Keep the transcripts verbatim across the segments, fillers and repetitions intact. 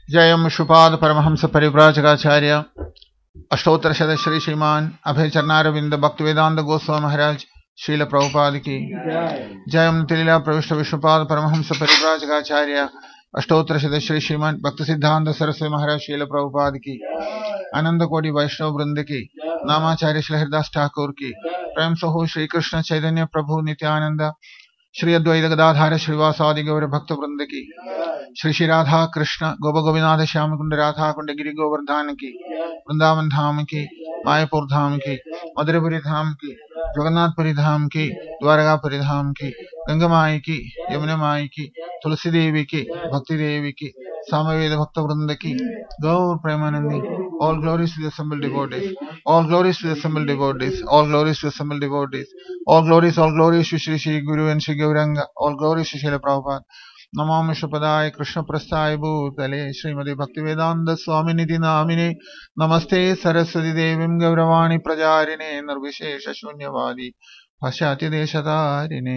जयम विश्वपाद परमहंस परिव्राजकाचार्य अष्टोत्तर शत श्री श्रीमान अभय चरणारविंद भक्तिवेदांत गोस्वामी महाराज श्रील प्रभुपाद की जयम तिलीला प्रविष्ट विश्वपाद परमहंस परिव्राजकाचार्य अष्टोत्तर शत श्री श्रीमान भक्ति सिद्धांत सरस्वती महाराज श्रील प्रभुपाद की आनंद कोटि वैष्णव वृंद की नामाचार्य श्री हरिदास ठाकुर की प्रेम सहो श्री कृष्ण चैतन्य प्रभु नित्यानंद श्री अद्वैत गदाधार श्रीवासादि गौर भक्त वृंद की श्री श्री राधा कृष्ण गोप गोविनाथ श्याम कुंड राधा कुंड गिरि गोवर्धन की वृंदावन धाम की मायापुर धाम की मधुरपुरी धाम की जगन्नाथपुरी धाम की द्वारकापुरी धाम की गंगा माई की यमुना माई की तुलसी देवी की भक्ति देवी की सामवेद भक्त वृंद की गौर Premanandi all glories to the assembled devotees all glories to the assembled devotees all glories to the assembled devotees all glories all glories to Shri Shri Guru and Shri Gauranga all glories to Srila Prabhupada नमो विष्णुपदाय कृष्ण प्रस्थाय भूतले श्रीमती भक्तिवेदांत स्वामी निधि नामिने नमस्ते सरस्वती देवीं गौरवाणी प्रचारिणे निर्विशेष शून्यवादी पाश्चात्य देशतारिणे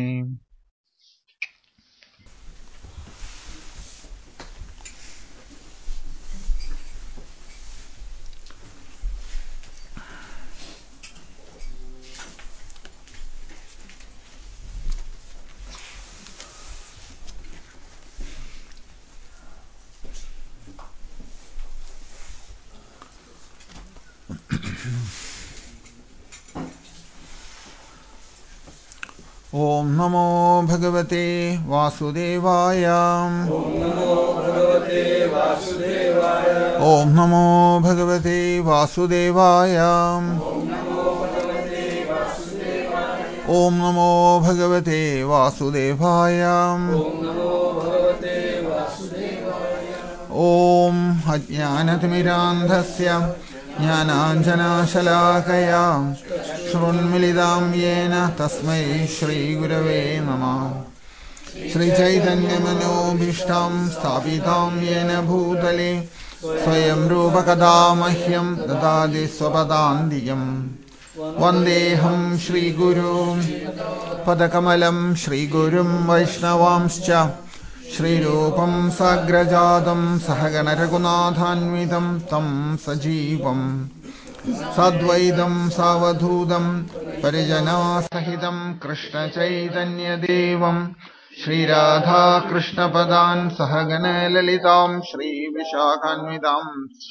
ओम नमो भगवते वासुदेवाय ओम नमो भगवते वासुदेवाय ओम नमो भगवते वासुदेवाय ओम नमो भगवते वासुदेवाय ओम अज्ञानतिमिरान्धस्य ज्ञानाञ्जनशलाकया श्रुन्मिलितां येन तस्मै श्रीगुरवे नमः श्रीचैतन्यमनोभीष्टां स्थापितां येन भूतले स्वयं रूपकदा मह्यं ददाति स्वपदान्तिकम् वन्देऽहं श्रीगुरुं पदकमलं श्रीगुरुं वैष्णवांश्च श्रीरूपं साग्रजातं सहगणरघुनाथान्वितं तं सजीवं सद्वैतं सावधूतं परिजनसहितं कृष्णचैतन्यदेवं श्रीराधाकृष्णपदान् सहगणललितां श्रीविशाखान्वितांश्च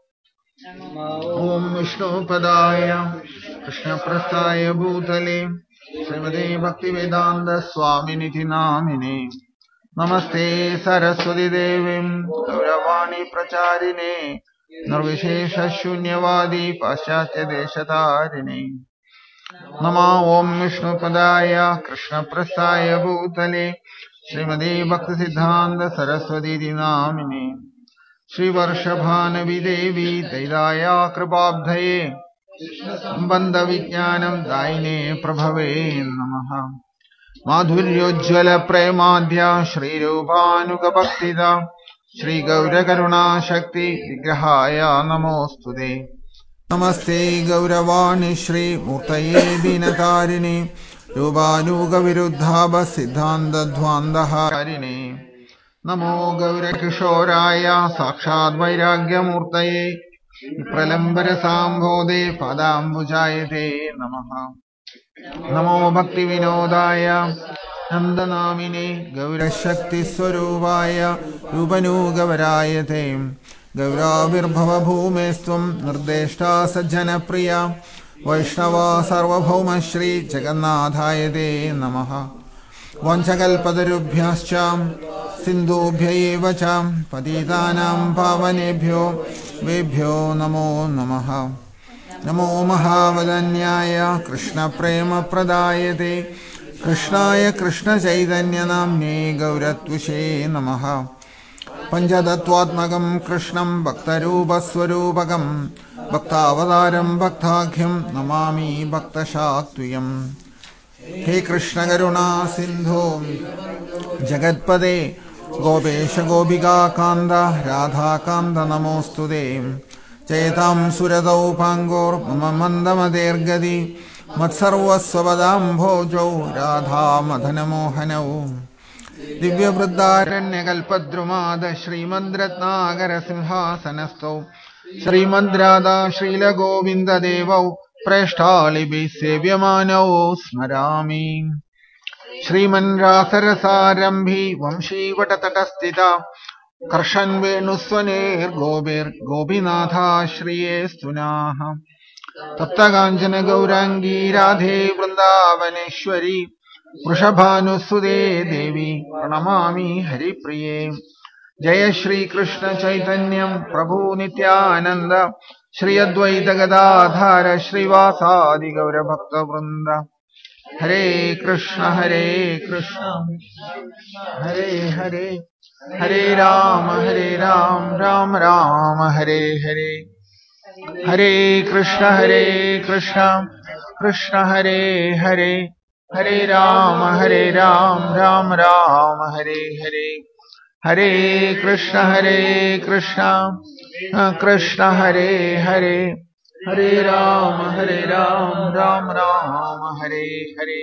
ॐ विष्णुपदाय कृष्णप्रस्थाय भूतले श्रीमते भक्तिवेदान्त स्वामिनिधि नामिने नमस्ते सरस्वती देवीं गौरवाणी प्रचारिणे निर्विशेष शून्यवादी पाश्चात्य देशतारिणे नमो ओम विष्णुपदाय कृष्णप्रस्थाय भूतले श्रीमते भक्ति सिद्धांत सरस्वती नामिने श्रीवर्षभानवि देवी दैदाया कृपाब्धये बन्ध विज्ञानं दायिने प्रभवे नमः माधुर्योज्ज्वल प्रेमाद्या श्रीरूपानुगभक्तिदा श्रीगौरकरुणा शक्ति विग्रहाय नमोस्तुते नमस्ते गौरवाणि श्रीमूर्तये दीनतारिणे रूपानुगविरुद्धाभ सिद्धान्तध्वान्तहारिणे नमो गौरकिशोराय साक्षात् वैराग्यमूर्तये प्रलम्बरसाम्भोधे पादाम्बुजायते नमः नमो भक्तिविनोदाय नन्दनामिने गौरशक्तिस्वरूपाय रूपनुगवरायते गौराविर्भवभूमेस्त्वं निर्देष्टा सज्जनप्रिया वैष्णवा सार्वभौमश्री जगन्नाथायते नमः वंशकल्पतरुभ्यश्च सिन्धुभ्य एव च पतितानां पावनेभ्यो वेभ्यो नमो नमः नमो महावदन्याय कृष्णप्रेमप्रदायते कृष्णाय कृष्णचैतन्यनाम्ने गौरत्विषे नमः पञ्चतत्त्वात्मकं कृष्णं भक्तरूपस्वरूपकं भक्तावतारं भक्ताख्यं नमामि भक्तशाक्त्वियम् हे कृष्णकरुणा सिन्धो जगत्पदे गोपेश गोपिकाकान्द राधाकान्द नमोऽस्तुते चेतां सुरतौ पाङ्गोर्मम मन्दमतेर्गति मत्सर्वस्वपदाम्भोजौ राधामदनमोहनौ ദിവ്യവൃദ്ധാരണ്യകൽപദ്രുമാദ ശ്രീമദ്രത്നാകരസിംഹാസനസ്ഥൗ ശ്രീമദ്രാധാ ശ്രീലഗോവിന്ദദേവൗ പ്രേഷ്ഠാളിഭിः സേവ്യമാനौ സ്മരാമി. ശ്രീമൻരാസരസാരംഭി വംശീവടതടസ്ഥിത കർഷൻ വേണുസ്വനേർഗോപിർഗോപിനാഥാശ്രിയേ സ്തുനാഃ. തപ്തകാഞ്ചന ഗൗരാംഗീ രാധേ വൃന്ദാവനേശ്വരി വൃഷഭാനുസുതേ ദേവി പ്രണമാമി ഹരിപ്രിയേ. ജയ ശ്രീകൃഷ്ണ ചൈതന്യം പ്രഭു നിത്യാനന്ദ ശ്രീ അദ്വൈത ഗദാധര ശ്രീവാസാദി ഗൗരഭക്തവൃന്ദ. ഹരേ കൃഷ്ണ ഹരേ കൃഷ്ണ ഹരേ ഹരേ ഹരേ രാമ ഹരേ രാം രാം രാമ ഹരേ ഹരേ. ഹരേ കൃഷ്ണ ഹരേ കൃഷ്ണ കൃഷ്ണ ഹരേ ഹരേ ഹരേ രാമ ഹരേ രാം രാം രാമ ഹരേ ഹരേ. ഹരേ കൃഷ്ണ ഹരേ കൃഷ്ണ കൃഷ്ണ ഹരേ ഹരേ ഹരേ രാമ ഹരേ രാം രാം രാമ ഹരേ ഹരേ.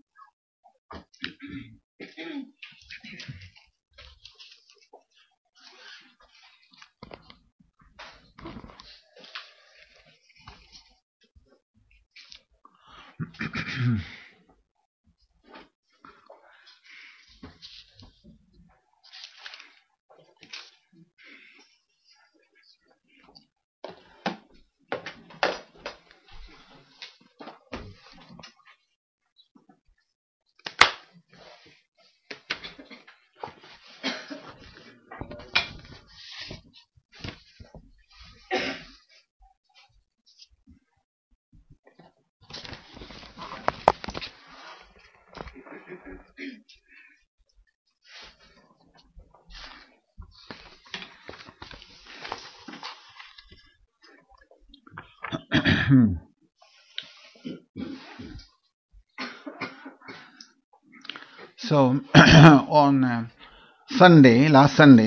So on uh, Sunday, last Sunday,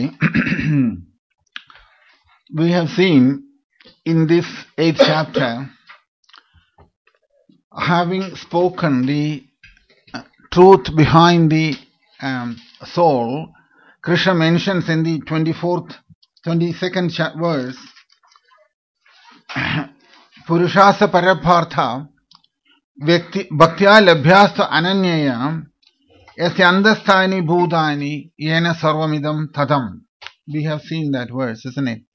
we have seen in this eighth chapter, having spoken the uh, truth behind the um, soul, Krishna mentions in the twenty-fourth, twenty-second cha- verse, Purushasa Parapartha Bhaktya Labhyasta Ananyaya Yasya Andasthani Bhutani Yena Sarvamidam Tatam. We have seen that verse, isn't it?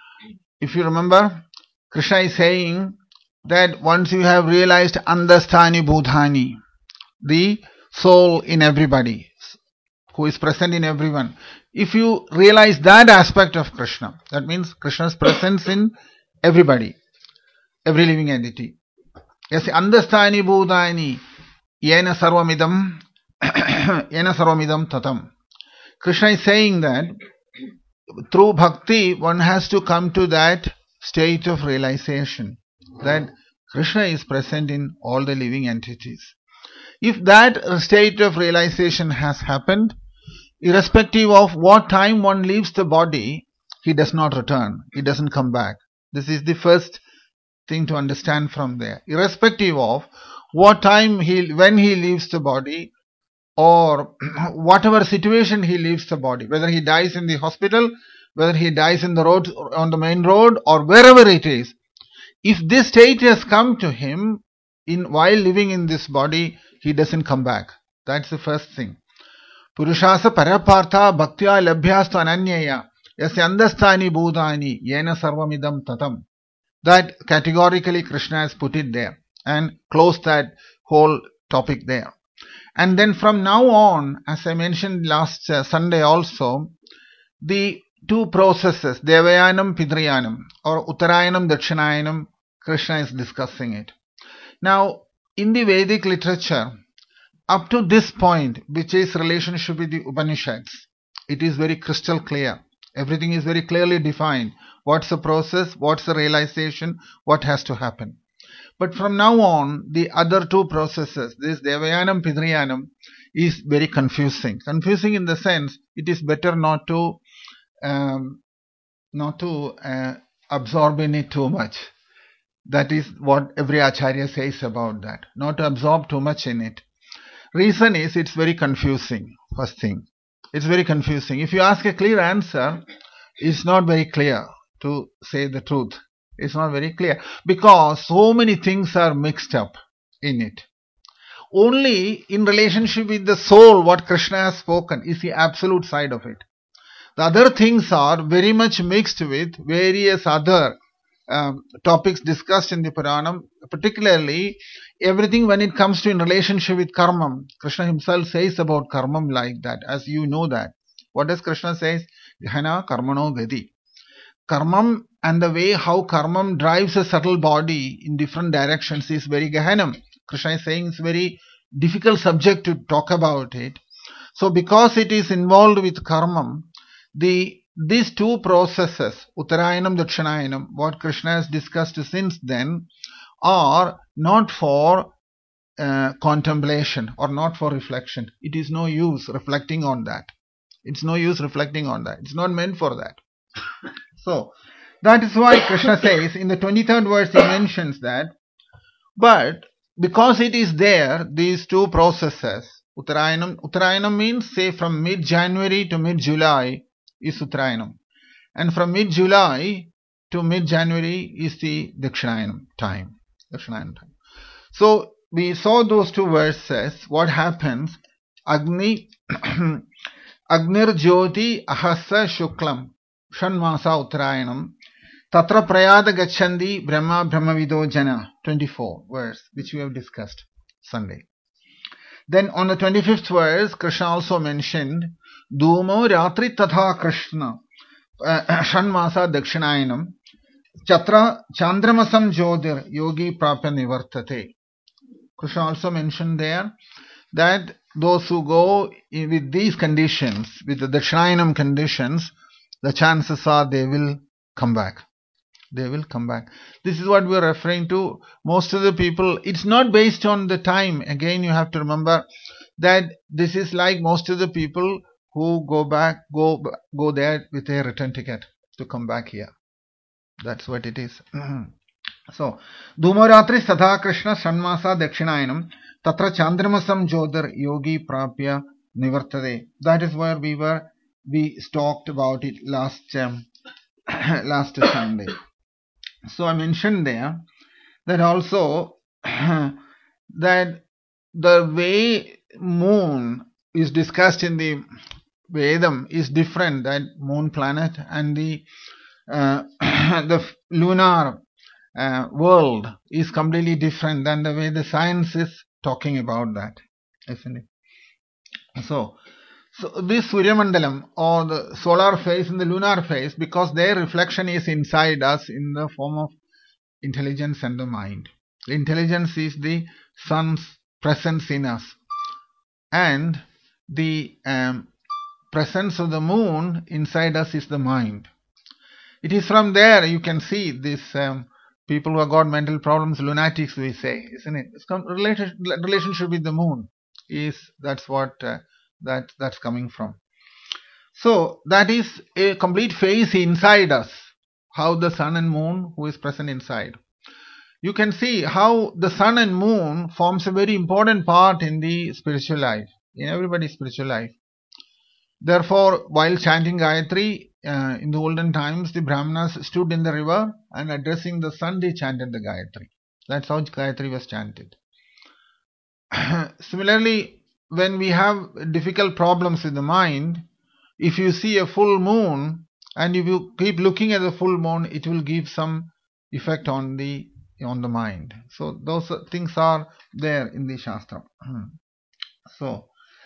If you remember, Krishna is saying that once you have realized Andasthani Bhutani, the soul in everybody, who is present in everyone, if you realize that aspect of Krishna, that means Krishna's presence in everybody, every living entity. Yasya Andasthani Bhutani Yena Sarvamidam Yena Sarvamidam Tatam. Krishna is saying that through bhakti one has to come to that state of realization that Krishna is present in all the living entities. If that state of realization has happened, irrespective of what time one leaves the body, he does not return, he doesn't come back. This is the first thing to understand from there. Irrespective of what time he, when he leaves the body, or whatever situation he leaves the body, whether he dies in the hospital, whether he dies in the road, on the main road, or wherever it is, if this state has come to him in while living in this body, he doesn't come back. That's the first thing. Purushasa Parapartha Bhaktya Labhyasta Ananyaya Yasya Andasthani Bhutani Yena Sarvamidam Tatam. That categorically Krishna has put it there and closed that whole topic there. And then from now on, as I mentioned last uh, Sunday also, the two processes, Devayanam, Pidrayanam, or Uttarayanam, Dakshinayanam, Krishna is discussing it. Now, in the Vedic literature, up to this point, which is relationship with the Upanishads, it is very crystal clear. Everything is very clearly defined. What's the process? What's the realization? What has to happen? But from now on, the other two processes, this Devayanam, Pidrayanam, is very confusing. Confusing in the sense, it is better not to um, not to uh, absorb in it too much. That is what every Acharya says about that. Not to absorb too much in it. Reason is, it's very confusing, first thing. It's very confusing. If you ask a clear answer, it's not very clear, to say the truth. It's not very clear because so many things are mixed up in it. Only in relationship with the soul, what Krishna has spoken is the absolute side of it. The other things are very much mixed with various other um, topics discussed in the Puranam, particularly everything when it comes to in relationship with karma. Krishna himself says about karma like that, as you know that. What does Krishna say? Gahana karmano gati. Karmam and the way how karmam drives a subtle body in different directions is very gahanam. Krishna is saying it's very difficult subject to talk about it. So because it is involved with karmam, the these two processes, Uttarayanam, Dakshinayanam, what Krishna has discussed since then, are not for uh, contemplation or not for reflection. It is no use reflecting on that. It's no use reflecting on that. It's not meant for that. So, that is why Krishna says in the twenty-third verse he mentions that, but because it is there, these two processes, Uttarayanam, Uttarayanam means say from mid-January to mid-July is Uttarayanam. And from mid-July to mid-January is the Dakshinayanam time. Dakshinayanam time. So, we saw those two verses. What happens? Agni, Agnir Jyoti Ahasa Shuklam. Shanmasa Uttarayanam Tatra Prayada Gachandi Brahma Brahmavido Jana, twenty-four verse, which we have discussed Sunday. Then on the twenty-fifth verse, Krishna also mentioned Dhumo Ratri Tatha Krishna Shanmasa Dakshinayanam Chatra Chandramasam Jyotir Yogi Prapya Nivartate. Krishna also mentioned there that those who go with these conditions, with the Dakshinayanam conditions, the chances are they will come back. They will come back. This is what we are referring to. Most of the people, it's not based on the time. Again, you have to remember that this is like most of the people who go back, go go there with a return ticket to come back here. That's what it is. So, Dhumaratri Sadha Krishna Shanmasa Dakshinayanam Tatra Chandramasam Jodhar Yogi Prapya Nivartade. That is where we were. We talked about it last um, last Sunday. So I mentioned there that also that the way moon is discussed in the Vedam is different. That moon planet and the uh, the lunar uh, world is completely different than the way the science is talking about that, isn't it? So. So this Suryamandalam or the solar phase and the lunar phase, because their reflection is inside us in the form of intelligence and the mind. The intelligence is the sun's presence in us, and the um, presence of the moon inside us is the mind. It is from there you can see this um, people who have got mental problems, lunatics we say, isn't it? It's related relationship with the moon is that's what. Uh, that that's coming from. So that is a complete phase inside us, how the sun and moon who is present inside. You can see how the sun and moon forms a very important part in the spiritual life, in everybody's spiritual life. Therefore, while chanting Gayatri uh, in the olden times, the Brahmanas stood in the river and addressing the sun they chanted the Gayatri. That's how Gayatri was chanted. Similarly, when we have difficult problems with the mind, if you see a full moon and if you keep looking at the full moon, it will give some effect on the on the mind. So those things are there in the Shastra. So,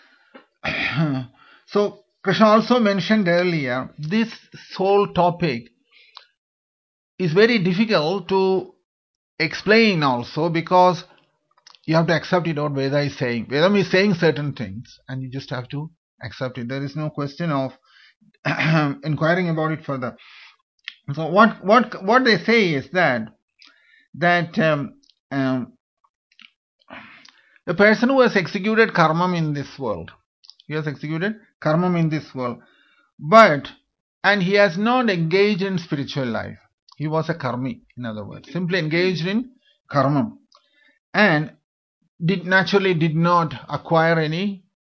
so Krishna also mentioned earlier, this whole topic is very difficult to explain also because you have to accept it what Veda is saying. Veda is saying certain things and you just have to accept it. There is no question of inquiring about it further. So what what what they say is that that um, um, the person who has executed karma in this world, he has executed karma in this world, but and he has not engaged in spiritual life. He was a karmi, in other words, simply engaged in karma, and did naturally did not acquire any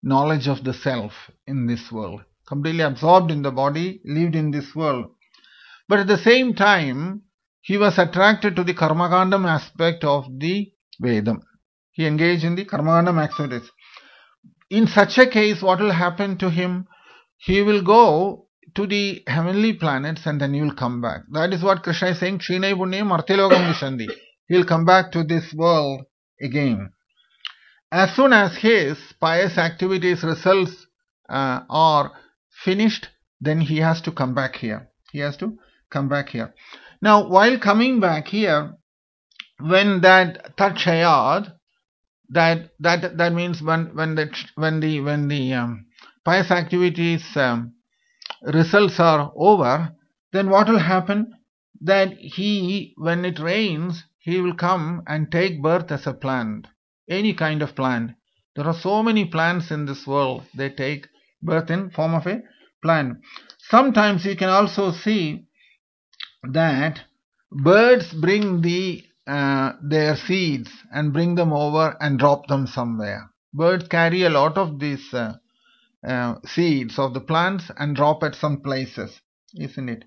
knowledge of the self in this world, completely absorbed in the body, lived in this world. But at the same time, he was attracted to the Karmakandam aspect of the Vedam. He engaged in the Karmakandam activities. In such a case, what will happen to him? He will go to the heavenly planets and then he will come back. That is what Krishna is saying, Kshinai Punyam Arthelogam Vishandi. He will come back to this world again. As soon as his pious activities results uh, are finished, then he has to come back here. He has to come back here. Now, while coming back here, when that Tatshayad, that that that means when when the when the when the um, pious activities um, results are over, then what will happen? That he, when it rains, he will come and take birth as a plant, any kind of plant. There are so many plants in this world. They take birth in form of a plant. Sometimes you can also see that birds bring the uh, their seeds and bring them over and drop them somewhere. Birds carry a lot of these uh, uh, seeds of the plants and drop at some places, isn't it?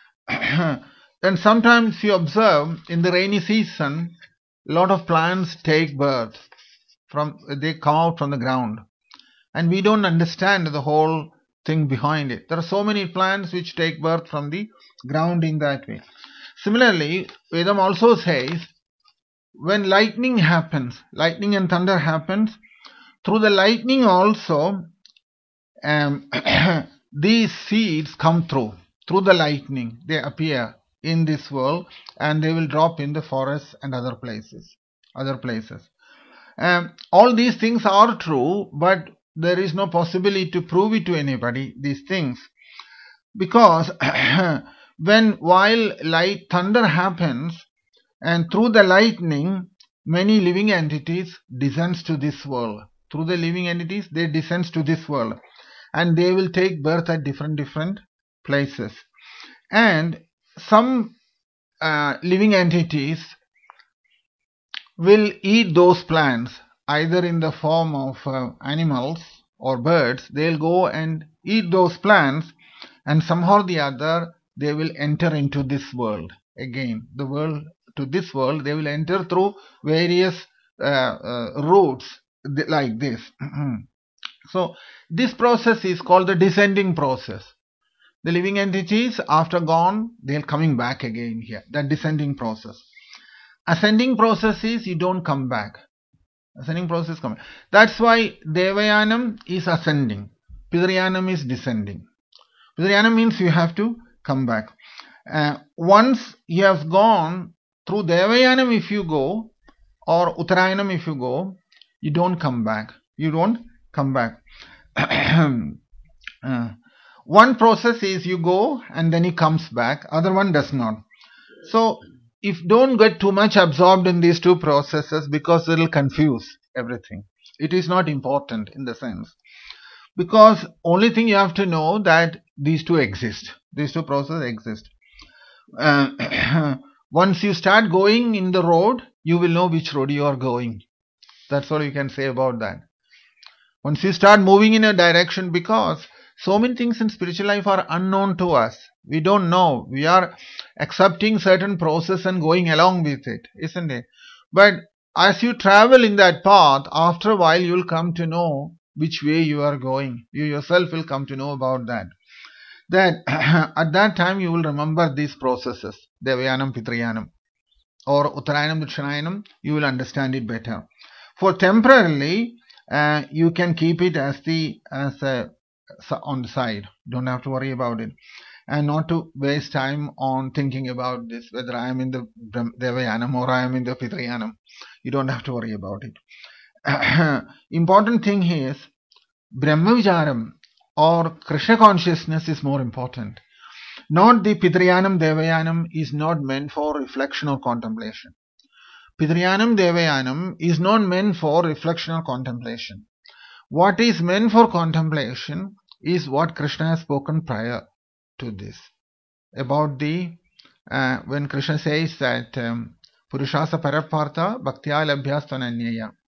Then sometimes you observe in the rainy season, a lot of plants take birth from, they come out from the ground, and we don't understand the whole thing behind it. There are so many plants which take birth from the ground in that way. Similarly, Vedam also says, when lightning happens, lightning and thunder happens, through the lightning also, um, these seeds come through. Through the lightning, they appear in this world and they will drop in the forests and other places. Other places. Um, all these things are true, but there is no possibility to prove it to anybody, these things. Because when while light thunder happens, and through the lightning, many living entities descends to this world. Through the living entities, they descends to this world. And they will take birth at different, different places. And some uh, living entities will eat those plants, either in the form of uh, animals or birds. They'll go and eat those plants, and somehow or the other, they will enter into this world. Again, the world, to this world, they will enter through various uh, uh, routes like this. So, this process is called the descending process. The living entities, after gone, they are coming back again here. That descending process. Ascending process is you don't come back. Ascending process coming. That's why Devayanam is ascending. Pitrayanam is descending. Pitrayanam means you have to come back. Uh, once you have gone through Devayanam, if you go, or Uttarayanam if you go, you don't come back. You don't come back. uh, one process is you go and then he comes back. Other one does not. So, if don't get too much absorbed in these two processes, because it will confuse everything. It is not important in the sense. Because only thing you have to know that these two exist. These two processes exist. Uh, once you start going in the road, you will know which road you are going. That's all you can say about that. Once you start moving in a direction, because so many things in spiritual life are unknown to us. We don't know. We are accepting certain process and going along with it, isn't it? But as you travel in that path, after a while you will come to know which way you are going. You yourself will come to know about that. That at that time you will remember these processes, Devayanam, Pitrayanam, or Uttarayanam, Dakshinayanam, you will understand it better. For temporarily, uh, you can keep it as the as a on the side. Don't have to worry about it. And not to waste time on thinking about this, whether I am in the Devayanam or I am in the Pitrayanam. You don't have to worry about it. Important thing is, Brahma Vicharam or Krishna consciousness is more important. Not the Pitrayanam, Devayanam is not meant for reflection or contemplation. Pitrayanam, Devayanam is not meant for reflection or contemplation. What is meant for contemplation is what Krishna has spoken prior to this. About the, uh, when Krishna says that um, Purushasa Parapartha Bhaktya Labhyas Tananyaya.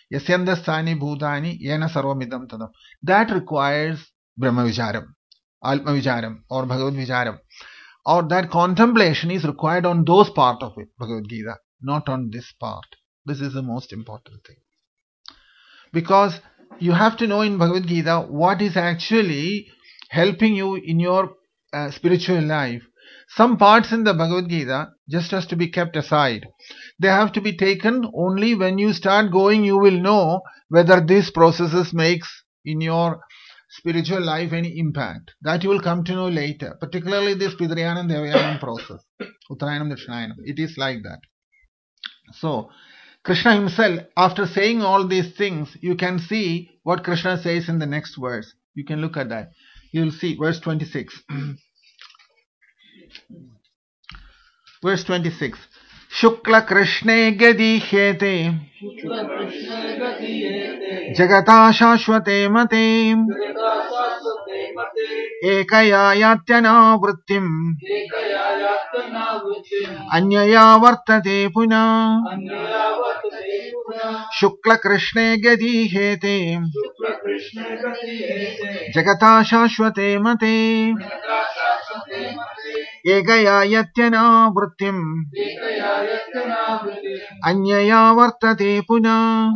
Yasyandasthani bhutani yena sarvamidam tadam. That requires Brahma Vicharam, Atma Vicharam, or Bhagavad Vicharam. Or that contemplation is required on those part of it, Bhagavad Gita, not on this part. This is the most important thing. Because you have to know in Bhagavad Gita what is actually helping you in your uh, spiritual life. Some parts in the Bhagavad Gita just has to be kept aside. They have to be taken only when you start going. You will know whether these processes makes in your spiritual life any impact. That you will come to know later. Particularly this Pitrayanam and Devayanam process. Uttarayanam Dakshinayam. It is like that. So, Krishna himself, after saying all these things, you can see what Krishna says in the next verse. You can look at that. You will see verse twenty-six. Verse twenty-six. Shukla Krishne Gadihete Jagata Shashvate Mate Ekaya Yatyana Vrittim Anyaya Vartate Puna Shukla Krishne Gadihete Jagata Shashvate Mate Ekaya Yatyana Vrittim Anyaya Vartate Puna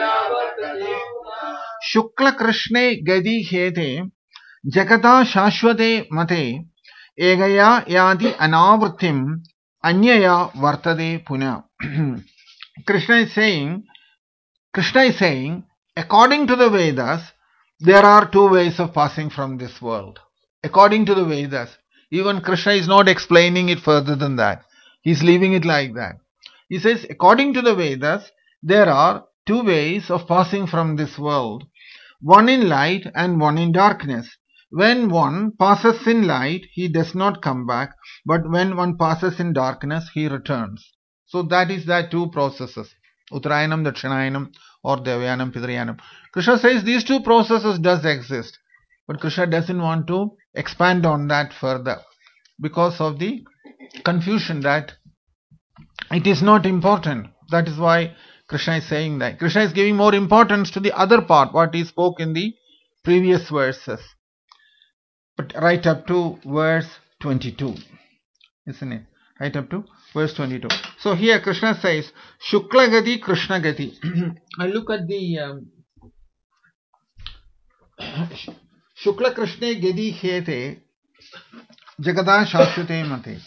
Shukla Krishne Gadi Hete Jagata Shashvate Mate Egaya Yadi Anavritim Anyaya Vartate Puna. Krishna is saying, Krishna is saying, according to the Vedas, there are two ways of passing from this world. According to the Vedas. Even Krishna is not explaining it further than that. He is leaving it like that. He says, according to the Vedas, there are two ways of passing from this world. One in light and one in darkness. When one passes in light, he does not come back. But when one passes in darkness, he returns. So that is that two processes. Uttarayanam, Dakshinayanam, or Devayanam, Pitrayanam. Krishna says these two processes does exist. But Krishna doesn't want to expand on that further. Because of the confusion that it is not important. That is why Krishna is saying that. Krishna is giving more importance to the other part, what he spoke in the previous verses. But right up to verse twenty-two. Isn't it? Right up to verse twenty-two. So here Krishna says, Shukla Gati, Krishna Gati. I look at the um, Shukla Krishna Gati Hete Jagada Shashvate Mate.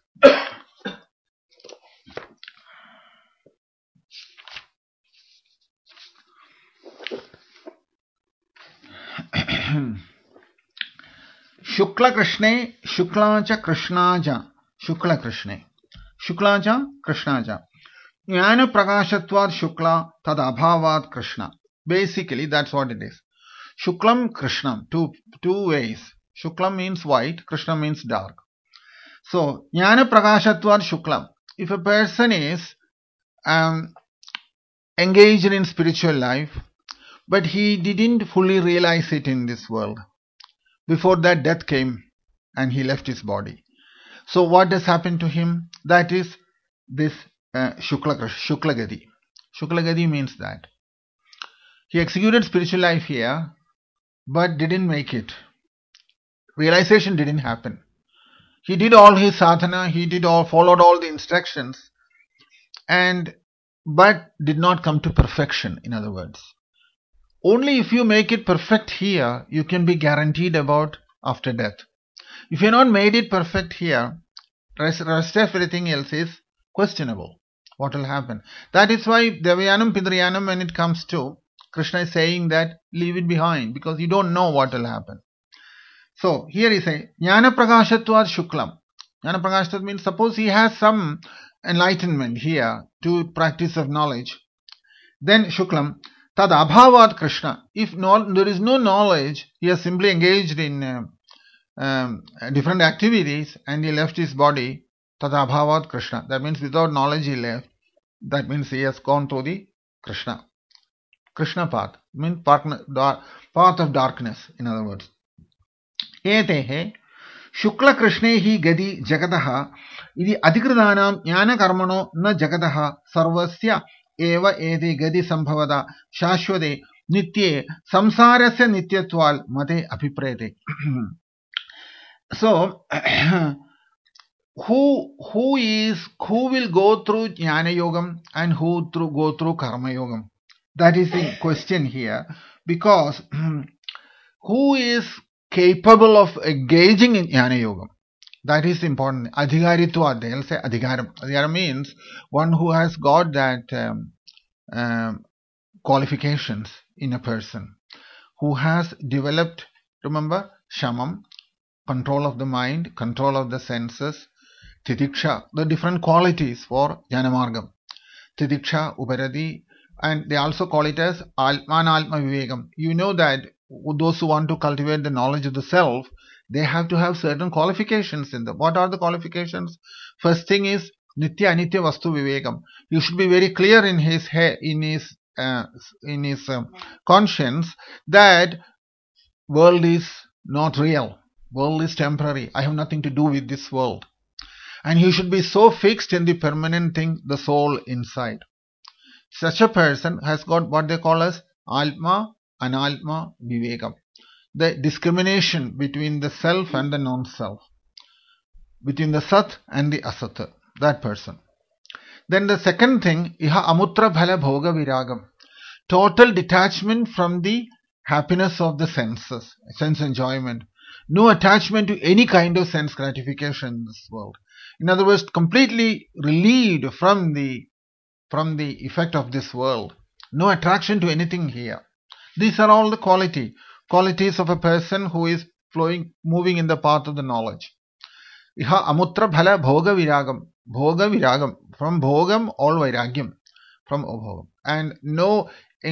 Shukla Krishna, Shuklaja Krishnaja, Shukla Krishna, Shuklaja Krishnaja. Jnana Prakashatvad Shukla Tad Abhavad Krishna. Basically, that's what it is. Shuklam Krishnam, two, two ways. Shuklam means white, Krishna means dark. So, Jnana Prakashatvad Shuklam. If a person is um, engaged in spiritual life, but he didn't fully realize it in this world. Before that, death came and he left his body. So what has happened to him? That is this uh, Shukla, Shukla Gati. Shukla Gati means that. He executed spiritual life here, but didn't make it. Realization didn't happen. He did all his sadhana, he did all, followed all the instructions, and but did not come to perfection, in other words. Only if you make it perfect here, you can be guaranteed about after death. If you have not made it perfect here, rest, rest of everything else is questionable. What will happen? That is why Devayanam, Pitrayanam, when it comes to, Krishna is saying that leave it behind because you don't know what will happen. So here he says, Jnana Prakashatvad Shuklam. Jnana Prakashatvad means suppose he has some enlightenment here to practice of knowledge. Then Shuklam. Tad abhavad Krishna. If no, there is no knowledge, he has simply engaged in uh, um, different activities and he left his body. Tad abhavad Krishna. That means without knowledge he left. That means he has gone through the Krishna. Krishna path. Means path of darkness, in other words. Etehe Shukla Krishne hi gadi jagataha idi adhikridanam jnana karmano na jagataha sarvasya eva ede gadi sambhavada shashwade nitye samsarasya nityatval mate abhiprayate. So who who is who will go through jnana yogam and who through go through karma yogam? That is the question here, because who is capable of engaging in jnana yogam? That is important. Adhikaritva, they'll say adhikaram. Adhikaram means one who has got that um, um, qualifications in a person, who has developed, remember, shamam, control of the mind, control of the senses, titiksha, the different qualities for jnanamargam. Titiksha, uparati, and they also call it as Atman Atma Vivekam. You know that those who want to cultivate the knowledge of the self, they have to have certain qualifications in them. What are the qualifications? First thing is Nitya Anitya Vastu Vivekam. You should be very clear in his head, in his uh, in his uh, conscience that world is not real. World is temporary. I have nothing to do with this world. And you should be so fixed in the permanent thing, the soul inside. Such a person has got what they call as Atma, Analtma, Vivekam. The discrimination between the self and the non-self. Between the Sat and the Asat. That person. Then the second thing, Iha Amutra Bhala Bhoga Viragam. Total detachment from the happiness of the senses, sense enjoyment. No attachment to any kind of sense gratification in this world. In other words, completely relieved from the from the effect of this world. No attraction to anything here. These are all the quality qualities of a person who is flowing, moving in the path of the knowledge. Iha amutra bhala bhoga viragam. Bhoga viragam. From bhogam, all vairagyam. From abhogam. And no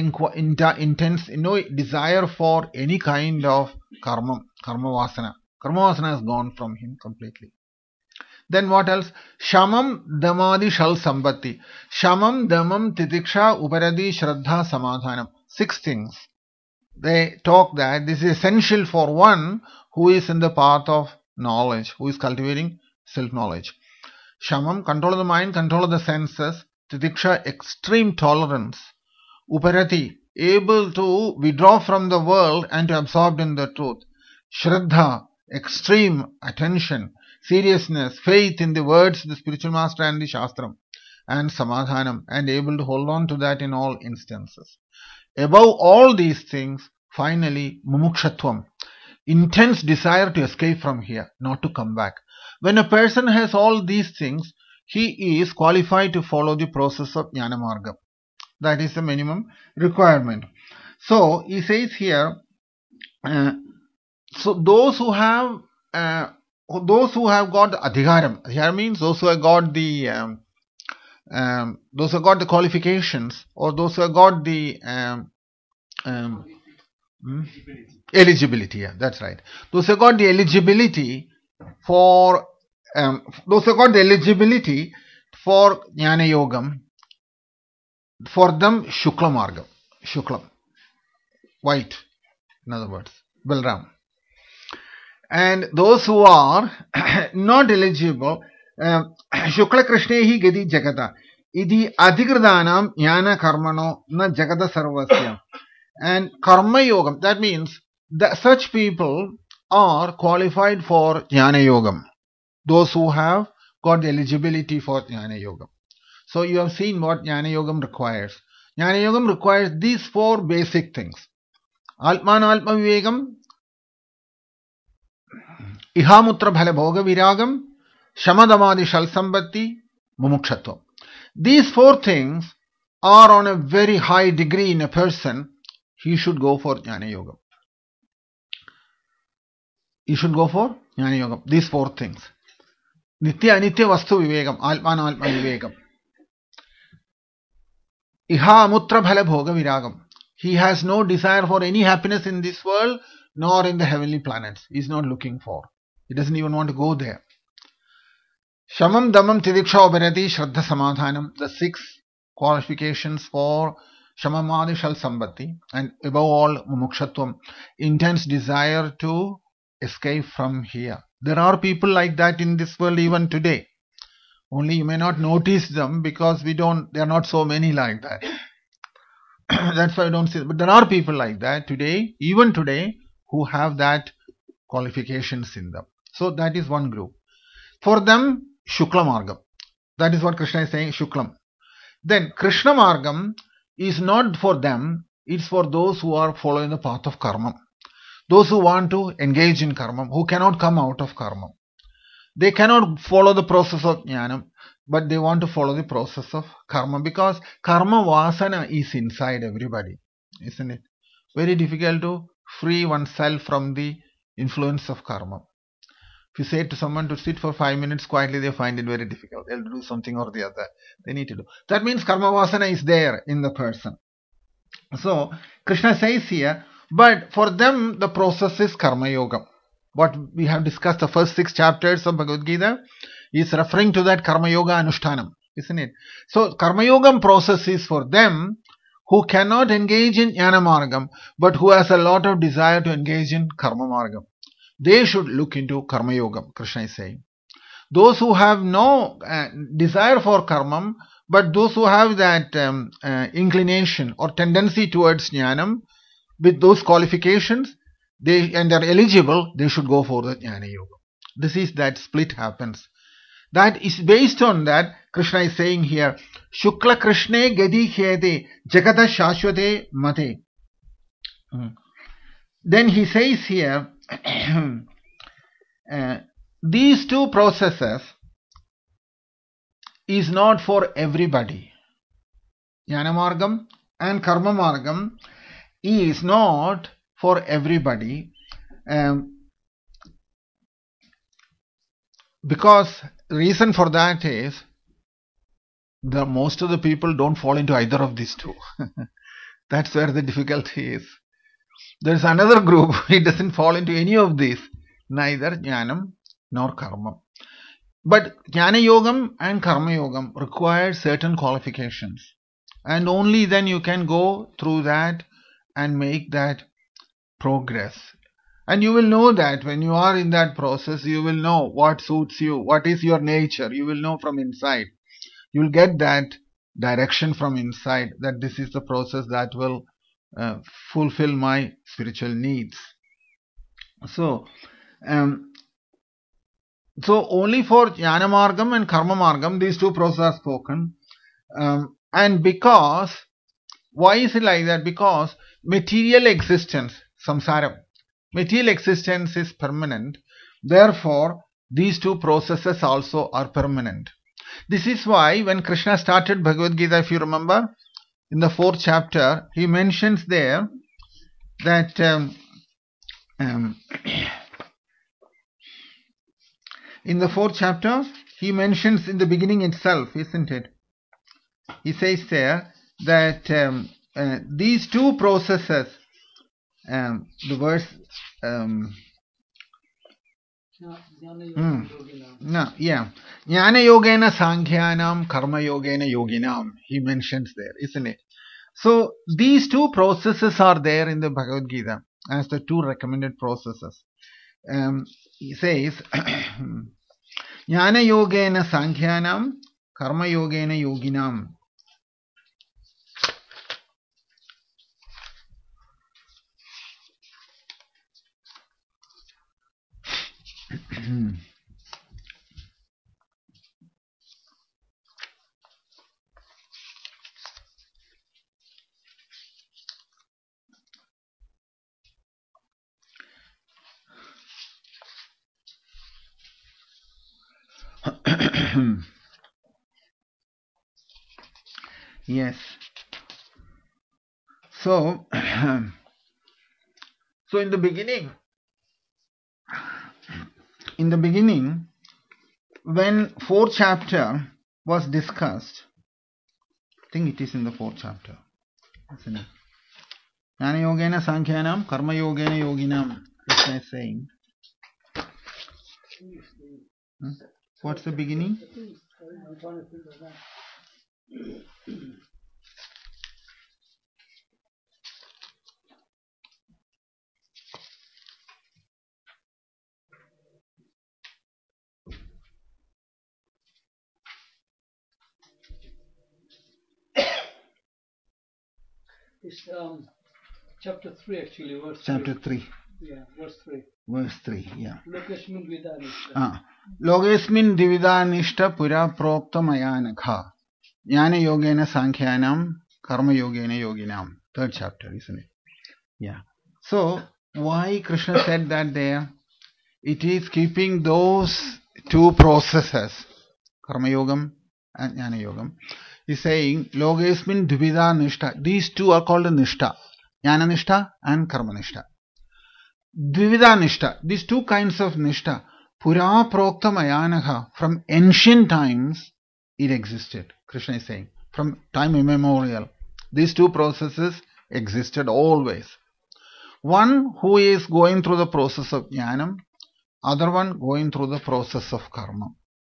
intense, no desire for any kind of karma, karma vasana. Karma vasana has gone from him completely. Then what else? Shamam damadi shal sambatti. Shamam damam titiksha uparadi shraddha samadhanam. Six things. They talk that this is essential for one who is in the path of knowledge, who is cultivating self-knowledge. Shamam, control of the mind, control of the senses. Titiksha, extreme tolerance. Uparati, able to withdraw from the world and to absorb in the truth. Shraddha, extreme attention, seriousness, faith in the words of the spiritual master and the shastram. And samadhanam, and able to hold on to that in all instances. Above all these things, finally, mumukshatvam, intense desire to escape from here, not to come back. When a person has all these things, he is qualified to follow the process of jnana marga. That is the minimum requirement. So, he says here, uh, so those who have, uh, those who have got adhikaram, adhikaram means those who have got the, um, um, those who have got the qualifications, or those who have got the um, um, hmm? eligibility. Yeah, that's right. Those who have got the eligibility for, um, those who have got the eligibility for jnana yogam, for them shukla margam, shuklam, white, in other words, Balram. And those who are not eligible, um, shukla krishnehi gadi jagata, idi adhikridanam jnana karmano na jagata sarvasya. And karma yogam, that means that such people are qualified for jnana yogam. Those who have got the eligibility for jnana yogam. So you have seen what jnana yogam requires. Jnana yogam requires these four basic things. Atman Atma Vivekam, Ihamutra Bhala Bhoga Viragam, Shamadamadi Shal Sambatti, Mumukshatvam. These four things are on a very high degree in a person. He should go for jnana yogam. He should go for jnana yogam. These four things. Nitya Anitya Vastu Vivekam, Atman Atma Vivekam. Iha Amutra Bhala Bhoga Viragam. He has no desire for any happiness in this world, nor in the heavenly planets. He is not looking for. He doesn't even want to go there. Shamam Damam Titiksha Uparati Shraddha Samadhanam. The six qualifications for Shamamadi Shal Sambatti, and above all Mumukshatvam, intense desire to escape from here. There are people like that in this world even today, Only you may not notice them because we don't, there are not so many like that. That's why I don't see it. But there are people like that today, even today, who have that qualifications in them. So that is one group. For them, Shukla Margam. That is what Krishna is saying, Shuklam. Then Krishna Margam is not for them, it's for those who are following the path of karma. Those who want to engage in karma, who cannot come out of karma. They cannot follow the process of jnanam, but they want to follow the process of karma, because karma vasana is inside everybody, isn't it? Very difficult to free oneself from the influence of karma. If you say to someone to sit for five minutes quietly, they find it very difficult. They'll do something or the other. They need to do. That means karma vasana is there in the person. So Krishna says here, but for them the process is karma yoga. What we have discussed, the first six chapters of Bhagavad Gita is referring to that karma yoga anushtanam, isn't it? So karma yoga process is for them who cannot engage in jnana margam, but who has a lot of desire to engage in karma margam. They should look into karma yoga, Krishna is saying. Those who have no uh, desire for karma, but those who have that um, uh, inclination or tendency towards jnanam, with those qualifications, they and they are eligible, they should go for the jnana yoga. This is that split happens. That is based on that. Krishna is saying here, Shukla Krishne Gadi Khede Jagata Shashwate Mate. Hmm. Then he says here, uh, these two processes is not for everybody. Jnana Margam and Karma Margam is not for everybody, um, because reason for that is the most of the people don't fall into either of these two. That's where the difficulty is. There is another group, it doesn't fall into any of these, neither jnanam nor karma. But jnana yogam and karma yogam require certain qualifications, and only then you can go through that and make that progress. And you will know that when you are in that process, you will know what suits you, what is your nature. You will know from inside. You will get that direction from inside, that this is the process that will uh, fulfill my spiritual needs. So, um, so only for jnana margam and karma margam, these two processes are spoken. Um, and because, why is it like that? Because material existence, samsara, material existence is permanent. Therefore, these two processes also are permanent. This is why when Krishna started Bhagavad Gita, if you remember, in the fourth chapter, he mentions there that um, um, in the fourth chapter, he mentions in the beginning itself, isn't it? He says there that um, uh, these two processes, um, the verse, um, mm, no, yeah, jnana yogena sankhyanam, karma yogena yoginam, he mentions there, isn't it? So these two processes are there in the Bhagavad Gita as the two recommended processes. Um, he says, jnana yogena sankhyanam, karma yogena yoginam. Yes. So, so in the beginning, in the beginning, when fourth chapter was discussed, I think it is in the fourth chapter, isn't it? Jnana yogena sankhyanam, karma yogena yoginam, Krishna is saying. Hmm? What's the beginning? It's um, chapter three actually, verse chapter three. three. Yeah, verse three. Verse three, yeah. Lokesmin Vidanishta. Ah. Logesmin dividanishta pura prokta mayanakha. Jnana yogena sankhyanam, karma yogena yoginam. Third chapter, isn't it? Yeah. So, why Krishna said that there? It is keeping those two processes, karma yogam and jnana yogam. He's saying, logesmin dvida nishta. These two are called nishta. Jnana nishta and karma nishta. Dvida nishta. These two kinds of nishta. Pura prokta mayanaha. From ancient times, it existed. Krishna is saying. From time immemorial. These two processes existed always. One who is going through the process of jnanam, other one going through the process of karma.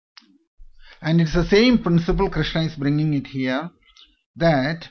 And it's the same principle Krishna is bringing it here, that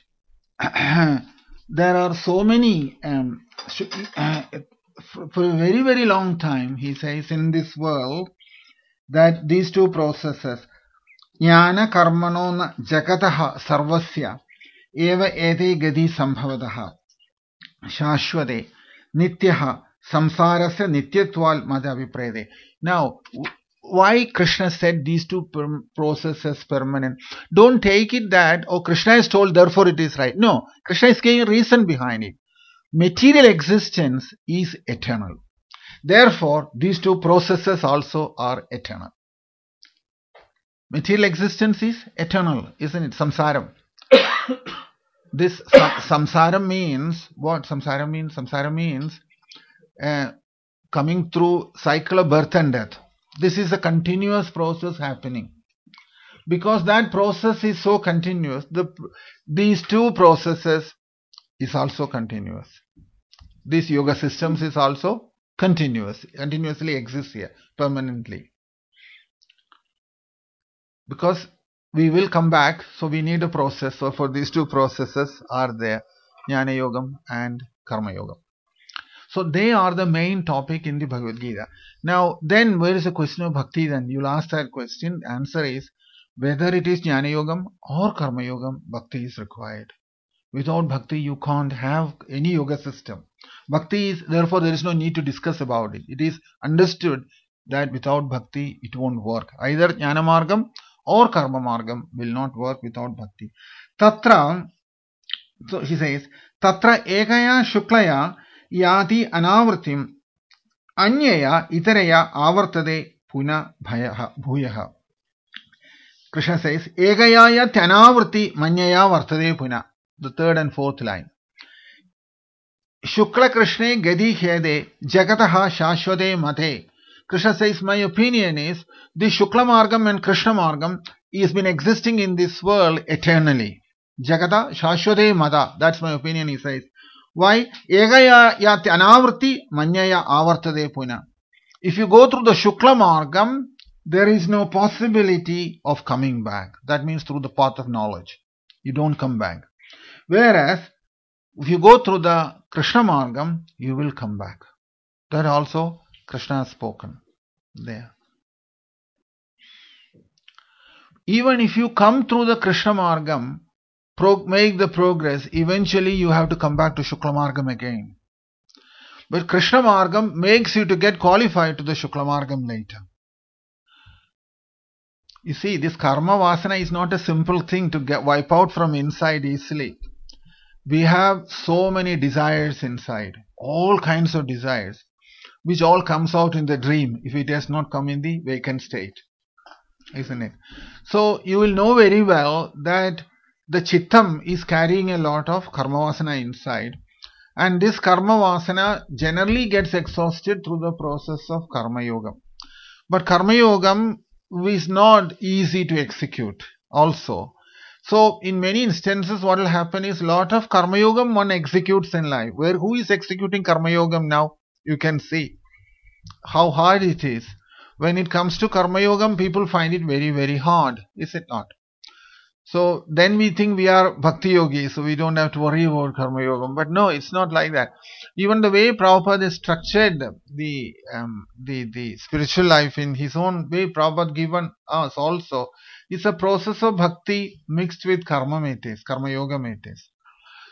there are so many, um, uh, for a very very long time, he says, in this world, that these two processes, jnana karmano jagataha sarvasya eva ete gati sambhavataha shashvate nityaha samsarasya nityatval madhaviprede. Now, why Krishna said these two per- processes permanent? Don't take it that, oh, Krishna is told, therefore it is right. No, Krishna is giving a reason behind it. Material existence is eternal. Therefore, these two processes also are eternal. Material existence is eternal, isn't it? Samsaram. This samsara means what? Samsara means samsara means uh, coming through cycle of birth and death. This is a continuous process happening. Because that process is so continuous, the these two processes is also continuous. These yoga systems is also continuous, continuously exists here permanently. Because we will come back, so we need a process. So for these two processes are there, Jnana Yogam and Karma Yogam. So they are the main topic in the Bhagavad Gita. Now then, where is the question of bhakti then? You'll ask that question. The answer is, whether it is Jnana Yogam or Karma Yogam, bhakti is required. Without bhakti, you can't have any yoga system. Bhakti is, therefore there is no need to discuss about it. It is understood that without bhakti, it won't work. Either Jnana Margam or Karma Margam will not work without bhakti. Tatra, so he says, Tatra ekaya shuklaya yati anavritim anyaya itaraya avartade puna bhayaha bhuyaha. Krishna says, ekaya tyanavritti manyaya vartade puna. The third and fourth line. Shukla Krishne gadi hede jagataha shashvate mate. Krishna says, my opinion is, the Shukla Margam and Krishna Margam has been existing in this world eternally. Jagata shashvate mata. That's my opinion, he says. Why? Egaya yati anavrti manyaya avartade puna. If you go through the Shukla Margam, there is no possibility of coming back. That means through the path of knowledge. You don't come back. Whereas, if you go through the Krishna Margam, you will come back. That also Krishna has spoken there. Even if you come through the Krishna Margam, pro- make the progress, eventually you have to come back to Shukla Margam again. But Krishna Margam makes you to get qualified to the Shukla Margam later. You see, this karma vasana is not a simple thing to get wipe out from inside easily. We have so many desires inside, all kinds of desires, which all comes out in the dream if it has not come in the vacant state, isn't it? So you will know very well that the chittam is carrying a lot of karma vasana inside, and this karma vasana generally gets exhausted through the process of karma yoga. But karma yoga is not easy to execute also. So in many instances what will happen is, lot of karma yogam one executes in life. Where who is executing karma yogam now? You can see how hard it is. When it comes to karma yogam, people find it very very hard, is it not? So then we think we are bhakti yogis, so we don't have to worry about karma yogam. But no, it's not like that. Even the way Prabhupada has structured the um, the the spiritual life in his own way, Prabhupada given us also, it's a process of bhakti mixed with karma metis, karma yoga metis.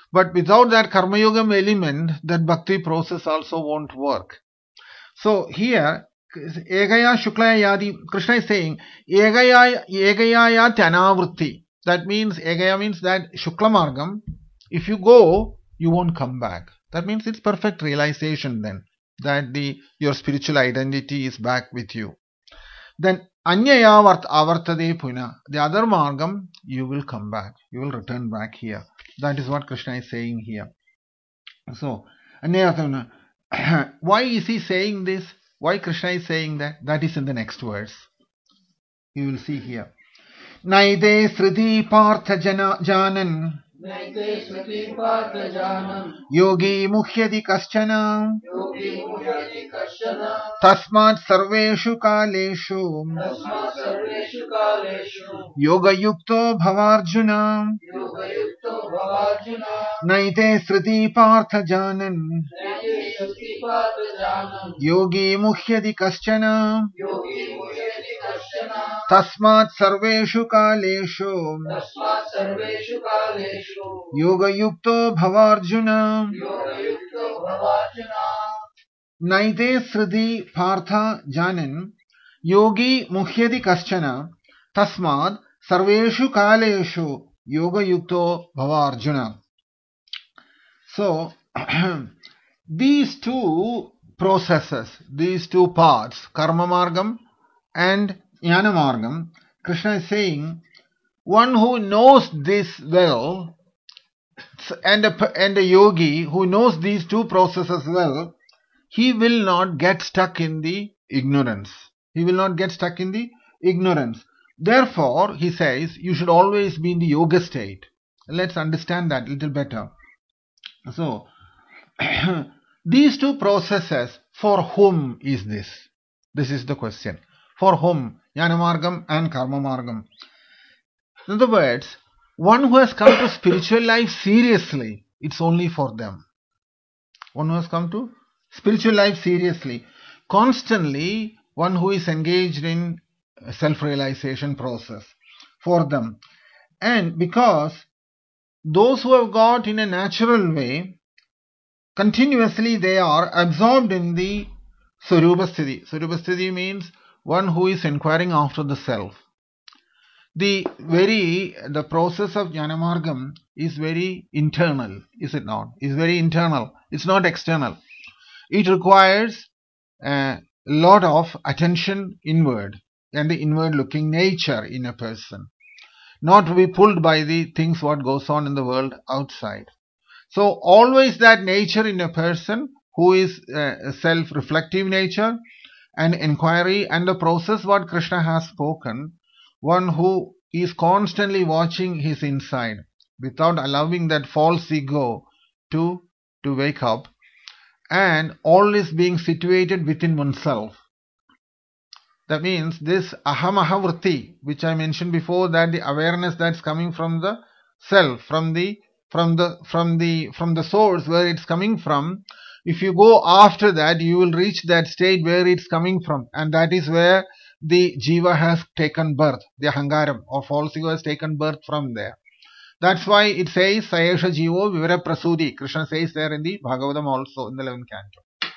But without that Karma Yogam element, that Bhakti process also won't work. So here, Egaya Shuklaya Yadi, Krishna is saying, Egaya Egaya Tanavritti. That means, Egaya means that Shukla Margam, if you go, you won't come back. That means it's perfect realization then, that the your spiritual identity is back with you. Then Anyaya Vart Avartade Puna, the other Margam, you will come back, you will return back here. That is what Krishna is saying here. So, Anyaya, why is he saying this? Why Krishna is saying that? That is in the next verse. You will see here. Naide Sriti Partha Jana Janan Naite Sriti Partha Janam Yogi Muhyadi Kaschana Yogi Mujadi Kashana Tasmat Sarveshu Kaleshu Tasma Sarveshu Kaleshu Yoga Yukto Bhavarjuna Yoga Yukto Bhavajuna Naite Sriti Partha Janan Naite Sriti Partha Janam Yogi Muhyadi Kaschana Yogi Mujadi Kashana Tasmat Sarveshu Kaleshu Tasma Sarveshu Kaleshu Yoga Yukto Bhavarjuna Yoga Yukto Bhavajuna Naide Sriti Partha Janan Yogi Muhyadi Kaschana Tasmad Sarveshu Kaleshu Yoga Yukto Bhavarjuna. So, these two processes, these two paths, Karma Margam and Jnana Margam, Krishna is saying, one who knows this well, and a, and a yogi who knows these two processes well, he will not get stuck in the ignorance. He will not get stuck in the ignorance. Therefore, he says, you should always be in the yoga state. Let's understand that a little better. So, these two processes, for whom is this? This is the question. For whom? Jnana Margam and Karma Margam. In other words, one who has come to spiritual life seriously, it's only for them. One who has come to spiritual life seriously, constantly, one who is engaged in self-realization process, for them. And because those who have got in a natural way, continuously they are absorbed in the Sarupa Sthiti. Sarupa Sthiti means one who is inquiring after the self. The very, the process of Jnana Margam is very internal, is it not? Is very internal. It's not external. It requires a lot of attention inward and the inward looking nature in a person. Not to be pulled by the things what goes on in the world outside. So always that nature in a person who is a self-reflective nature and inquiry and the process what Krishna has spoken, one who is constantly watching his inside without allowing that false ego to, to wake up, and all is being situated within oneself. That means this aham ahavritti, which I mentioned before, that the awareness that's coming from the self, from the from the from the from the source where it's coming from, if you go after that, you will reach that state where it's coming from, and that is where the jiva has taken birth, the ahangaram or false ego has taken birth from there. That's why it says Sayesha Jivo Vivara Prasudi. Krishna says there in the Bhagavatam also in the eleventh canto.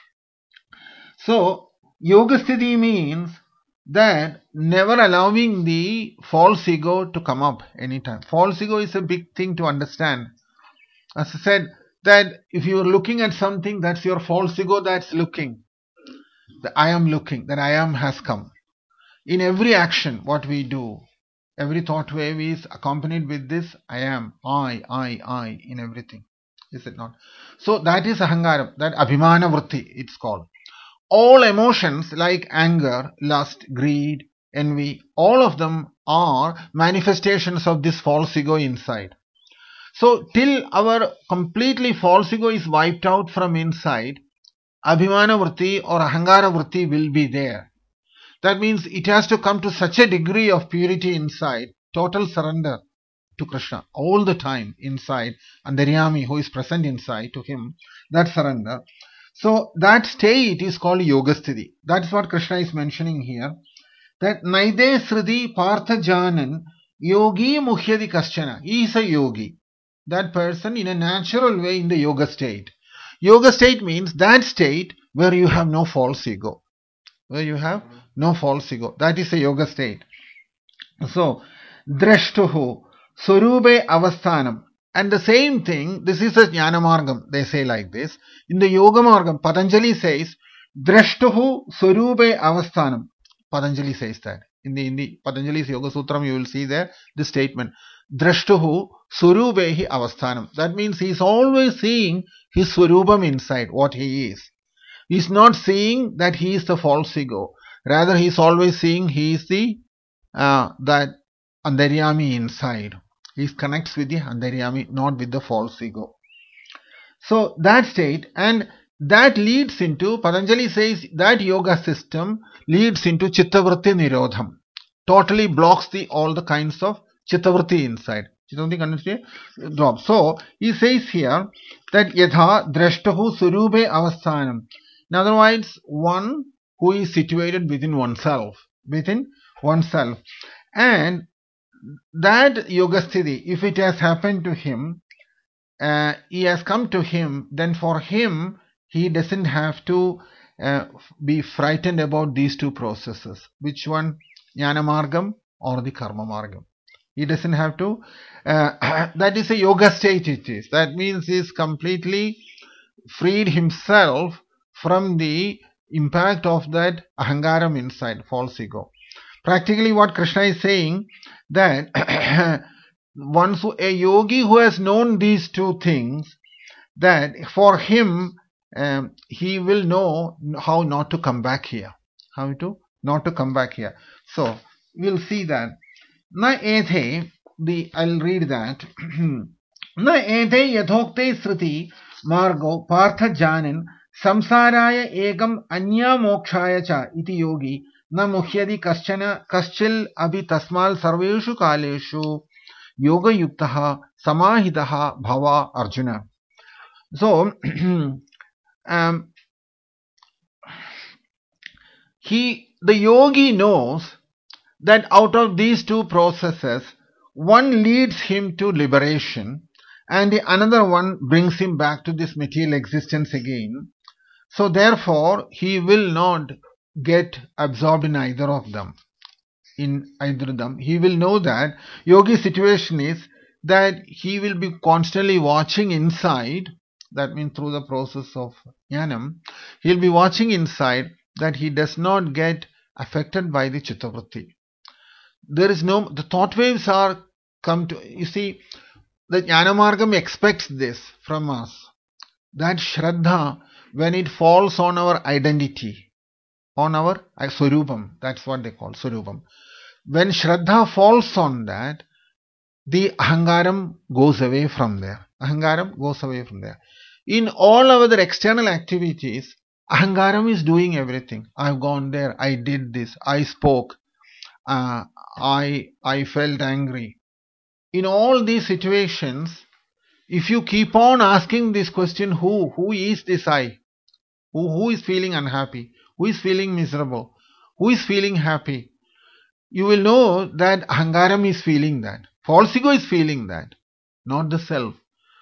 So Yoga Sthiti means that never allowing the false ego to come up anytime. False ego is a big thing to understand. As I said, that if you are looking at something, that's your false ego that's looking. The I am looking, that I am has come. In every action, what we do, every thought wave is accompanied with this I am, I, I, I in everything. Is it not? So that is ahangaram, that abhimana vritti it's called. All emotions like anger, lust, greed, envy, all of them are manifestations of this false ego inside. So till our completely false ego is wiped out from inside, abhimana vritti or ahangara vritti will be there. That means it has to come to such a degree of purity inside, total surrender to Krishna all the time inside, and Antaryami who is present inside to him, that surrender. So that state is called Yoga Sthiti. That's what Krishna is mentioning here. That Naide Sriti Partha Janan Yogi Muhyadi Kaschana. He is a yogi. that person in a natural way in the yoga state. Yoga state means that state where you have no false ego. Where you have no false ego. That is a yoga state. So, drashtuhu, surube avasthanam. And the same thing, this is a jnana margam, they say like this. In the yoga margam, Patanjali says, drashtuhu surube avasthanam. Patanjali says that. In the, in the Patanjali's Yoga Sutram, you will see there this statement. Drashtuhu surubehi avasthanam. That means he is always seeing his surubam inside, what he is. He is not seeing that he is the false ego. Rather, he is always seeing he is the uh, that Antaryami inside. He connects with the Antaryami, not with the false ego. So that state, and that leads into, Patanjali says that yoga system leads into Chittavritti Nirodham. Totally blocks the all the kinds of Chittavritti inside. Chittavritti drops. So he says here that Yatha Drashtahu Surube Avasthanam. In other words, one who is situated within oneself, within oneself. And that yoga sthiti, if it has happened to him, uh, he has come to him, then for him, he doesn't have to uh, be frightened about these two processes. Which one? Jnana Margam or the Karma Margam. He doesn't have to. Uh, that is a yoga state it is. That means he is completely freed himself from the impact of that ahangaram inside, false ego. Practically what Krishna is saying, that once a yogi who has known these two things, that for him, um, he will know how not to come back here. How to not to come back here. So, we'll see that. Na ethe, the, I'll read that. Na ethe yadhokte sruti margo partha janin samsaraya egam anya mokshaya cha iti yogi na muhyadi kaschana kaschil abhi tasmal sarveshu kaleshu yoga yuktaha samahitaha bhava Arjuna. So, um, he, the yogi knows that out of these two processes, one leads him to liberation and the another one brings him back to this material existence again. So therefore, he will not get absorbed in either of them. In either of them, he will know that yogi's situation is that he will be constantly watching inside. That means through the process of jnanam, he will be watching inside that he does not get affected by the chittavritti. There is no, the thought waves are come to, you see, the jnana margam expects this from us. That shraddha, when it falls on our identity, on our uh, swarupam, that's what they call swarupam. When shraddha falls on that, the ahangaram goes away from there. Ahangaram goes away from there. In all other external activities, ahangaram is doing everything. I've gone there, I did this, I spoke, uh, I, I felt angry. In all these situations, if you keep on asking this question, who, who is this I? Who, who is feeling unhappy? Who is feeling miserable? Who is feeling happy? You will know that ahangaram is feeling that. False ego is feeling that, not the self.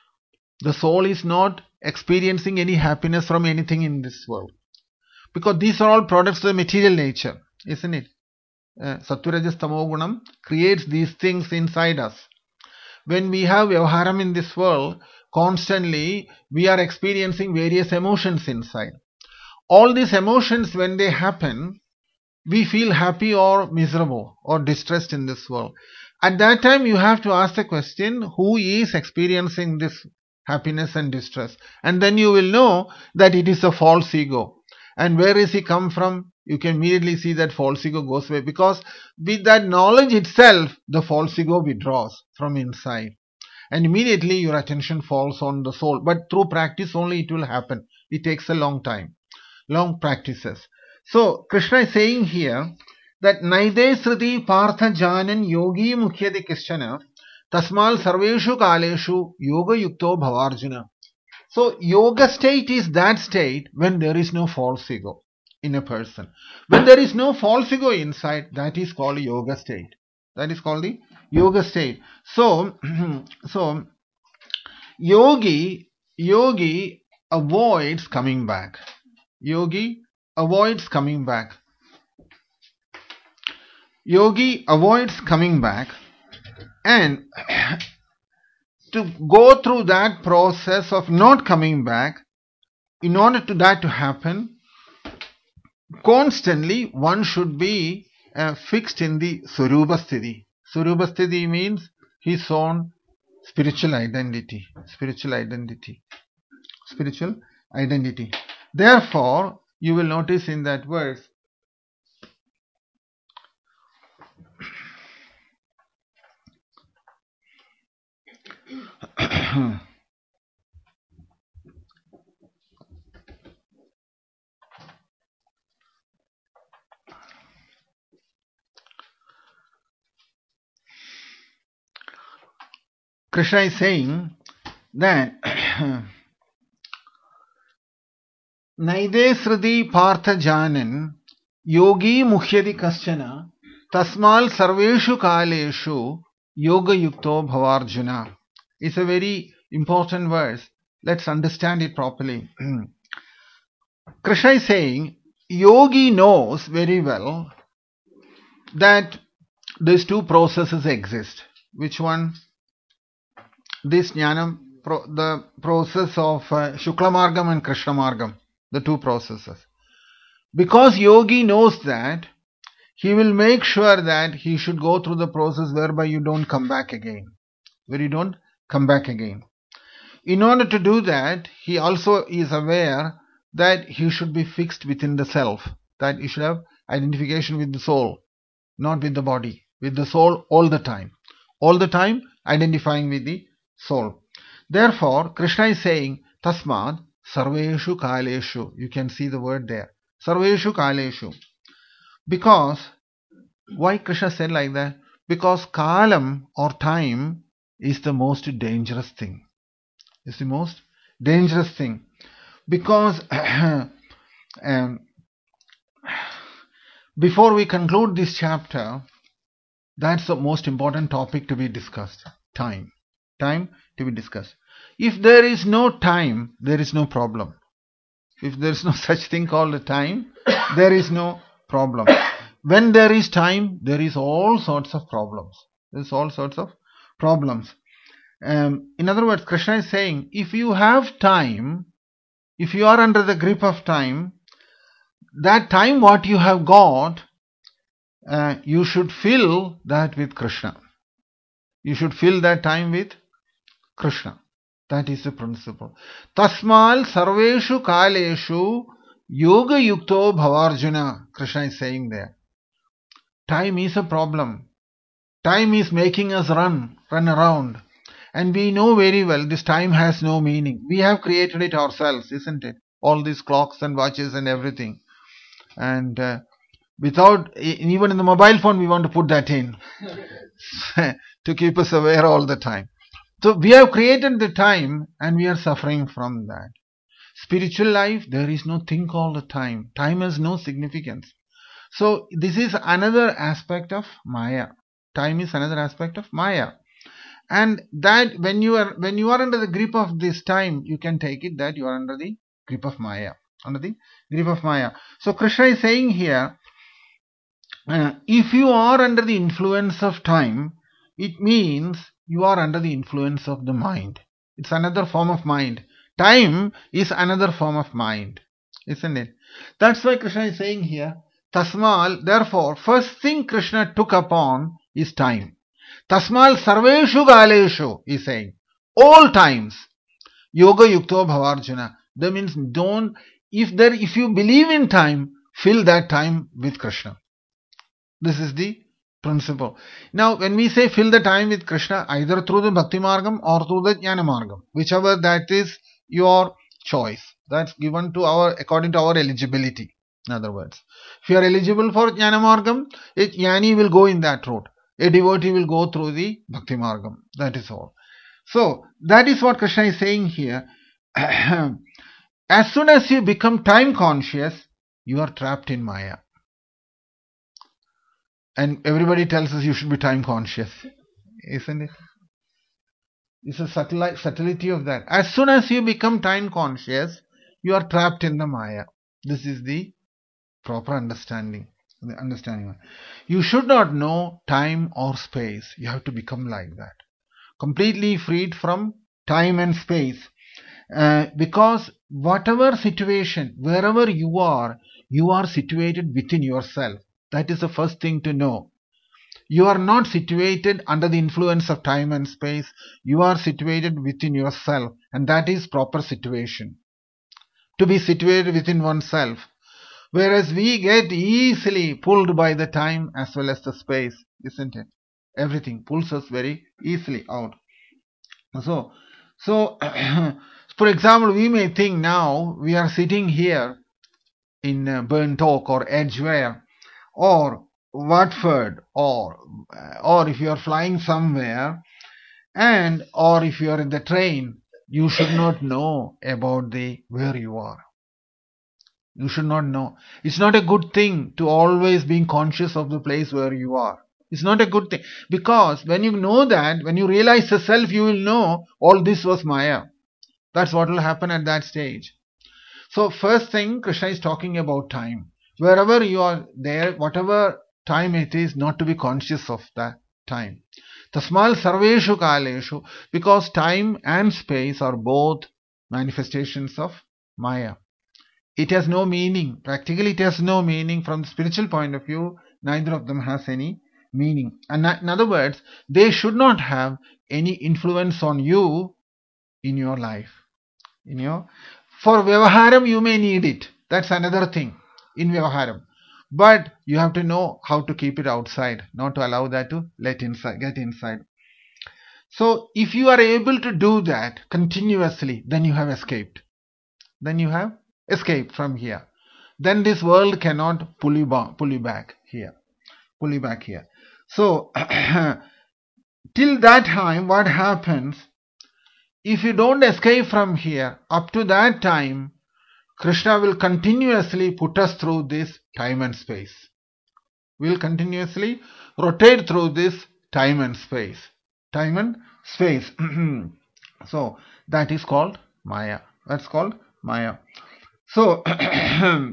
The soul is not experiencing any happiness from anything in this world. Because these are all products of the material nature, isn't it? Uh, Sattva-rajas tamogunam creates these things inside us. When we have vyavaharam in this world, constantly we are experiencing various emotions inside. All these emotions, when they happen, we feel happy or miserable or distressed in this world. At that time, you have to ask the question, who is experiencing this happiness and distress? And then you will know that it is a false ego. And where is he come from? You can immediately see that false ego goes away, because with that knowledge itself, the false ego withdraws from inside. And immediately your attention falls on the soul. But through practice only it will happen. It takes a long time, long practices. So Krishna is saying here that Naide Sriti Partha Janan Yogi Mukhyati Kishchana Tasmal Sarveshu Kaleshu Yoga Yukto Bhavarjuna. So yoga state is that state when there is no false ego in a person. When there is no false ego inside, that is called yoga state. That is called the yoga state. So, so Yogi, yogi avoids coming back. Yogi avoids coming back. Yogi avoids coming back, and to go through that process of not coming back, in order to that to happen, constantly one should be uh, fixed in the Swarupa Sthiti. Swarupa Sthiti means his own spiritual identity. Spiritual identity. Spiritual identity. Therefore, you will notice in that verse, Krishna is saying that Naide Sriti Partha Janan Yogi Mukhyadi Kaschana Tasmal Sarveshu Kaleshu Yoga Yukto Bhavarjuna. It's a very important verse. Let's understand it properly. Krishna is saying, Yogi knows very well that these two processes exist. Which one? This Jnanam, pro, the process of uh, Shukla Margam and Krishna Margam, the two processes. Because Yogi knows that, he will make sure that he should go through the process whereby you don't come back again. Where you don't come back again. In order to do that, he also is aware that he should be fixed within the self, that he should have identification with the soul, not with the body, with the soul all the time. All the time identifying with the soul. Therefore, Krishna is saying, Tasmad Sarveshu Kaleshu. You can see the word there. Sarveshu Kaleshu. Because, why Krishna said like that? Because Kalam or time is the most dangerous thing. It's the most dangerous thing. Because um, before we conclude this chapter, that's the most important topic to be discussed. Time. Time to be discussed. If there is no time, there is no problem. If there is no such thing called time, there is no problem. When there is time, there is all sorts of problems. There is all sorts of problems. Um, in other words, Krishna is saying, if you have time, if you are under the grip of time, that time what you have got, uh, you should fill that with Krishna. You should fill that time with Krishna. That is the principle. Tasmal sarveshu kaleshu yoga yukto bhavarjuna. Krishna is saying there. Time is a problem. Time is making us run, run around. And we know very well this time has no meaning. We have created it ourselves, isn't it? All these clocks and watches and everything. And uh, without, even in the mobile phone, we want to put that in to keep us aware all the time. So we have created the time and we are suffering from that. Spiritual life, there is no thing called a time. Time has no significance. So this is another aspect of Maya. Time is another aspect of Maya. And that when you are when you are under the grip of this time, you can take it that you are under the grip of Maya. Under the grip of Maya. So Krishna is saying here, uh, if you are under the influence of time, it means you are under the influence of the mind. It's another form of mind. Time is another form of mind. Isn't it? That's why Krishna is saying here, Tasmal, therefore, first thing Krishna took upon is time. Tasmal sarveshu galeshu, he is saying. All times. Yoga yukto bhavarjuna. That means don't, if there, if you believe in time, fill that time with Krishna. This is the principle. Now, when we say fill the time with Krishna, either through the Bhakti Margam or through the Jnana Margam, whichever that is your choice. That's given to our, according to our eligibility. In other words, if you are eligible for Jnana Margam, a Jnani will go in that route. A devotee will go through the Bhakti Margam. That is all. So, that is what Krishna is saying here. As soon as you become time conscious, you are trapped in Maya. And everybody tells us you should be time conscious. Isn't it? It's a subtli- subtlety of that. As soon as you become time conscious, you are trapped in the Maya. This is the proper understanding. The understanding. You should not know time or space. You have to become like that. Completely freed from time and space. Uh, because whatever situation, wherever you are, you are situated within yourself. That is the first thing to know. You are not situated under the influence of time and space. You are situated within yourself, and that is proper situation. To be situated within oneself. Whereas we get easily pulled by the time as well as the space, isn't it? Everything pulls us very easily out. So, so for example, we may think now we are sitting here in uh, Burnt Oak or Edgware or Watford, or or if you are flying somewhere, and or if you are in the train, you should not know about the where you are. You should not know. It's not a good thing to always being conscious of the place where you are. It's not a good thing, because when you know that, when you realize the self, you will know all this was Maya. That's what will happen at that stage. So first thing, Krishna is talking about time. Wherever you are there, whatever time it is, not to be conscious of that time. Tasmal sarveshu kaleshu, because time and space are both manifestations of Maya. It has no meaning. Practically, it has no meaning. From the spiritual point of view, neither of them has any meaning. And in other words, they should not have any influence on you in your life. In your For Vyavaharam, you may need it. That's another thing in Vyavaharam. But you have to know how to keep it outside, not to allow that to let inside, get inside. So if you are able to do that continuously, then you have escaped. Then you have escaped from here. Then this world cannot pull you, ba- pull you back here. Pull you back here. So till that time, what happens? If you don't escape from here, up to that time, Krishna will continuously put us through this time and space. We'll continuously rotate through this time and space. Time and space. So that is called Maya. That's called Maya. So, uh,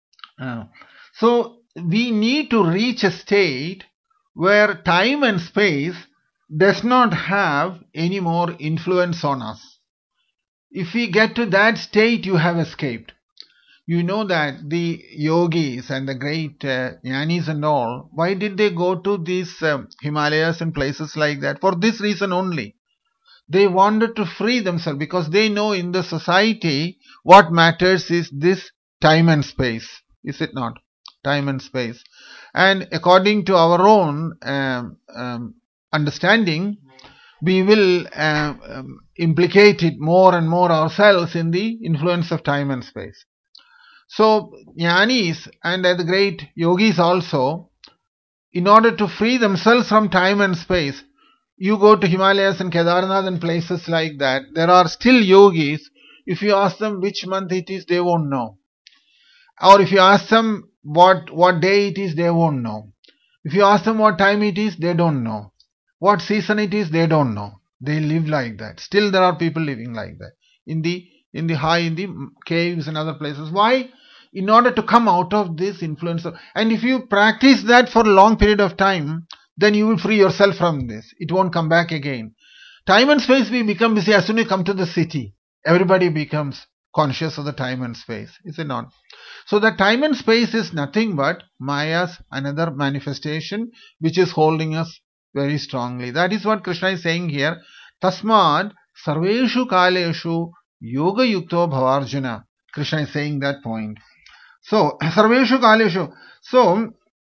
so we need to reach a state where time and space does not have any more influence on us. If we get to that state, you have escaped. You know that the yogis and the great uh, jnanis and all, why did they go to these um, Himalayas and places like that? For this reason only. They wanted to free themselves, because they know in the society what matters is this time and space. Is it not? Time and space. And according to our own um, um, understanding, we will uh, um, implicate it more and more ourselves in the influence of time and space. So jnanis and uh, the great yogis also, in order to free themselves from time and space, you go to Himalayas and Kedarnath and places like that, there are still yogis. If you ask them which month it is, they won't know. Or if you ask them what, what day it is, they won't know. If you ask them what time it is, they don't know. What season it is, they don't know. They live like that. Still there are people living like that. In the, in the high, in the caves and other places. Why? In order to come out of this influence. Of, and if you practice that for a long period of time, then you will free yourself from this. It won't come back again. Time and space, we become busy as soon as you come to the city. Everybody becomes conscious of the time and space. Is it not? So the time and space is nothing but Maya's another manifestation which is holding us very strongly. That is what Krishna is saying here. Tasmad sarveshu kaleshu yoga yukto bhavarjuna. Krishna is saying that point. So sarveshu kaleshu. So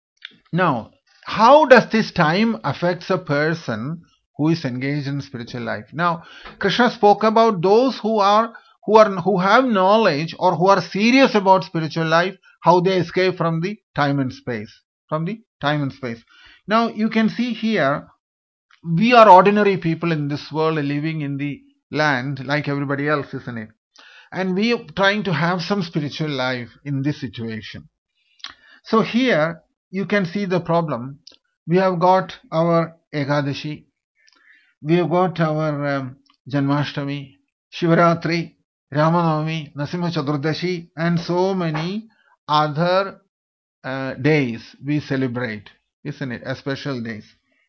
now, how does this time affects a person who is engaged in spiritual life? Now, Krishna spoke about those who are who are who have knowledge or who are serious about spiritual life, how they escape from the time and space. From the time and space. Now you can see here, we are ordinary people in this world living in the land like everybody else, isn't it? And we are trying to have some spiritual life in this situation. So here you can see the problem. We have got our Ekadashi. We have got our um, Janmashtami, Shivaratri, Ramanavami, Narasimha Chaturdashi, and so many other uh, days we celebrate, isn't it? As special days.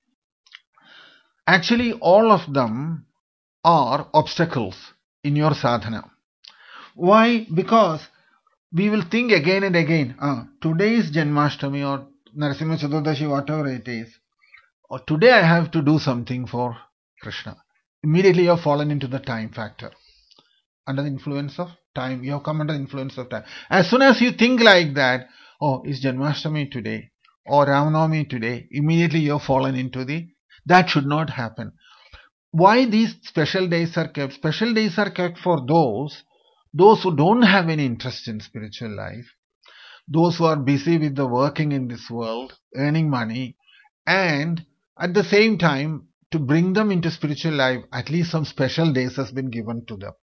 Actually, all of them are obstacles in your sadhana. Why? Because we will think again and again, ah, today is Janmashtami or Narasimha Chaturdashi, whatever it is, or today I have to do something for Krishna. Immediately you have fallen into the time factor. Under the influence of time, you have come under the influence of time. As soon as you think like that, oh, it's Janmashtami today or Ramanavami today, immediately you have fallen into the, that should not happen. Why these special days are kept? Special days are kept for those, those who don't have any interest in spiritual life, those who are busy with the working in this world, earning money, and at the same time, to bring them into spiritual life, at least some special days has been given to them.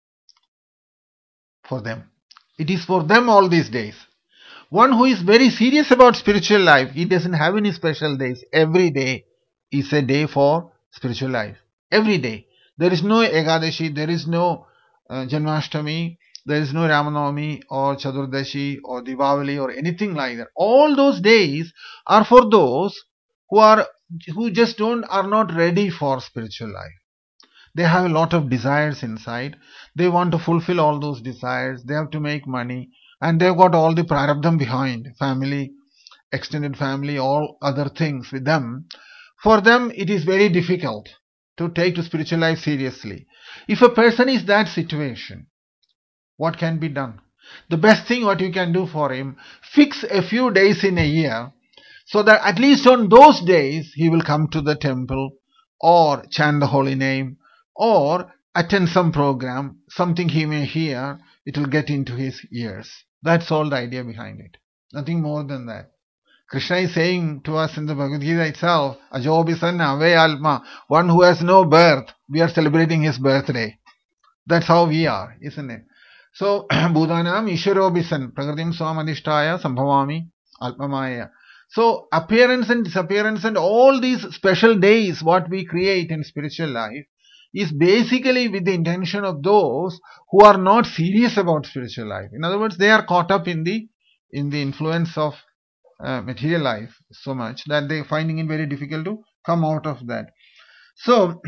For them. It is for them all these days. One who is very serious about spiritual life, he doesn't have any special days. Every day is a day for spiritual life. Every day. There is no Ekadashi, there is no uh, Janmashtami, there is no Ramanavami or Chaturdashi or Diwali or anything like that. All those days are for those who are who just don't are not ready for spiritual life. They have a lot of desires inside. They want to fulfill all those desires. They have to make money. And they've got all the prarabdham behind. Family, extended family, all other things with them. For them, it is very difficult to take to spiritual life seriously. If a person is that situation, what can be done? The best thing what you can do for him, fix a few days in a year, so that at least on those days, he will come to the temple or chant the holy name, or attend some program, something he may hear, it will get into his ears. That's all the idea behind it. Nothing more than that. Krishna is saying to us in the Bhagavad Gita itself, Ajobisanna Ave Alma, one who has no birth, we are celebrating his birthday. That's how we are, isn't it? So, Bhudanam Ishwarobisan, Prakritim Swamadhishtaya Sambhavami Alpamaya. So, appearance and disappearance and all these special days what we create in spiritual life is basically with the intention of those who are not serious about spiritual life. In other words, they are caught up in the in the influence of uh, material life so much that they are finding it very difficult to come out of that. So,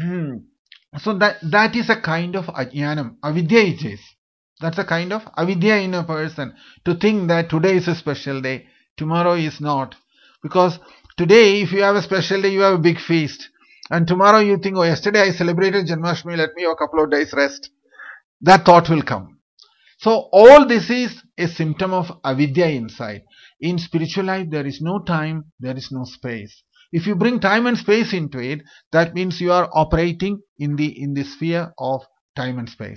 so that that is a kind of ajnanam, avidya it is. That's a kind of avidya in a person, to think that today is a special day, tomorrow is not. Because today, if you have a special day, you have a big feast. And tomorrow you think, oh, yesterday I celebrated Janmashtami, let me have a couple of days rest. That thought will come. So all this is a symptom of avidya inside. In spiritual life, there is no time, there is no space. If you bring time and space into it, that means you are operating in the in the sphere of time and space.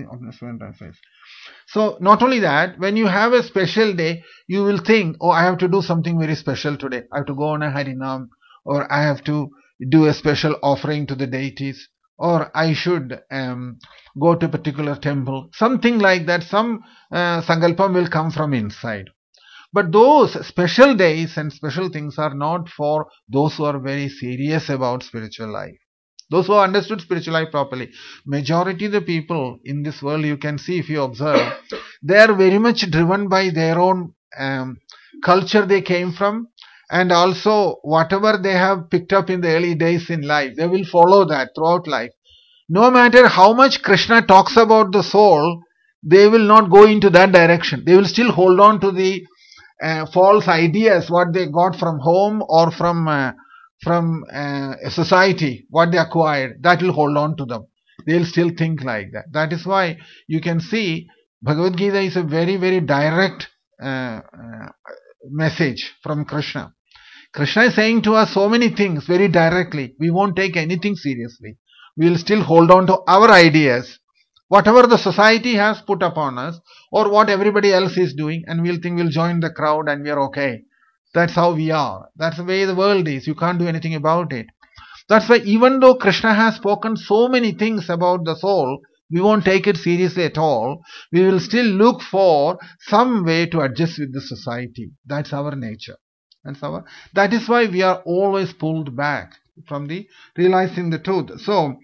So not only that, when you have a special day, you will think, oh, I have to do something very special today. I have to go on a Harinam, or I have to do a special offering to the deities, or I should um, go to a particular temple. Something like that, some uh, sankalpam will come from inside. But those special days and special things are not for those who are very serious about spiritual life. Those who have understood spiritual life properly. Majority of the people in this world, you can see if you observe, they are very much driven by their own um, culture they came from, and also whatever they have picked up in the early days in life, they will follow that throughout life. No matter how much Krishna talks about the soul, they will not go into that direction. They will still hold on to the uh, false ideas, what they got from home or from uh, from uh, society, what they acquired. That will hold on to them. They will still think like that. That is why you can see Bhagavad Gita is a very, very direct uh, uh, message from Krishna. Krishna is saying to us so many things very directly. We won't take anything seriously. We will still hold on to our ideas, whatever the society has put upon us, or what everybody else is doing, and we'll think we'll join the crowd and we are okay. That's how we are. That's the way the world is. You can't do anything about it. That's why even though Krishna has spoken so many things about the soul, we won't take it seriously at all. We will still look for some way to adjust with the society. That's our nature. That's our, that is why we are always pulled back from the realizing the truth. So,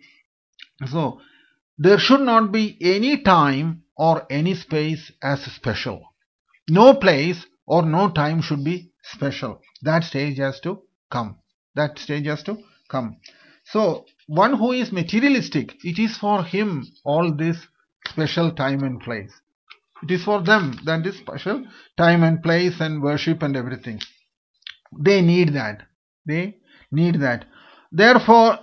so there should not be any time or any space as special. No place or no time should be special. That stage has to come. That stage has to come. So, one who is materialistic, it is for him all this special time and place. It is for them that is special time and place and worship and everything. They need that. They need that. Therefore,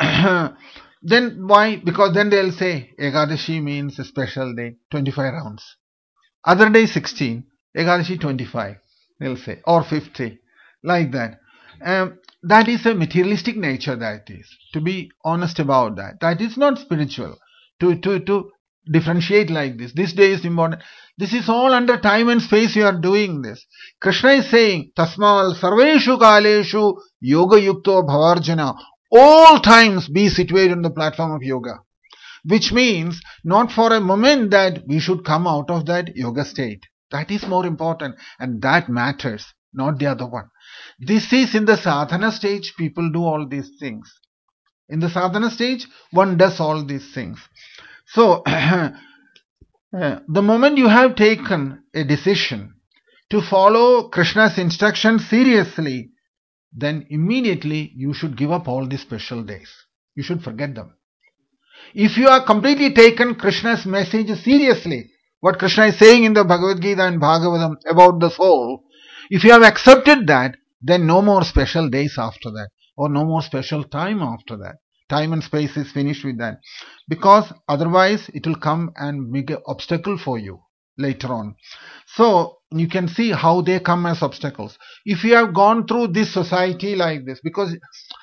then why? Because then they'll say Ekadashi means a special day, twenty-five rounds. Other day sixteen, Ekadashi twenty-five, they'll say, or fifty, like that. Um, that is a materialistic nature, that is. To be honest about that. That is not spiritual. To, to, to differentiate like this. This day is important. This is all under time and space you are doing this. Krishna is saying, Tasmal sarveshu kaleshu yoga yukto bhavarjana. All times be situated on the platform of yoga. Which means not for a moment that we should come out of that yoga state. That is more important and that matters, not the other one. This is in the sadhana stage people do all these things. In the sadhana stage one does all these things. So, uh, the moment you have taken a decision to follow Krishna's instructions seriously, then immediately you should give up all these special days. You should forget them. If you are completely taken Krishna's message seriously, what Krishna is saying in the Bhagavad Gita and Bhagavatam about the soul, if you have accepted that, then no more special days after that, or no more special time after that. Time and space is finished with that. Because otherwise it will come and make an obstacle for you later on. So you can see how they come as obstacles. If you have gone through this society like this, because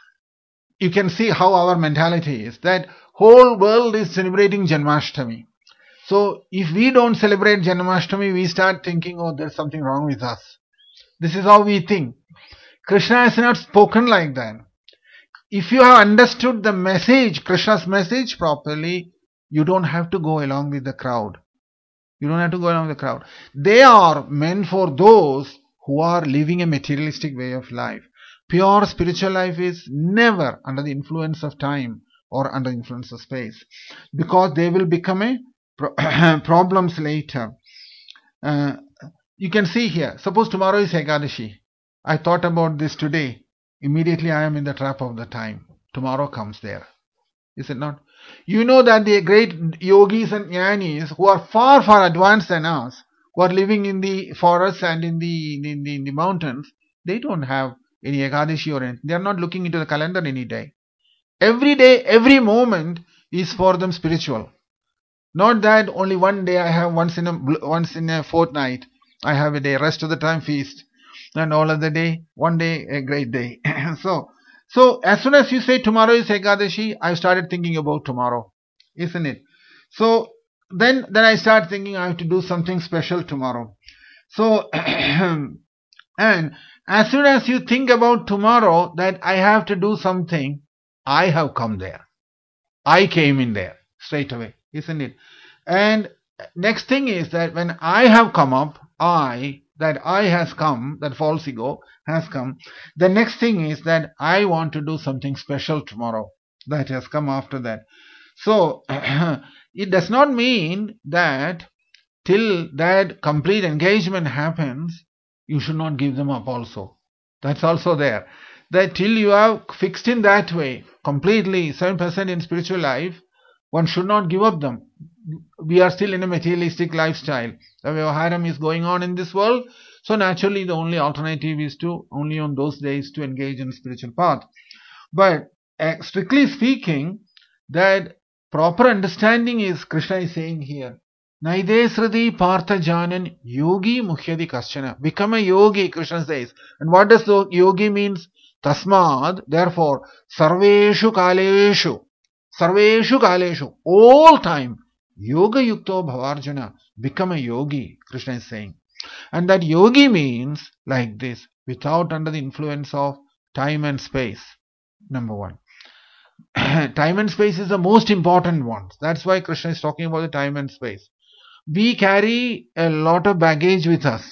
you can see how our mentality is, that whole world is celebrating Janmashtami. So if we don't celebrate Janmashtami, we start thinking, oh, there's something wrong with us. This is how we think. Krishna has not spoken like that. If you have understood the message, Krishna's message properly, you don't have to go along with the crowd. You don't have to go along with the crowd. They are meant for those who are living a materialistic way of life. Pure spiritual life is never under the influence of time or under the influence of space. Because they will become a pro problems later. Uh, you can see here, suppose tomorrow is Ekadashi. I thought about this today. Immediately I am in the trap of the time. Tomorrow comes there. Is it not? You know that the great yogis and jnanis who are far, far advanced than us, who are living in the forests and in the, in the, in the mountains, they don't have any Ekadashi or anything. They are not looking into the calendar any day. Every day, every moment is for them spiritual. Not that only one day I have once in a, once in a fortnight, I have a day, rest of the time feast. And all other day, one day, a great day. so, so as soon as you say tomorrow is Ekadashi, I started thinking about tomorrow, isn't it? So then, then I start thinking I have to do something special tomorrow. So, and as soon as you think about tomorrow that I have to do something, I have come there. I came in there straight away, isn't it? And next thing is that when I have come up, I that I has come, that false ego has come. The next thing is that I want to do something special tomorrow. That has come after that. So, it does not mean that till that complete engagement happens, you should not give them up also. That's also there. That till you have fixed in that way, completely seven percent in spiritual life, one should not give up them. We are still in a materialistic lifestyle. The Vyavaharam is going on in this world. So naturally the only alternative is to, only on those days, to engage in spiritual path. But uh, strictly speaking, that proper understanding is, Krishna is saying here, Naide sriti partha janan yogi muhyadi kaschana. Become a yogi, Krishna says. And what does the yogi means? Tasmad, therefore, sarveshu kaleshu. Sarveshu kaleshu. All time. Yoga yukto bhavarjana. Become a yogi, Krishna is saying. And that yogi means like this, without under the influence of time and space. Number one. Time and space is the most important one. That's why Krishna is talking about the time and space. We carry a lot of baggage with us,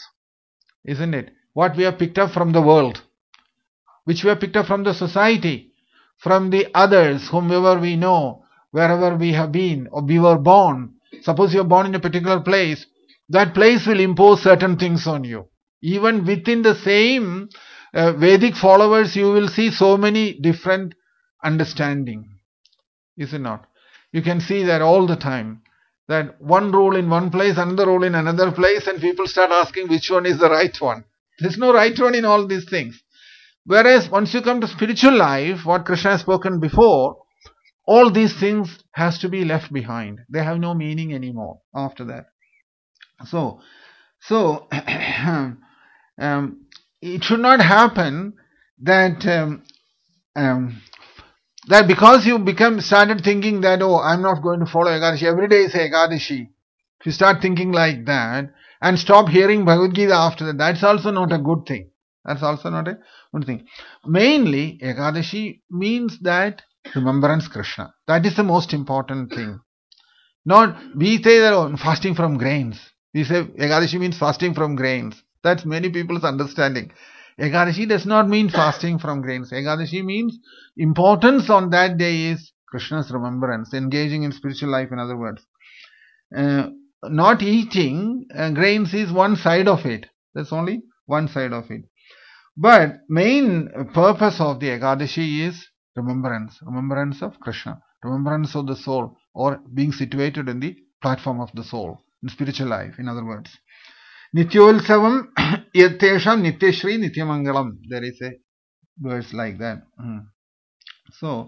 isn't it? What we have picked up from the world, which we have picked up from the society. from the others, whomever we know, wherever we have been, or we were born. Suppose you are born in a particular place, that place will impose certain things on you. Even within the same uh, Vedic followers, you will see so many different understanding. Is it not? You can see that all the time. That one rule in one place, another rule in another place, and people start asking which one is the right one. There's no right one in all these things. Whereas once you come to spiritual life, what Krishna has spoken before, all these things has to be left behind. They have no meaning anymore after that. So, so um, it should not happen that um, um, that because you become started thinking that, oh, I'm not going to follow Ekadashi, every day is Ekadashi. If you start thinking like that and stop hearing Bhagavad Gita after that, that's also not a good thing. That's also not a good thing. Mainly, Ekadashi means that remembrance Krishna. That is the most important thing. Not, we say that oh, fasting from grains. We say Ekadashi means fasting from grains. That's many people's understanding. Ekadashi does not mean fasting from grains. Ekadashi means importance on that day is Krishna's remembrance, engaging in spiritual life, in other words. Uh, not eating uh, grains is one side of it. That's only one side of it. But main purpose of the Ekadashi is remembrance. Remembrance of Krishna. Remembrance of the soul, or being situated in the platform of the soul, in spiritual life, in other words. Nityolsavam yattesham nityashri nityamangalam. There is a verse like that. Mm. So,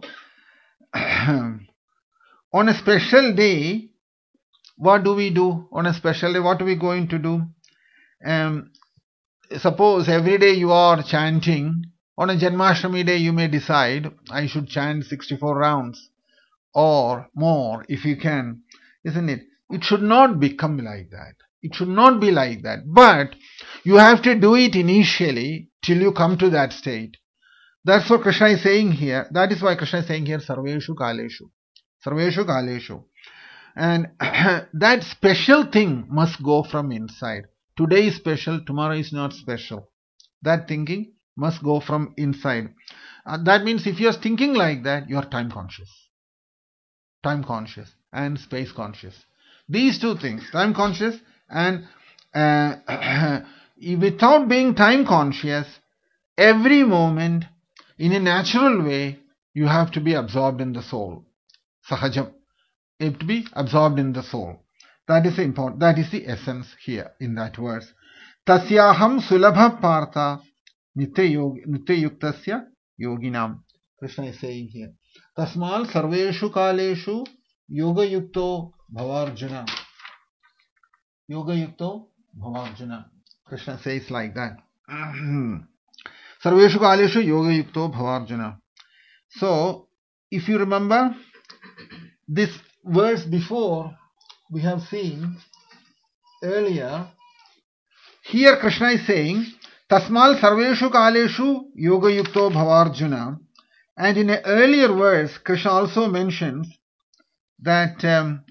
on a special day, what do we do? On a special day, what are we going to do? Um, suppose every day you are chanting. On a Janmashtami day, you may decide, I should chant sixty-four rounds or more if you can. Isn't it? It should not become like that. It should not be like that. But you have to do it initially till you come to that state. That's what Krishna is saying here. That is why Krishna is saying here, Sarveshu Kaleshu. Sarveshu Kaleshu. And that special thing must go from inside. Today is special, tomorrow is not special. That thinking must go from inside. Uh, that means if you are thinking like that, you are time conscious. Time conscious and space conscious. These two things, time conscious and uh, without being time conscious, every moment in a natural way you have to be absorbed in the soul. Sahajam. You have to be absorbed in the soul. That is the important. That is the essence here in that verse. Tasyaham sulabha partha nityayuktasya yoginam. Krishna is saying here. Tasmal sarveshu kaleshu yoga yukto bhavarjuna. Yoga yukto bhavarjuna. Krishna says like that. Sarveshu kaleshu yoga yukto bhavarjuna. So, if you remember this verse before, we have seen earlier. Here Krishna is saying, Tasmal sarveshu kaleshu yoga yukto bhavarjuna. And in an earlier verse, Krishna also mentions that um,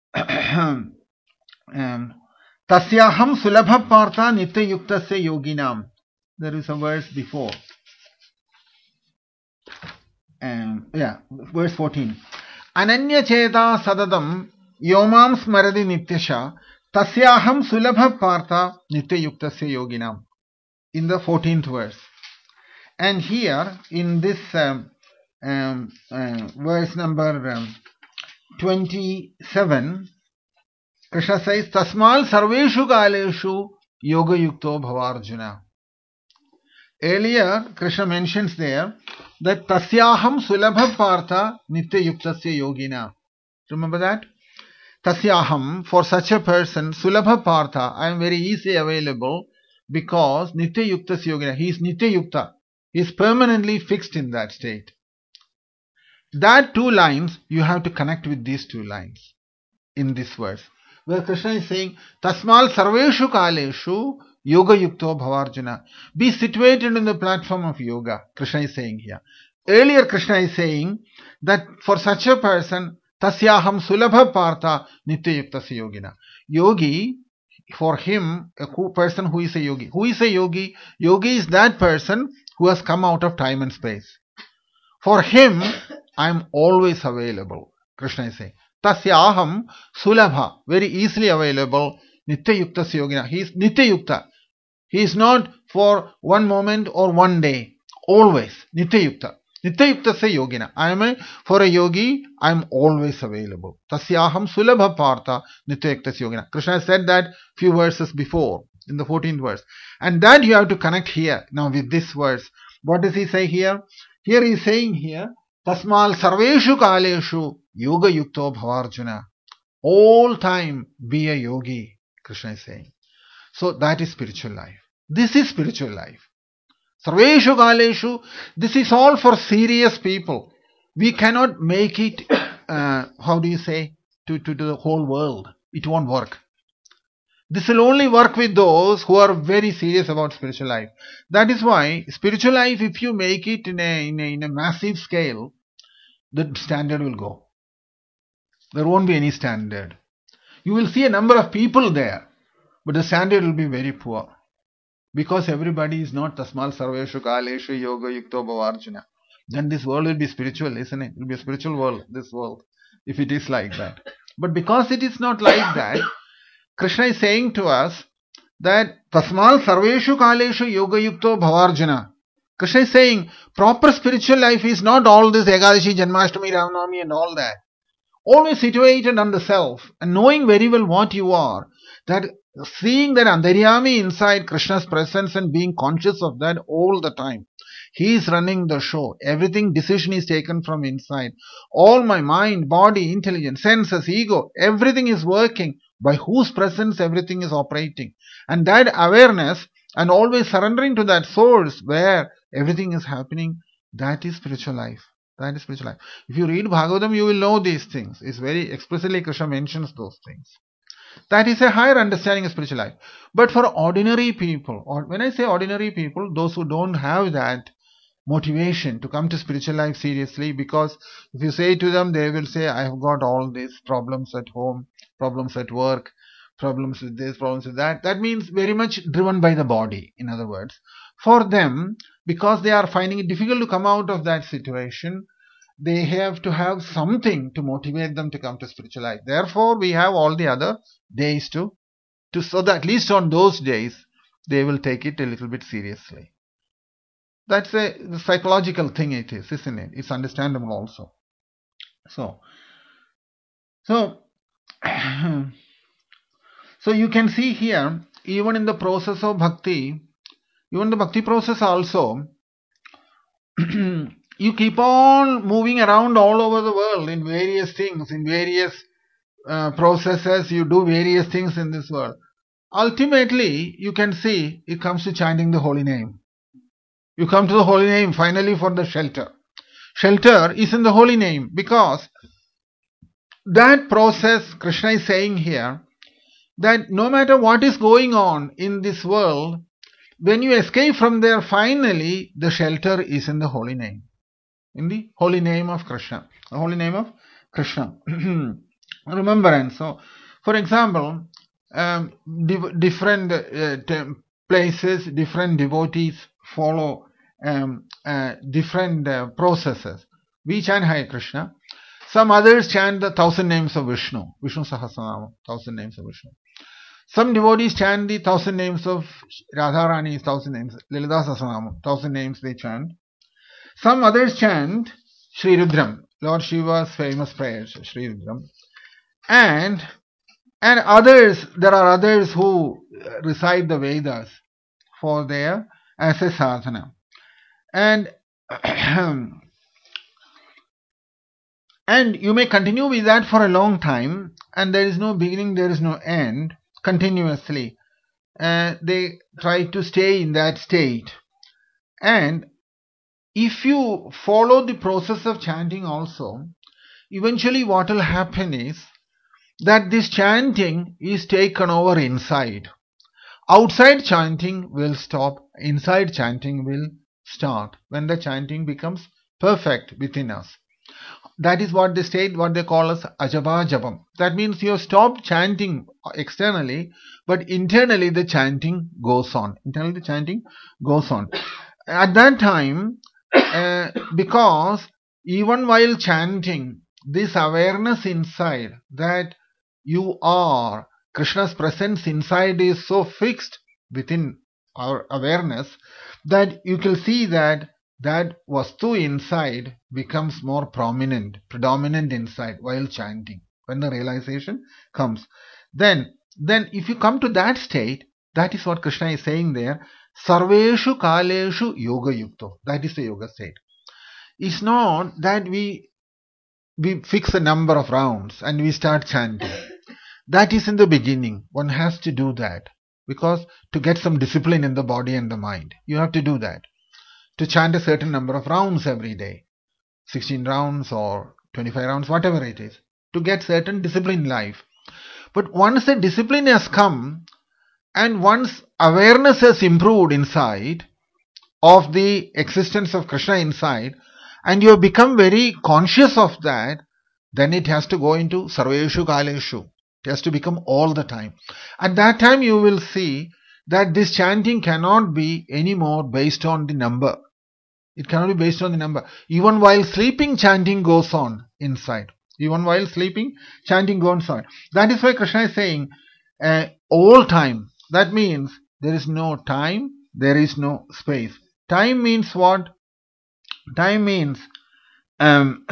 um, Tasyaham sulabha partha nitya yuktasya yoginam. There is a verse before. Um, yeah, verse fourteen. Ananya cheta sadadam yomam smaradi nityasha tasyaham sulabha partha nitya yuktasya yoginam. In the fourteenth verse. And here in this um, um, uh, verse number um, twenty-seven, Krishna says, Tasmal sarveshu kaleshu yoga yukto bhavarjuna. Earlier, Krishna mentions there that Tasyaham sulabha partha nitya yuktasya yogina. Remember that? Tasyaham, for such a person, sulabha partha, I am very easily available because nitya yuktasya yogina, he is nitya yukta. He is permanently fixed in that state. That two lines, you have to connect with these two lines in this verse. Where Krishna is saying, Tasmal sarveshu kaleshu yoga yukto bhavarjuna. Be situated in the platform of yoga, Krishna is saying here. Earlier Krishna is saying that for such a person, tasyaham sulabha partha nitya yuktasya yogina. Yogi, for him, a person who is a yogi. Who is a yogi? Yogi is that person who has come out of time and space. For him, I am always available. Krishna is saying, Tasyaham sulabha, very easily available. Nityayukta yogina. He is Nityayukta. He is not for one moment or one day. Always. Nityayukta. Nityayukta se yogina. I am a, for a yogi, I am always available. Tasyaham sulabha partha nityayukta yogina. Krishna said that few verses before, in the fourteenth verse. And that you have to connect here, now with this verse. What does he say here? Here he is saying here, Tasmal sarveshu kaleshu yoga yukto bhavarjuna. All time be a yogi, Krishna is saying. So that is spiritual life. This is spiritual life. Sarveshu kaleshu, this is all for serious people. We cannot make it, uh, how do you say, to, to, to the whole world. It won't work. This will only work with those who are very serious about spiritual life. That is why spiritual life, if you make it in a, in a, in a massive scale, the standard will go. There won't be any standard. You will see a number of people there, but the standard will be very poor. Because everybody is not Tasmal Sarveshu Kaleshu Yoga Yukto Bhavarjuna. Then this world will be spiritual, isn't it? It will be a spiritual world, this world, if it is like that. But because it is not like that, Krishna is saying to us that Tasmal Sarveshu Kaleshu Yoga Yukto Bhavarjuna. Krishna is saying proper spiritual life is not all this Ekadashi, Janmashtami, Ramanavami and all that. Always situated on the self and knowing very well what you are. That seeing that Antaryami inside Krishna's presence and being conscious of that all the time. He is running the show. Everything decision is taken from inside. All my mind, body, intelligence, senses, ego, everything is working. By whose presence everything is operating. And that awareness and always surrendering to that source where everything is happening, that is spiritual life. That is spiritual life. If you read Bhagavatam, you will know these things. It's very explicitly Krishna mentions those things. That is a higher understanding of spiritual life. But for ordinary people, or when I say ordinary people, those who don't have that motivation to come to spiritual life seriously, because if you say to them, they will say, I have got all these problems at home, problems at work, problems with this, problems with that. That means very much driven by the body, in other words. For them, because they are finding it difficult to come out of that situation, they have to have something to motivate them to come to spiritual life. Therefore, we have all the other days to, to so that at least on those days, they will take it a little bit seriously. That's a psychological thing it is, isn't it? It's understandable also. So, so, so you can see here, even in the process of bhakti, even the bhakti process also, you keep on moving around all over the world in various things, in various uh, processes, you do various things in this world. Ultimately, you can see it comes to chanting the holy name. You come to the holy name finally for the shelter. Shelter is in the holy name because that process, Krishna is saying here, that no matter what is going on in this world, when you escape from there, finally the shelter is in the holy name. In the holy name of Krishna. The holy name of Krishna. Remembrance. So, for example, um, div- different uh, t- places, different devotees follow um, uh, different uh, processes. We chant Hare Krishna. Some others chant the thousand names of Vishnu. Vishnu Sahasranama, thousand names of Vishnu. Some devotees chant the thousand names of Radharani's thousand names. Lalita Sahasranama, thousand names they chant. Some others chant Sri Rudram, Lord Shiva's famous prayers, Sri Rudram. And, and others, there are others who recite the Vedas for their as a sadhana. And, and you may continue with that for a long time, and there is no beginning, there is no end, continuously. Uh, they try to stay in that state. And if you follow the process of chanting also, eventually what will happen is that this chanting is taken over inside. Outside chanting will stop, inside chanting will start when the chanting becomes perfect within us. That is what they state, what they call as ajaba jabam. That means you have stopped chanting externally, but internally the chanting goes on. Internally the chanting goes on. At that time, uh, because even while chanting, this awareness inside that you are, Krishna's presence inside is so fixed within our awareness that you can see that that vastu inside becomes more prominent, predominant inside while chanting. When the realization comes, then then if you come to that state, that is what Krishna is saying there. Sarveshu kaleshu yoga yukto. That is the yoga state. It's not that we we fix a number of rounds and we start chanting. That is in the beginning. One has to do that because to get some discipline in the body and the mind, you have to do that. To chant a certain number of rounds every day, sixteen rounds or twenty-five rounds, whatever it is, to get certain discipline in life. But once the discipline has come and once awareness has improved inside of the existence of Krishna inside, and you have become very conscious of that, then it has to go into Sarveshu Kaleshu. It has to become all the time. At that time you will see that this chanting cannot be anymore based on the number. It cannot be based on the number. Even while sleeping, chanting goes on inside. Even while sleeping, chanting goes on. That is why Krishna is saying, uh, all time. That means there is no time, there is no space. Time means what? Time means um,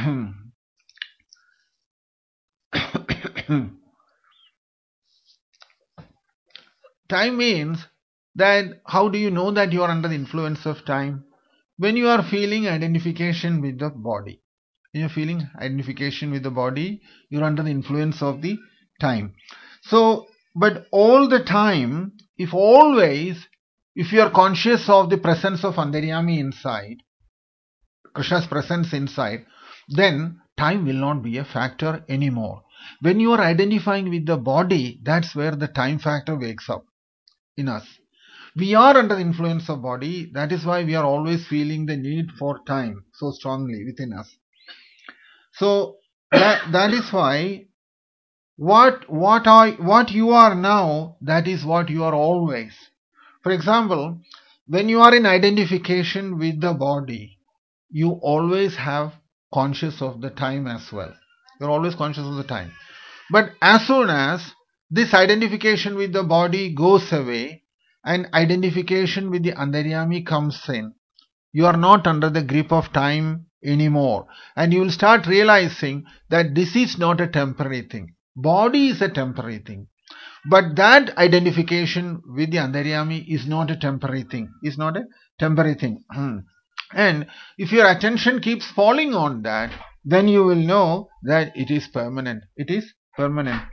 time means that how do you know that you are under the influence of time? When you are feeling identification with the body. When you are feeling identification with the body, you are under the influence of the time. So, but all the time, if always, if you are conscious of the presence of Antaryami inside, Krishna's presence inside, then time will not be a factor anymore. When you are identifying with the body, that's where the time factor wakes up in us. We are under the influence of body. That is why we are always feeling the need for time so strongly within us. So that, that is why what what are what you are now, that is what you are always. For example, when you are in identification with the body, you always have conscious of the time as well. You are always conscious of the time. But as soon as this identification with the body goes away and identification with the Antaryami comes in, you are not under the grip of time anymore. And you will start realizing that this is not a temporary thing. Body is a temporary thing. But that identification with the Antaryami is not a temporary thing. Is not a temporary thing. And if your attention keeps falling on that, then you will know that it is permanent. It is permanent.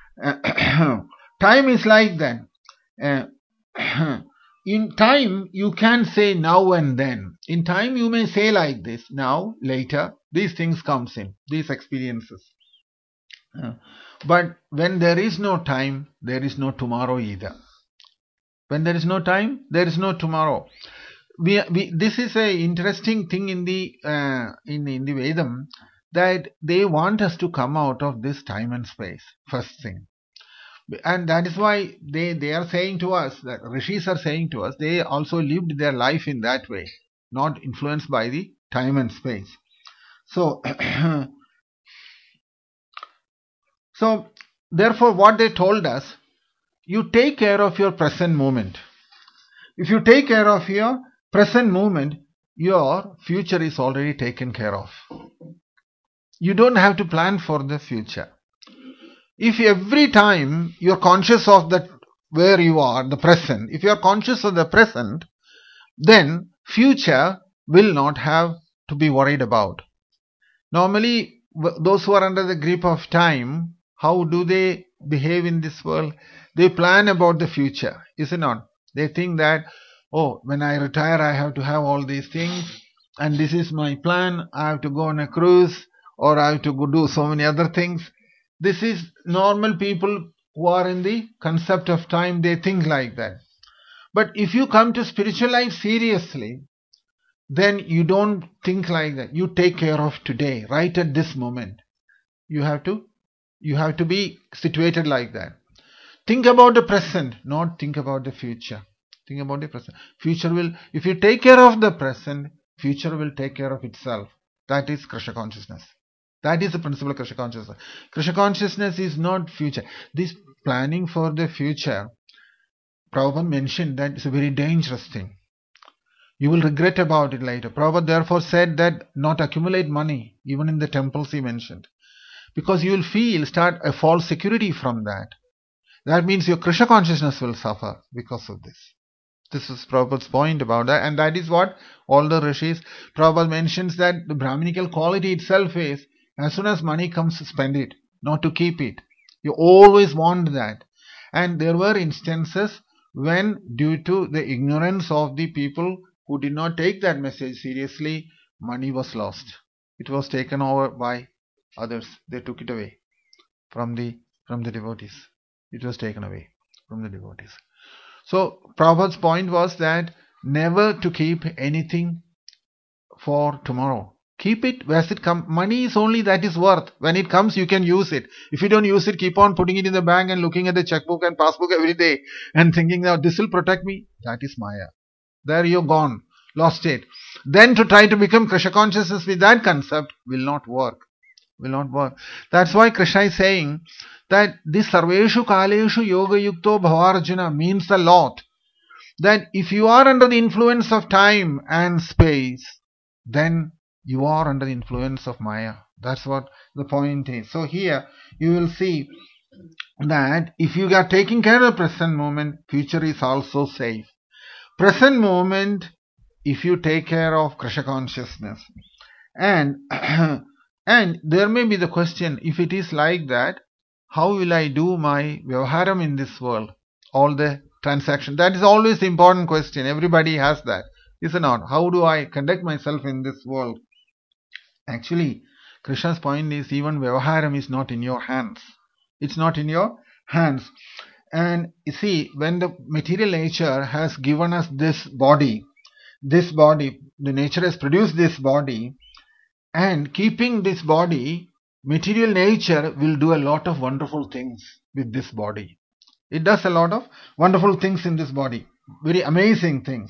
Time is like that. Uh, in time, you can say now and then. In time, you may say like this, now, later, these things comes in, these experiences. Uh, but when there is no time, there is no tomorrow either. When there is no time, there is no tomorrow. We, we, this is an interesting thing in the uh, in, in the Vedam, that they want us to come out of this time and space, first thing. And that is why they, they are saying to us, that Rishis are saying to us, they also lived their life in that way, not influenced by the time and space. So, so therefore what they told us, you take care of your present moment. If you take care of your present moment, your future is already taken care of. You don't have to plan for the future. If every time you're conscious of that where you are, the present, if you are conscious of the present, then future will not have to be worried about. Normally, those who are under the grip of time, how do they behave in this world? They plan about the future, is it not? They think that, oh, when I retire, I have to have all these things, and this is my plan. I have to go on a cruise, or I have to go do so many other things. This is normal people who are in the concept of time, they think like that. But if you come to spiritual life seriously, then you don't think like that. You take care of today, right at this moment. You have to, you have to be situated like that. Think about the present, not think about the future. Think about the present. Future will, if you take care of the present, future will take care of itself. That is Krishna consciousness. That is the principle of Krishna consciousness. Krishna consciousness is not future. This planning for the future, Prabhupada mentioned that it's a very dangerous thing. You will regret about it later. Prabhupada therefore said that not accumulate money, even in the temples he mentioned. Because you will feel, start a false security from that. That means your Krishna consciousness will suffer because of this. This is Prabhupada's point about that, and that is what all the rishis, Prabhupada mentions that the Brahminical quality itself is, as soon as money comes, spend it, not to keep it. You always want that. And there were instances when, due to the ignorance of the people who did not take that message seriously, money was lost. It was taken over by others. They took it away from the from the devotees. It was taken away from the devotees. So Prabhupada's point was that never to keep anything for tomorrow. Keep it as it comes. Money is only that is worth. When it comes, you can use it. If you don't use it, keep on putting it in the bank and looking at the checkbook and passbook every day and thinking that this will protect me. That is Maya. There you're gone. Lost it. Then to try to become Krishna consciousness with that concept will not work. Will not work. That's why Krishna is saying that this Sarveshu Kaleshu Yoga Yukto Bhavarjuna means a lot. That if you are under the influence of time and space, then you are under the influence of Maya. That's what the point is. So here you will see that if you are taking care of the present moment, future is also safe. Present moment, if you take care of Krishna consciousness. And and there may be the question, if it is like that, how will I do my vyavaharam in this world? All the transaction. That is always the important question. Everybody has that. Is it not? How do I conduct myself in this world? Actually, Krishna's point is even vyavaharam is not in your hands. It's not in your hands. And you see, when the material nature has given us this body, this body, the nature has produced this body, and keeping this body, material nature will do a lot of wonderful things with this body. It does a lot of wonderful things in this body. Very amazing things.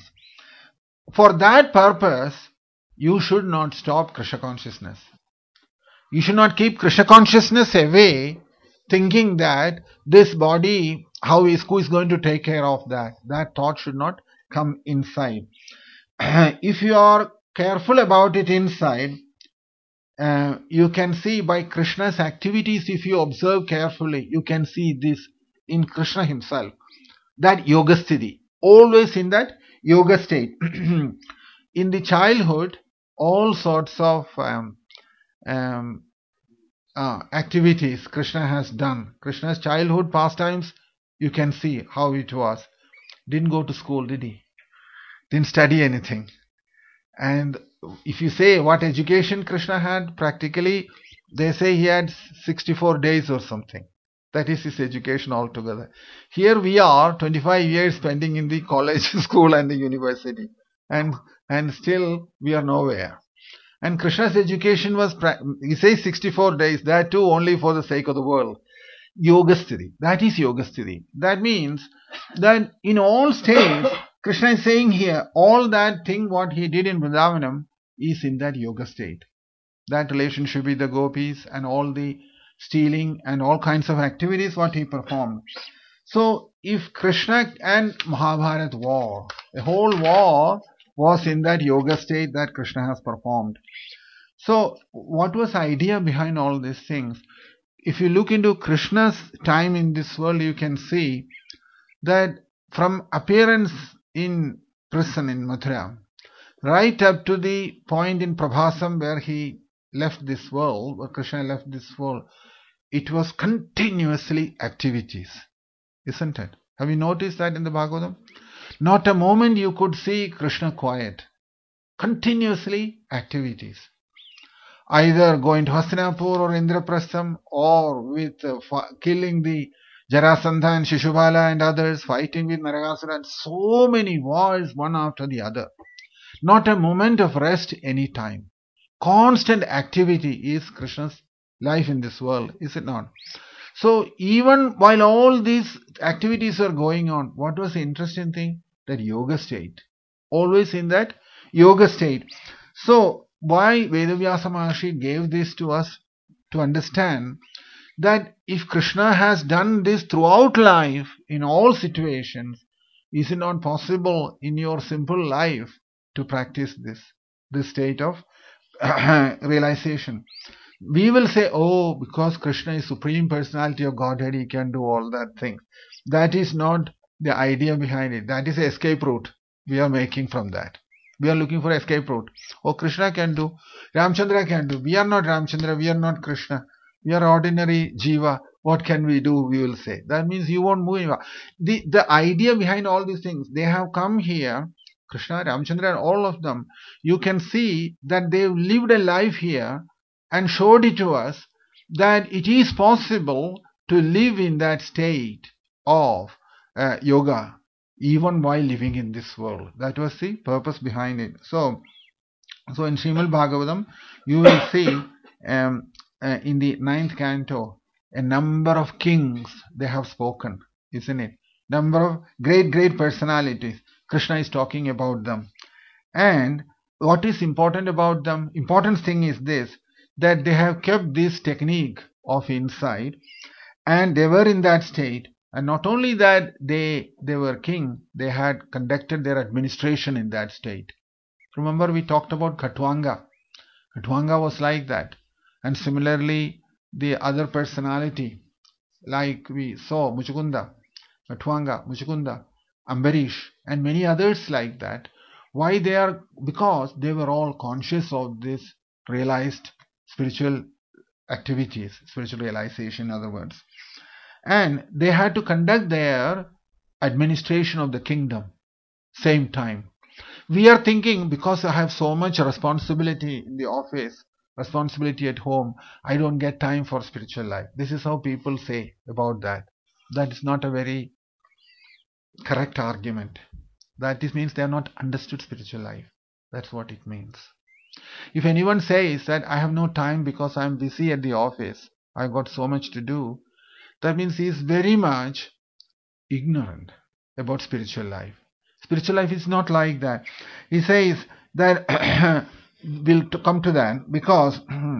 For that purpose, you should not stop Krishna consciousness. You should not keep Krishna consciousness away, thinking that this body, how is, who is going to take care of that? That thought should not come inside. If you are careful about it inside, uh, you can see by Krishna's activities, if you observe carefully, you can see this in Krishna himself. That yoga sthiti, always in that yoga state. In the childhood, all sorts of um, um, uh, activities Krishna has done. Krishna's childhood pastimes, you can see how it was. Didn't go to school, did he? Didn't study anything. And if you say what education Krishna had, practically they say he had sixty-four days or something. That is his education altogether. Here we are, twenty-five years spending in the college, school and the university. And, and still we are nowhere. And Krishna's education was, he says sixty-four days, that too only for the sake of the world. Yoga sthiti. That is yoga sthiti. That means that in all states, Krishna is saying here, all that thing what he did in Vrindavanam is in that yoga state. That relationship with the gopis and all the stealing and all kinds of activities what he performed. So if Krishna and Mahabharata war, the whole war was in that yoga state that Krishna has performed. So what was the idea behind all these things? If you look into Krishna's time in this world, you can see that from appearance in prison in Mathura, right up to the point in Prabhasam where he left this world, where Krishna left this world, it was continuously activities, isn't it? Have you noticed that in the Bhagavatam? Not a moment you could see Krishna quiet. Continuously activities. Either going to Hastinapur or Indraprastham, or with uh, killing the Jarasandha and Shishubala and others, fighting with Naragasura, and so many wars one after the other. Not a moment of rest any time. Constant activity is Krishna's life in this world, is it not? So even while all these activities are going on, what was the interesting thing? That yoga state. Always in that yoga state. So why Vedavyasa Maharshi gave this to us to understand that if Krishna has done this throughout life in all situations, is it not possible in your simple life to practice this, this state of realization? We will say, oh, because Krishna is Supreme Personality of Godhead, he can do all that thing. That is not the idea behind it. That is an escape route we are making from that. We are looking for escape route. Oh, Krishna can do, Ramchandra can do. We are not Ramchandra, we are not Krishna. We are ordinary Jiva. What can we do? We will say. That means you won't move anywhere. The, the idea behind all these things, they have come here, Krishna, Ramchandra, and all of them. You can see that they've lived a life here and showed it to us that it is possible to live in that state of uh, yoga even while living in this world. That was the purpose behind it. So, so in Srimad Bhagavatam, you will see um, uh, in the ninth canto, a number of kings they have spoken, isn't it? Number of great, great personalities. Krishna is talking about them. And what is important about them? Important thing is this, that they have kept this technique of insight, and they were in that state. And not only that, they they were king, they had conducted their administration in that state. Remember, we talked about Khatwanga. Khatwanga was like that. And similarly, the other personality, like we saw Muchukunda, Khatwanga, Muchukunda, Ambarish, and many others like that. Why they are? Because they were all conscious of this realized spiritual activities, spiritual realization, in other words. And they had to conduct their administration of the kingdom same time. We are thinking, because I have so much responsibility in the office, responsibility at home, I don't get time for spiritual life. This is how people say about that. That is not a very correct argument. That is, means they have not understood spiritual life. That's what it means. If anyone says that I have no time because I am busy at the office, I've got so much to do, that means he is very much ignorant about spiritual life. Spiritual life is not like that. He says that we'll come to that, because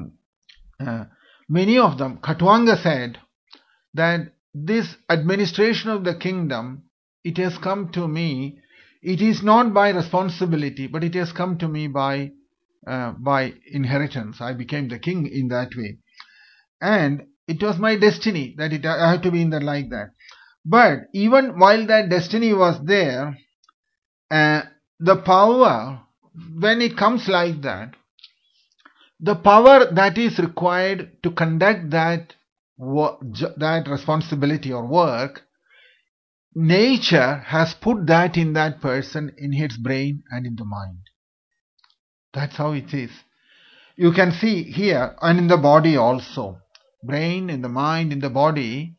uh, many of them, Khatwanga said that this administration of the kingdom, it has come to me, it is not by responsibility, but it has come to me by uh, by inheritance. I became the king in that way. And it was my destiny that it, I had to be in that like that. But even while that destiny was there, uh, the power, when it comes like that, the power that is required to conduct that that responsibility or work, nature has put that in that person, in his brain and in the mind. That's how it is. You can see here, and in the body also. Brain, in the mind, in the body.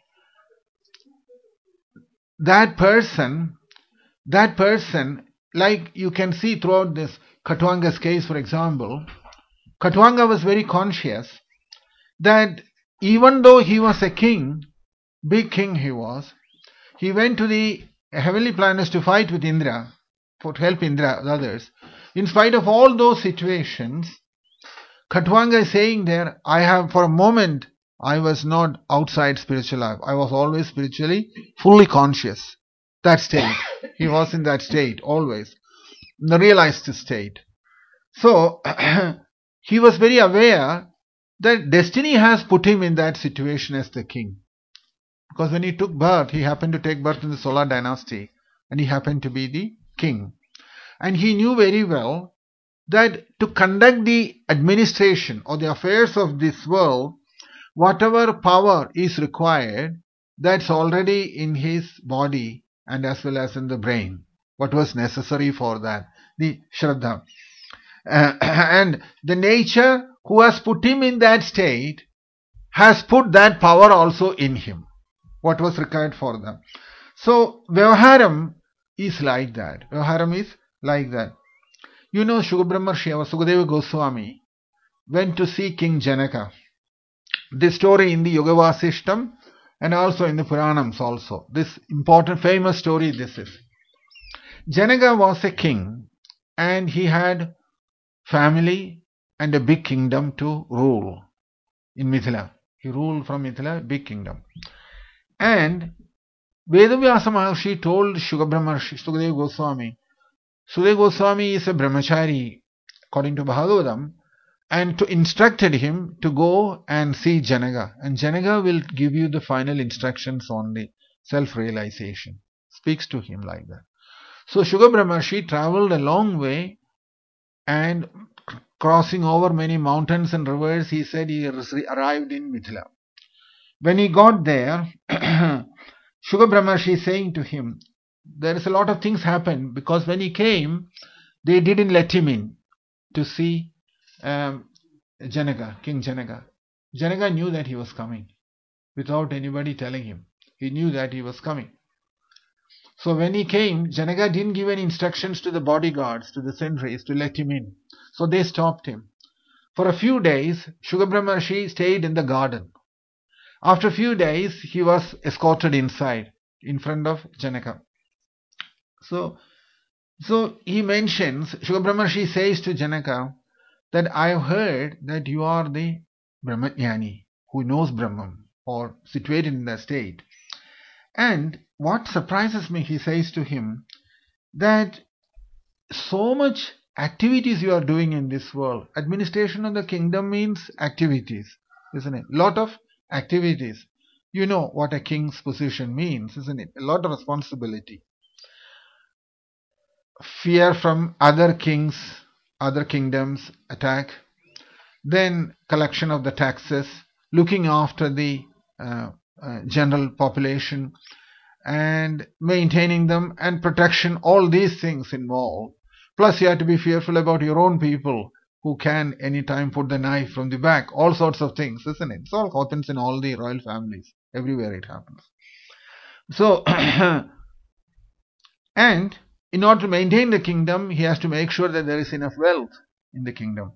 That person, that person, like you can see throughout this Khatwanga's case, for example, Khatwanga was very conscious that even though he was a king, big king he was, he went to the heavenly planets to fight with Indra, for to help Indra and others. In spite of all those situations, Khatwanga is saying there, I have for a moment, I was not outside spiritual life. I was always spiritually fully conscious. That state. He was in that state always. The realized state. So, he was very aware that destiny has put him in that situation as the king. Because when he took birth, he happened to take birth in the Solar dynasty. And he happened to be the king. And he knew very well that to conduct the administration or the affairs of this world, whatever power is required, that's already in his body and as well as in the brain. What was necessary for that? The Shraddha. Uh, and the nature who has put him in that state has put that power also in him. What was required for them. So, Vyavaharam is like that. Vyavaharam is like that. You know, Shukabrahmarshi, our Sukadeva Goswami, went to see King Janaka. This story in the Yoga Vasishtam and also in the Puranams also. This important famous story this is. Janaka was a king and he had family and a big kingdom to rule in Mithila. He ruled from Mithila, big kingdom. And Vedavyasa Maharshi told Shukabrahmarshi, Sukadeva Goswami, Sukadeva Goswami is a brahmachari, according to Bhagavatam, and to instructed him to go and see Janaka. And Janaka will give you the final instructions on the self-realization. Speaks to him like that. So Shukabrahmarshi traveled a long way, and crossing over many mountains and rivers, he said he arrived in Mithila. When he got there, Shukabrahmarshi is saying to him, there is a lot of things happened, because when he came, they didn't let him in to see um, Janaka, King Janaka. Janaka knew that he was coming without anybody telling him. He knew that he was coming. So when he came, Janaka didn't give any instructions to the bodyguards, to the sentries, to let him in. So they stopped him. For a few days, Shukabrahmarshi stayed in the garden. After a few days, he was escorted inside, in front of Janaka. So, so he mentions, Shukabrahmarshi says to Janaka, that I have heard that you are the Brahmajnani, who knows Brahman, or situated in that state. And what surprises me, he says to him, that so much activities you are doing in this world. Administration of the kingdom means activities, isn't it? Lot of activities. You know what a king's position means, isn't it? A lot of responsibility. Fear from other kings, other kingdoms attack. Then collection of the taxes, looking after the uh, uh, general population, and maintaining them, and protection, all these things involved. Plus you have to be fearful about your own people, who can anytime put the knife from the back, all sorts of things, isn't it? It all happens in all the royal families, everywhere it happens. So, and in order to maintain the kingdom, he has to make sure that there is enough wealth in the kingdom.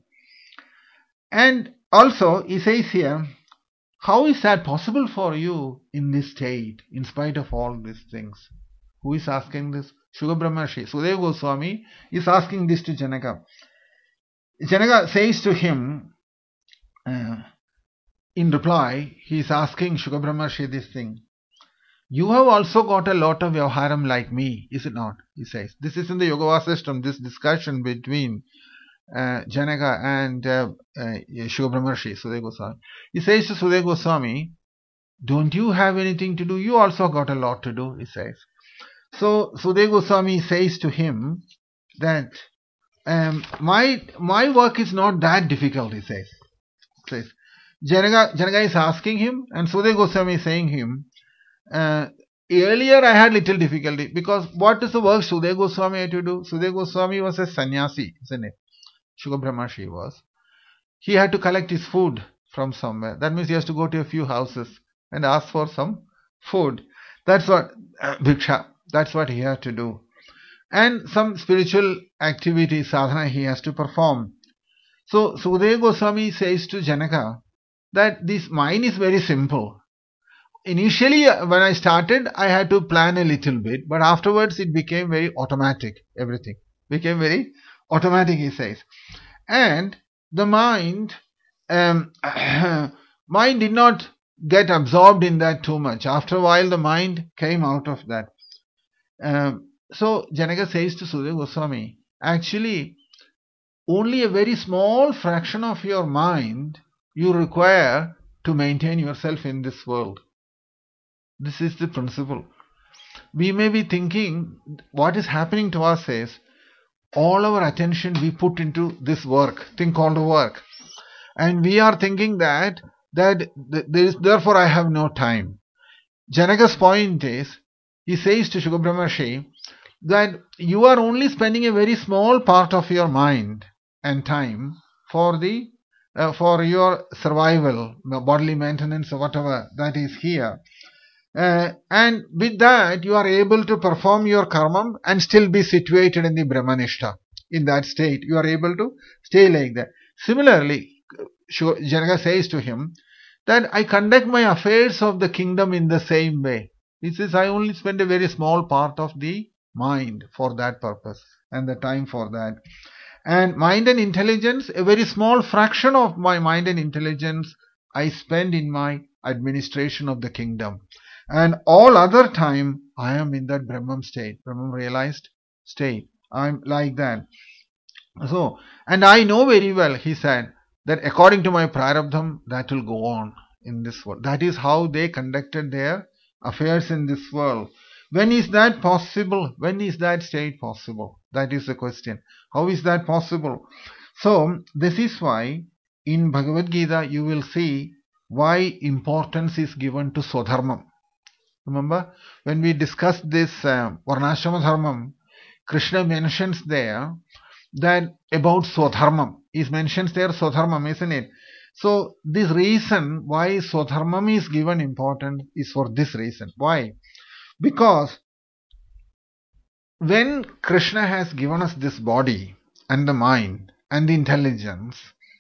And also, he says here, how is that possible for you in this state, in spite of all these things? Who is asking this? Shukabrahmarshi. Sukadeva Goswami is asking this to Janaka. Janaka says to him, uh, in reply, he is asking Shukabrahmarshi this thing. You have also got a lot of Vyavaharam like me, is it not? He says. This is in the Yoga Vasistham, this discussion between uh, Janaka and uh, uh, Shukabrahmarshi, Sukadeva Goswami. He says to Sukadeva Goswami, don't you have anything to do? You also got a lot to do, he says. So Sukadeva Goswami says to him that um, my my work is not that difficult, he says. He says Janaka, Janaka is asking him, and Sukadeva Goswami is saying him, uh, earlier I had little difficulty, because what is the work Sukadeva Goswami had to do? Sukadeva Goswami was a sannyasi, isn't it? Shukabrahmarshi was. He had to collect his food from somewhere. That means he has to go to a few houses and ask for some food. That's what uh, Bhiksha. That's what he has to do. And some spiritual activity, sadhana, he has to perform. So Sukadeva Goswami says to Janaka that this mine is very simple. Initially, when I started, I had to plan a little bit, but afterwards it became very automatic. Everything became very automatic, he says. And the mind, um, mind did not get absorbed in that too much. After a while, the mind came out of that. Um, so Janaka says to Sukadeva Goswami, actually, only a very small fraction of your mind you require to maintain yourself in this world. This is the principle. We may be thinking what is happening to us is all our attention we put into this work, thing called work, and we are thinking that that there is, therefore I have no time. Janaka's point is, he says to Shukabrahmarshi that you are only spending a very small part of your mind and time for the uh, for your survival, bodily maintenance or whatever that is here. Uh, and with that you are able to perform your karma and still be situated in the Brahmanishta. In that state you are able to stay like that. Similarly, Janaka says to him that I conduct my affairs of the kingdom in the same way. He says I only spend a very small part of the mind for that purpose and the time for that. And mind and intelligence, a very small fraction of my mind and intelligence I spend in my administration of the kingdom. And all other time I am in that Brahman state, Brahman realized state. I'm like that. So, and I know very well, he said, that according to my prarabdham, that will go on in this world. That is how they conducted their affairs in this world. When is that possible? When is that state possible? That is the question. How is that possible? So, this is why in Bhagavad Gita you will see why importance is given to Swadharmam. Remember, when we discussed this uh, Varnashrama Dharmam, Krishna mentions there that about Swadharmam. He mentions there Swadharmam, isn't it? So, this reason why Swadharmam is given importance is for this reason. Why? Because when Krishna has given us this body and the mind and the intelligence,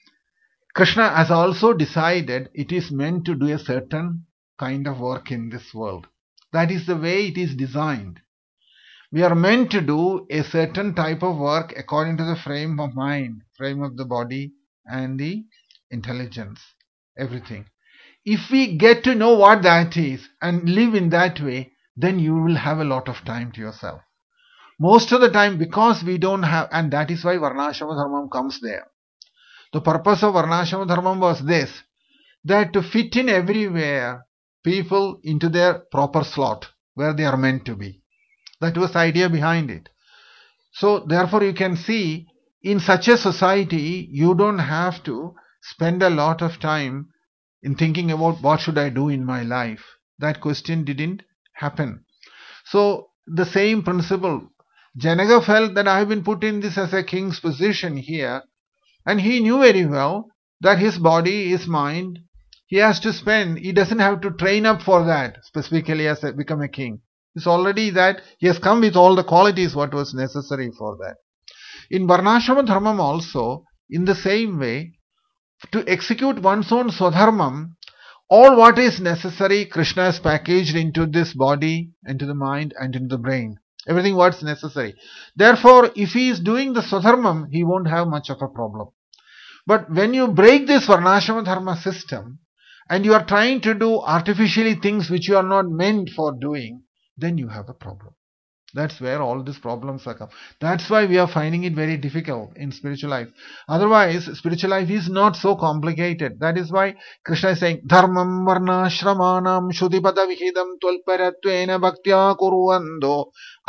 Krishna has also decided it is meant to do a certain kind of work in this world. That is the way it is designed. We are meant to do a certain type of work according to the frame of mind, frame of the body and the intelligence, everything. If we get to know what that is and live in that way, then you will have a lot of time to yourself. Most of the time, because we don't have, and that is why Varnashrama Dharmam comes there. The purpose of Varnashrama Dharmam was this, that to fit in everywhere people into their proper slot, where they are meant to be. That was the idea behind it. So therefore you can see, in such a society, you don't have to spend a lot of time in thinking about what should I do in my life. That question didn't happen. So the same principle, Janaka felt that I have been put in this as a king's position here, and he knew very well that his body, his mind, he has to spend, he doesn't have to train up for that, specifically as a, become a king. It's already that he has come with all the qualities what was necessary for that. In Varnashrama Dharmam also, in the same way, to execute one's own Swadharmam, all what is necessary, Krishna has packaged into this body, into the mind and into the brain. Everything what's necessary. Therefore, if he is doing the Swadharmam, he won't have much of a problem. But when you break this Varnashrama Dharma system, and you are trying to do artificially things which you are not meant for doing, then you have a problem. That's where all these problems are come. That's why we are finding it very difficult in spiritual life. Otherwise, spiritual life is not so complicated. That is why Krishna is saying, Dharmam varna shramanam shuddhipada vihidam tulparatvena bhaktya kurvando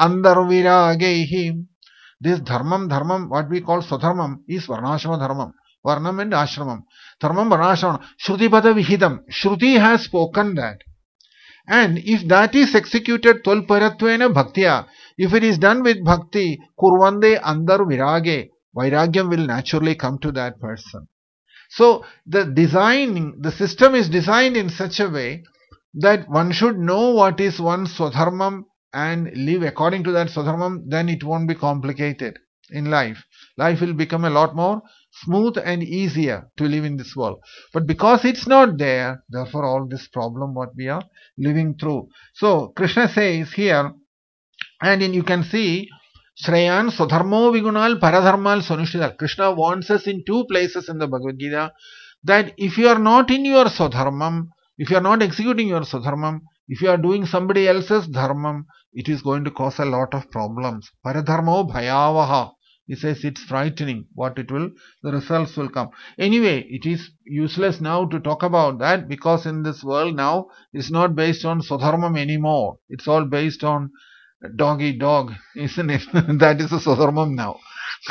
andarviragehi. This dharmam, dharmam, what we call swadharmam, is varnashrama dharmam. Varnam and ashramam. Dharmam, varnashrama, shrutipada vihidam. Shruti has spoken that. And if that is executed tolparatvena bhaktya, if it is done with bhakti, kurvande andar virage, vairagyam will naturally come to that person. So the designing, the system is designed in such a way that one should know what is one's swadharmam and live according to that swadharmam, then it won't be complicated in life. Life will become a lot more smooth and easier to live in this world. But because it's not there, therefore all this problem what we are living through. So Krishna says here, and in, you can see, Shreyan Swadharmo Vigunal Paradharmal Sonushtidal. Krishna wants us in two places in the Bhagavad Gita, that if you are not in your Swadharmam, if you are not executing your Swadharmam, if you are doing somebody else's Dharmam, it is going to cause a lot of problems. Paradharmo Bhayavaha. He says it's frightening what it will, the results will come. Anyway, it is useless now to talk about that, because in this world now, it's not based on Swadharmam anymore. It's all based on dog eat dog, isn't it? That is the Swadharmam now.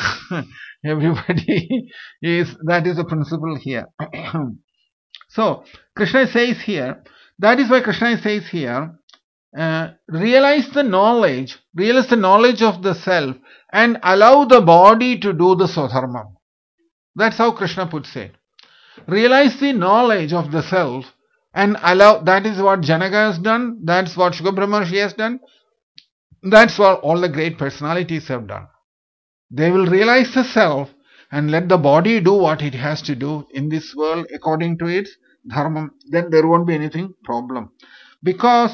Everybody is, that is the principle here. So, Krishna says here, that is why Krishna says here, Uh, realize the knowledge, realize the knowledge of the self and allow the body to do the Swadharmam. That's how Krishna puts it. Realize the knowledge of the self and allow, that is what Janaka has done, that's what Shukra Brahmarshi has done, that's what all the great personalities have done. They will realize the self and let the body do what it has to do in this world according to its dharma. Then there won't be anything problem. Because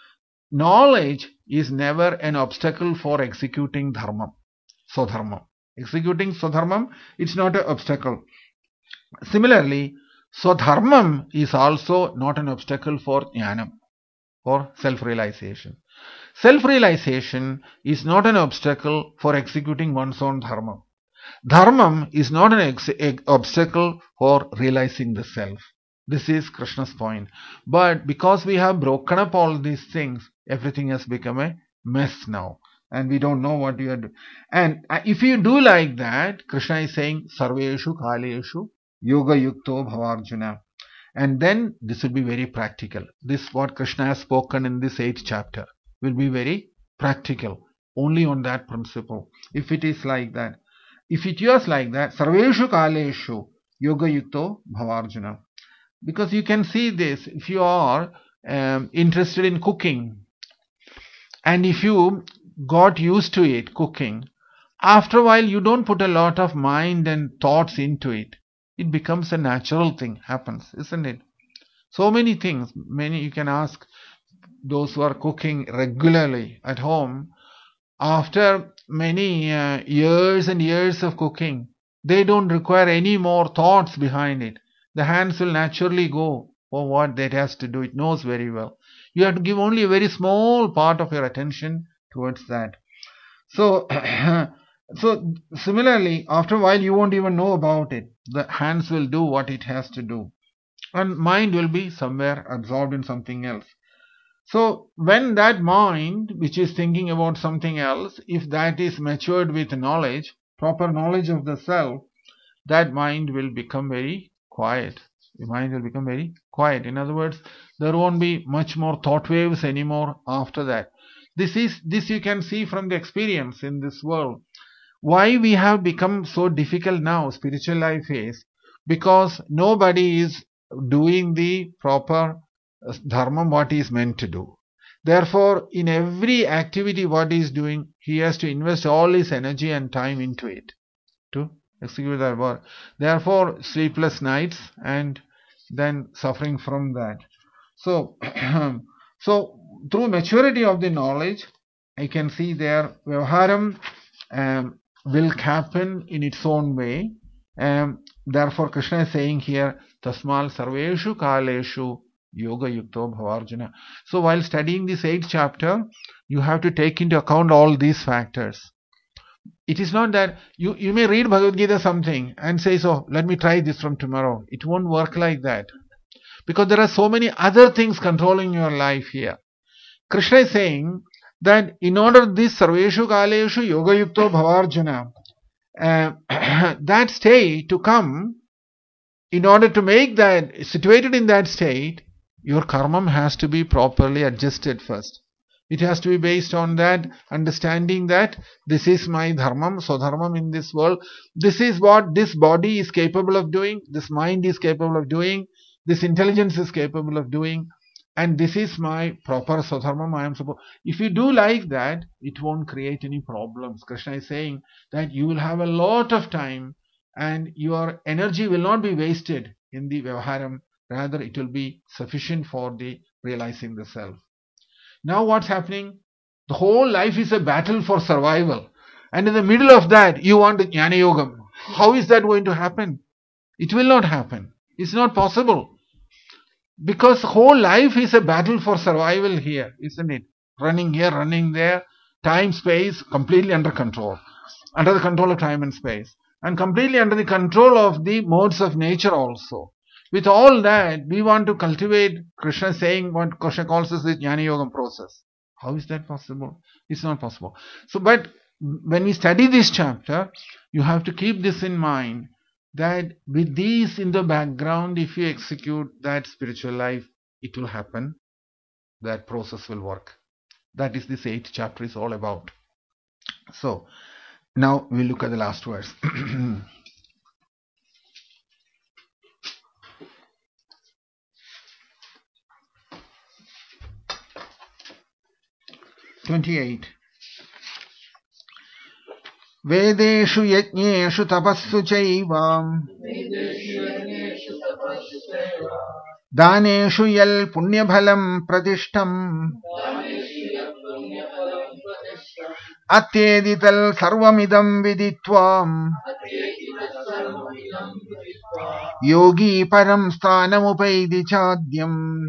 knowledge is never an obstacle for executing dharma, so dharma. Executing Swadharmam, it's not an obstacle. Similarly, Swadharmam is also not an obstacle for Jnanam, for self-realization. Self-realization is not an obstacle for executing one's own dharma. Dharmam is not an ex- ex- obstacle for realizing the self. This is Krishna's point. But because we have broken up all these things, everything has become a mess now. And we don't know what we are doing. And if you do like that, Krishna is saying, Sarveshu Kaleshu Yoga Yukto Bhavarjuna. And then this will be very practical. This, what Krishna has spoken in this eighth chapter, will be very practical. Only on that principle. If it is like that. If it is like that, Sarveshu Kaleshu Yoga Yukto Bhavarjuna. Because you can see this, if you are um, interested in cooking, and if you got used to it, cooking, after a while you don't put a lot of mind and thoughts into it. It becomes a natural thing, happens, isn't it? So many things, many you can ask those who are cooking regularly at home, after many uh, years and years of cooking, they don't require any more thoughts behind it. The hands will naturally go for what that has to do. It knows very well. You have to give only a very small part of your attention towards that. So, so similarly, after a while, you won't even know about it. The hands will do what it has to do, and mind will be somewhere absorbed in something else. So, when that mind, which is thinking about something else, if that is matured with knowledge, proper knowledge of the self, that mind will become very quiet. The mind will become very quiet. In other words, there won't be much more thought waves anymore after that. This is this you can see from the experience in this world. Why we have become so difficult now, spiritual life is because nobody is doing the proper dharma what he is meant to do. Therefore, in every activity what he is doing, he has to invest all his energy and time into it to execute that work. Therefore, sleepless nights and then suffering from that. So, so through maturity of the knowledge, I can see their Vyavaharam um, will happen in its own way. Um, therefore, Krishna is saying here, Tasmal Sarveshu Kaleshu Yoga Yukto Bhavarjuna. So, while studying this eighth chapter, you have to take into account all these factors. It is not that you, you may read Bhagavad Gita something and say, so let me try this from tomorrow. It won't work like that. Because there are so many other things controlling your life here. Krishna is saying that in order this Sarveshu Kaleshu Yoga Yukto Bhavarjuna, uh, that state to come, in order to make that, situated in that state, your karma has to be properly adjusted first. It has to be based on that understanding that this is my dharmam, so dharmam in this world. This is what this body is capable of doing, this mind is capable of doing, this intelligence is capable of doing, and this is my proper swadharmam I am supposed. If you do like that, it won't create any problems. Krishna is saying that you will have a lot of time and your energy will not be wasted in the vyavaharam, rather it will be sufficient for the realizing the self. Now what's happening? The whole life is a battle for survival. And in the middle of that, you want Jnana Yogam. How is that going to happen? It will not happen. It's not possible. Because whole life is a battle for survival here, isn't it? Running here, running there. Time, space, completely under control. Under the control of time and space. And completely under the control of the modes of nature also. With all that, we want to cultivate Krishna saying what Krishna calls as the Jnana Yogam process. How is that possible? It's not possible. So, but when we study this chapter, you have to keep this in mind that with these in the background, if you execute that spiritual life, it will happen. That process will work. That is this eighth chapter is all about. So, now we look at the last verse. twenty-eight. Vedeshu yajneshu tapassu chaiva daneshu yal punyabhalam pratishtam Atyedi tal sarvamidam viditvam yogi param sthanamupayidi chadyam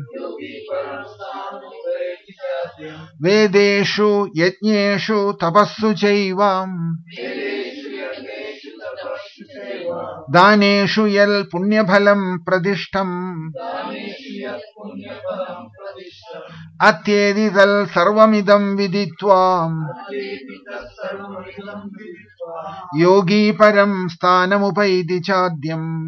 Vedeshu yajneshu tapassu chaivam Daneshu yal punyabhalam pradishtam Atyedi tal sarvamidam viditvam Yogi param sthanamupayidi chadyam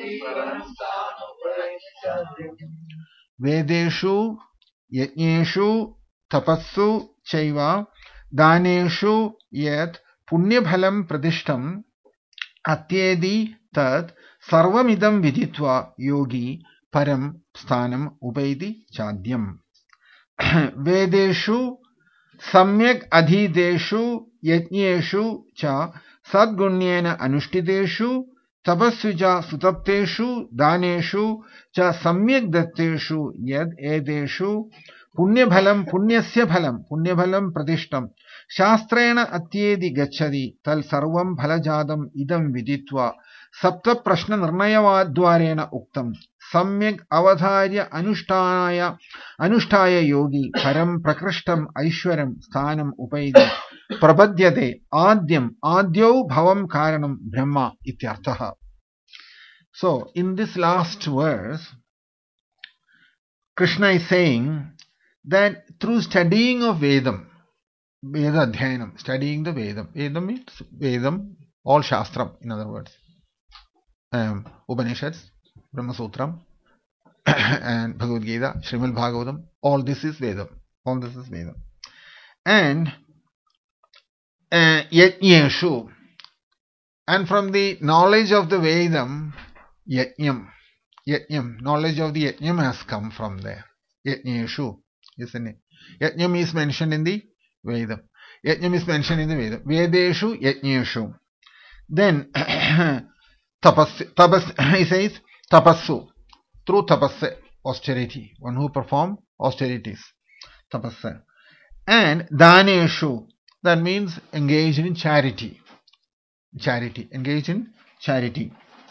Vedeshu yajneshu tapassu chaiva daneshu yat punyabhalam pradishtam atyedi tat sarvamidam viditva yogi param sthanam upayati chadyam Vedeshu samyak adhideshu yajneshu cha sadgunyena anuštiteshu tapassuja sutapteshu daneshu cha samyak datteshu yad edeshu punyabhalam punyasya bhalam punyabhalam pradishtam shastrena atyedi gacchati tal sarvam bhalajadam idam viditva sapta prashna nirnayavadvarena uktam samyak avadharya anushthanaya anushtaya yogi param prakrishtam aishwaram sthanam upayati prapadyate adyam adyau bhavam karanam brahma ityarthaha. So in this last verse Krishna is saying that through studying of Vedam, Veda Dhyanam, studying the Vedam, Vedam means Vedam, all Shastram, in other words, um, Upanishads, Brahma Sutram, and Bhagavad Gita, Srimad Bhagavatam, all this is Vedam, all this is Vedam. And uh, Yajñeshu, and from the knowledge of the Vedam, Yajñam, Yajñam, knowledge of the Yajñam has come from there. Yajñeshu, isn't it? Yajñam is mentioned in the Vedam. Yajñam is mentioned in the Vedam. Vedeshu, Yajñeshu. Then, tapas, tapas, he says, tapassu, through tapasya, austerity, one who perform austerities, tapasya. And daneshu, that means engaged in charity. Charity, engaged in charity.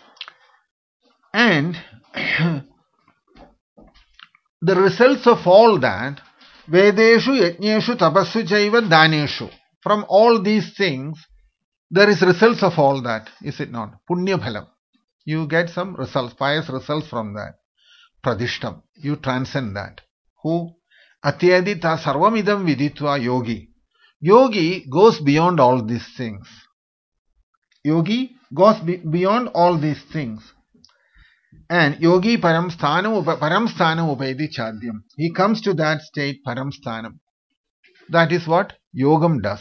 And the results of all that, Vedeshu, Yajñeshu, Tapassu, Chaiva, Daneshu. From all these things, there is results of all that, is it not? Punya bhalam. You get some results, pious results from that. Pradishtam. You transcend that. Who? Atyadita sarvamidam viditva yogi. Yogi goes beyond all these things. Yogi goes be beyond all these things. And yogi param sthanam param sthanam upayati chadyam. He comes to that state param sthanam. That is what yogam does.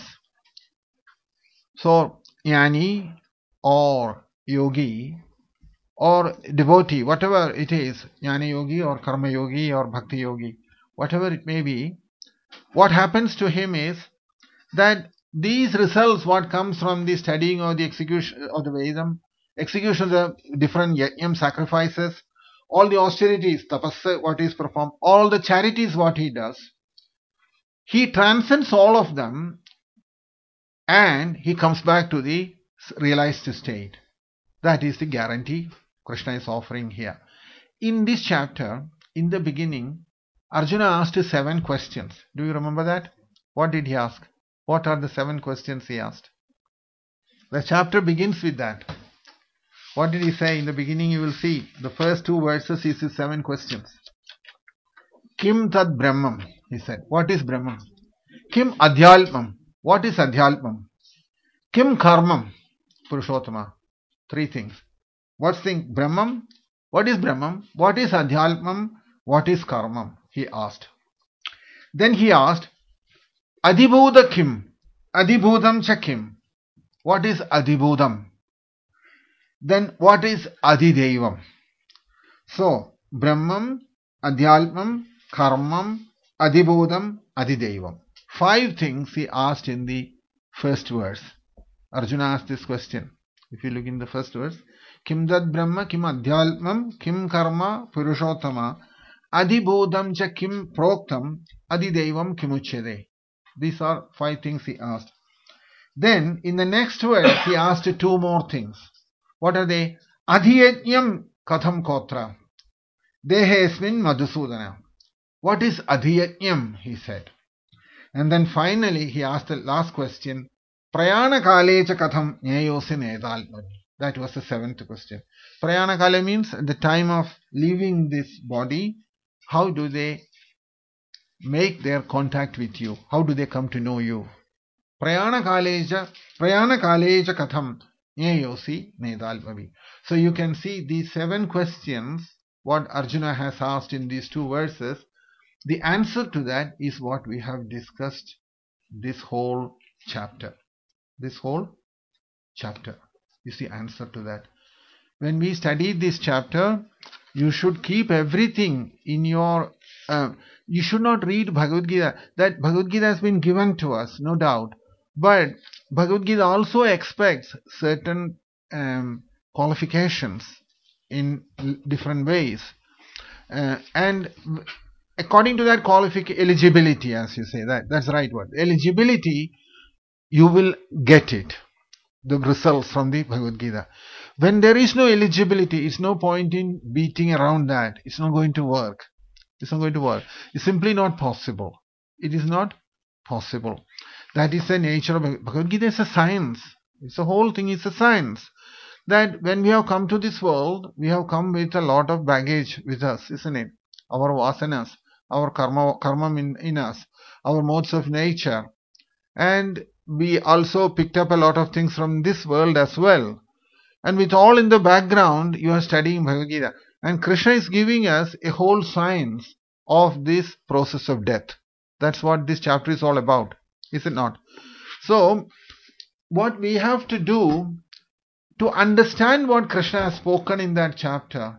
So jnani or yogi or devotee, whatever it is, jnana yogi or karma yogi or bhakti yogi, whatever it may be, what happens to him is that these results, what comes from the studying or the execution of the Vedam, execution of the different yajnam sacrifices, all the austerities, tapasya, what is performed, all the charities, what he does, he transcends all of them and he comes back to the realized state. That is the guarantee Krishna is offering here. In this chapter, in the beginning, Arjuna asked seven questions. Do you remember that? What did he ask? What are the seven questions he asked? The chapter begins with that. What did he say in the beginning? You will see the first two verses is his seven questions. Kim tad brahmam, he said. What is brahmam? Kim adhyalpam. What is adhyalpam? Kim karmam, Purushottama. Three things. What's the brahmam? What is brahmam? What is adhyalpam? What is karmam? He asked. Then he asked, Adhibhuda kim? Adhibhudam cha kim? What is adhibhudam? Then what is adhidevam? So, brahmam, adhyalpam, karmam, adhibhudam, adhidevam. Five things he asked in the first verse. Arjuna asked this question. If you look in the first verse, Kim dad brahma, kim adhyalpam, kim karma, purushottama, adhibhudam cha kim proktam, adhidevam kimuchyade. These are five things he asked. Then in the next verse he asked two more things. What are they? Adhiyajnam katham kotra dehesmin madhusudana. What is adhiyajnam? He said. And then finally he asked the last question. Prayana kalecha katham nyayosi nedalmani. That was the seventh question. Prayana kale means at the time of leaving this body, how do they make their contact with you? How do they come to know you? Prayana kaleja, prayana kaleja katham nyayosi nedalmani. So you can see these seven questions, what Arjuna has asked in these two verses. The answer to that is what we have discussed this whole chapter. This whole chapter is the answer to that. When we study this chapter, you should keep everything in your... Uh, you should not read Bhagavad Gita. That Bhagavad Gita has been given to us, no doubt. But Bhagavad Gita also expects certain um, qualifications in different ways. Uh, and according to that qualification, eligibility, as you say, that that's the right word. Eligibility, you will get it, the results from the Bhagavad Gita. When there is no eligibility, it's no point in beating around that. It's not going to work. It's not going to work. It's simply not possible. It is not possible. That is the nature of Bhagavad Gita. Is a science. It's the whole thing is a science. That when we have come to this world, we have come with a lot of baggage with us, isn't it? Our vasanas, our karma, karma in, in us, our modes of nature. And we also picked up a lot of things from this world as well. And with all in the background, you are studying Bhagavad Gita. And Krishna is giving us a whole science of this process of death. That's what this chapter is all about, is it not? So, what we have to do to understand what Krishna has spoken in that chapter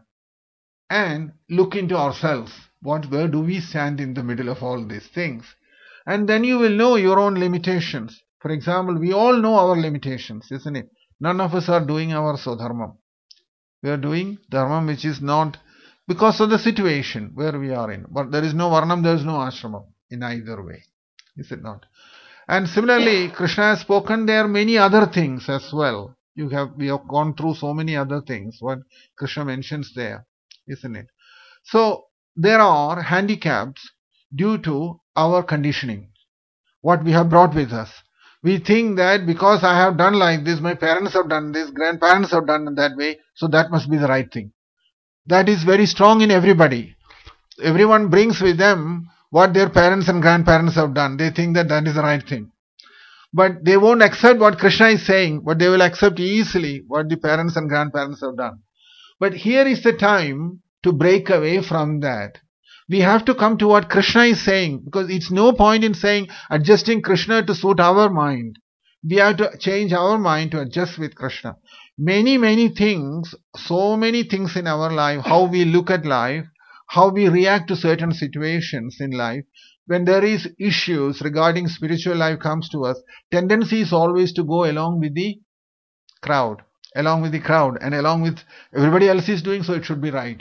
and look into ourselves. What, where do we stand in the middle of all these things? And then you will know your own limitations. For example, we all know our limitations, isn't it? None of us are doing our swadharma. We are doing dharma which is not because of the situation where we are in. But there is no varnam, there is no ashramam in either way. Is it not? And similarly, Krishna has spoken there many other things as well. You have, we have gone through so many other things, what Krishna mentions there, isn't it? So, there are handicaps due to our conditioning, what we have brought with us. We think that because I have done like this, my parents have done this, grandparents have done it that way, so that must be the right thing. That is very strong in everybody. Everyone brings with them what their parents and grandparents have done. They think that that is the right thing. But they won't accept what Krishna is saying, but they will accept easily what the parents and grandparents have done. But here is the time to break away from that. We have to come to what Krishna is saying, because it's no point in saying adjusting Krishna to suit our mind. We have to change our mind to adjust with Krishna. Many, many things, so many things in our life, how we look at life, how we react to certain situations in life. When there is issues regarding spiritual life comes to us, tendency is always to go along with the crowd, along with the crowd and along with everybody else is doing, so it should be right.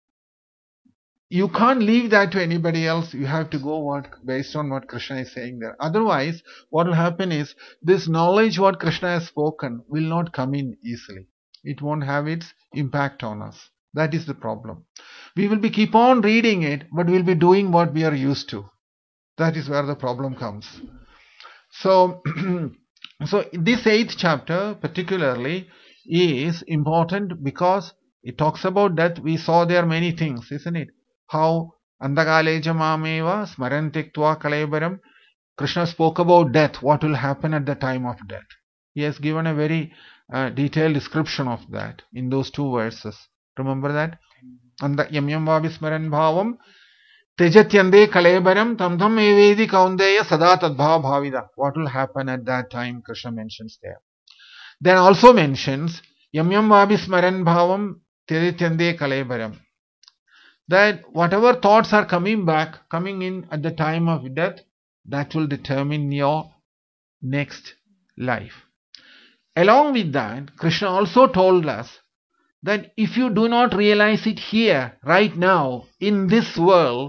You can't leave that to anybody else. You have to go what based on what Krishna is saying there. Otherwise, what will happen is this knowledge what Krishna has spoken will not come in easily. It won't have its impact on us. That is the problem. We will be keep on reading it, but we'll be doing what we are used to. That is where the problem comes. So, so this eighth chapter particularly is important because it talks about death. We saw there many things, isn't it? How andagaleja mameva smarantiktva kalebaram. Krishna spoke about death, what will happen at the time of death. He has given a very uh, detailed description of that in those two verses. Remember that? Anda yamyam vavismaran bhavam tejatyande kalebaram tam tam evedi kaundeya sada tadbhava bhavida. What will happen at that time, Krishna mentions there. Then also mentions yamyam vavismaran bhavam tejatyande kalebaram. That whatever thoughts are coming back, coming in at the time of death, that will determine your next life. Along with that, Krishna also told us that if you do not realize it here, right now, in this world,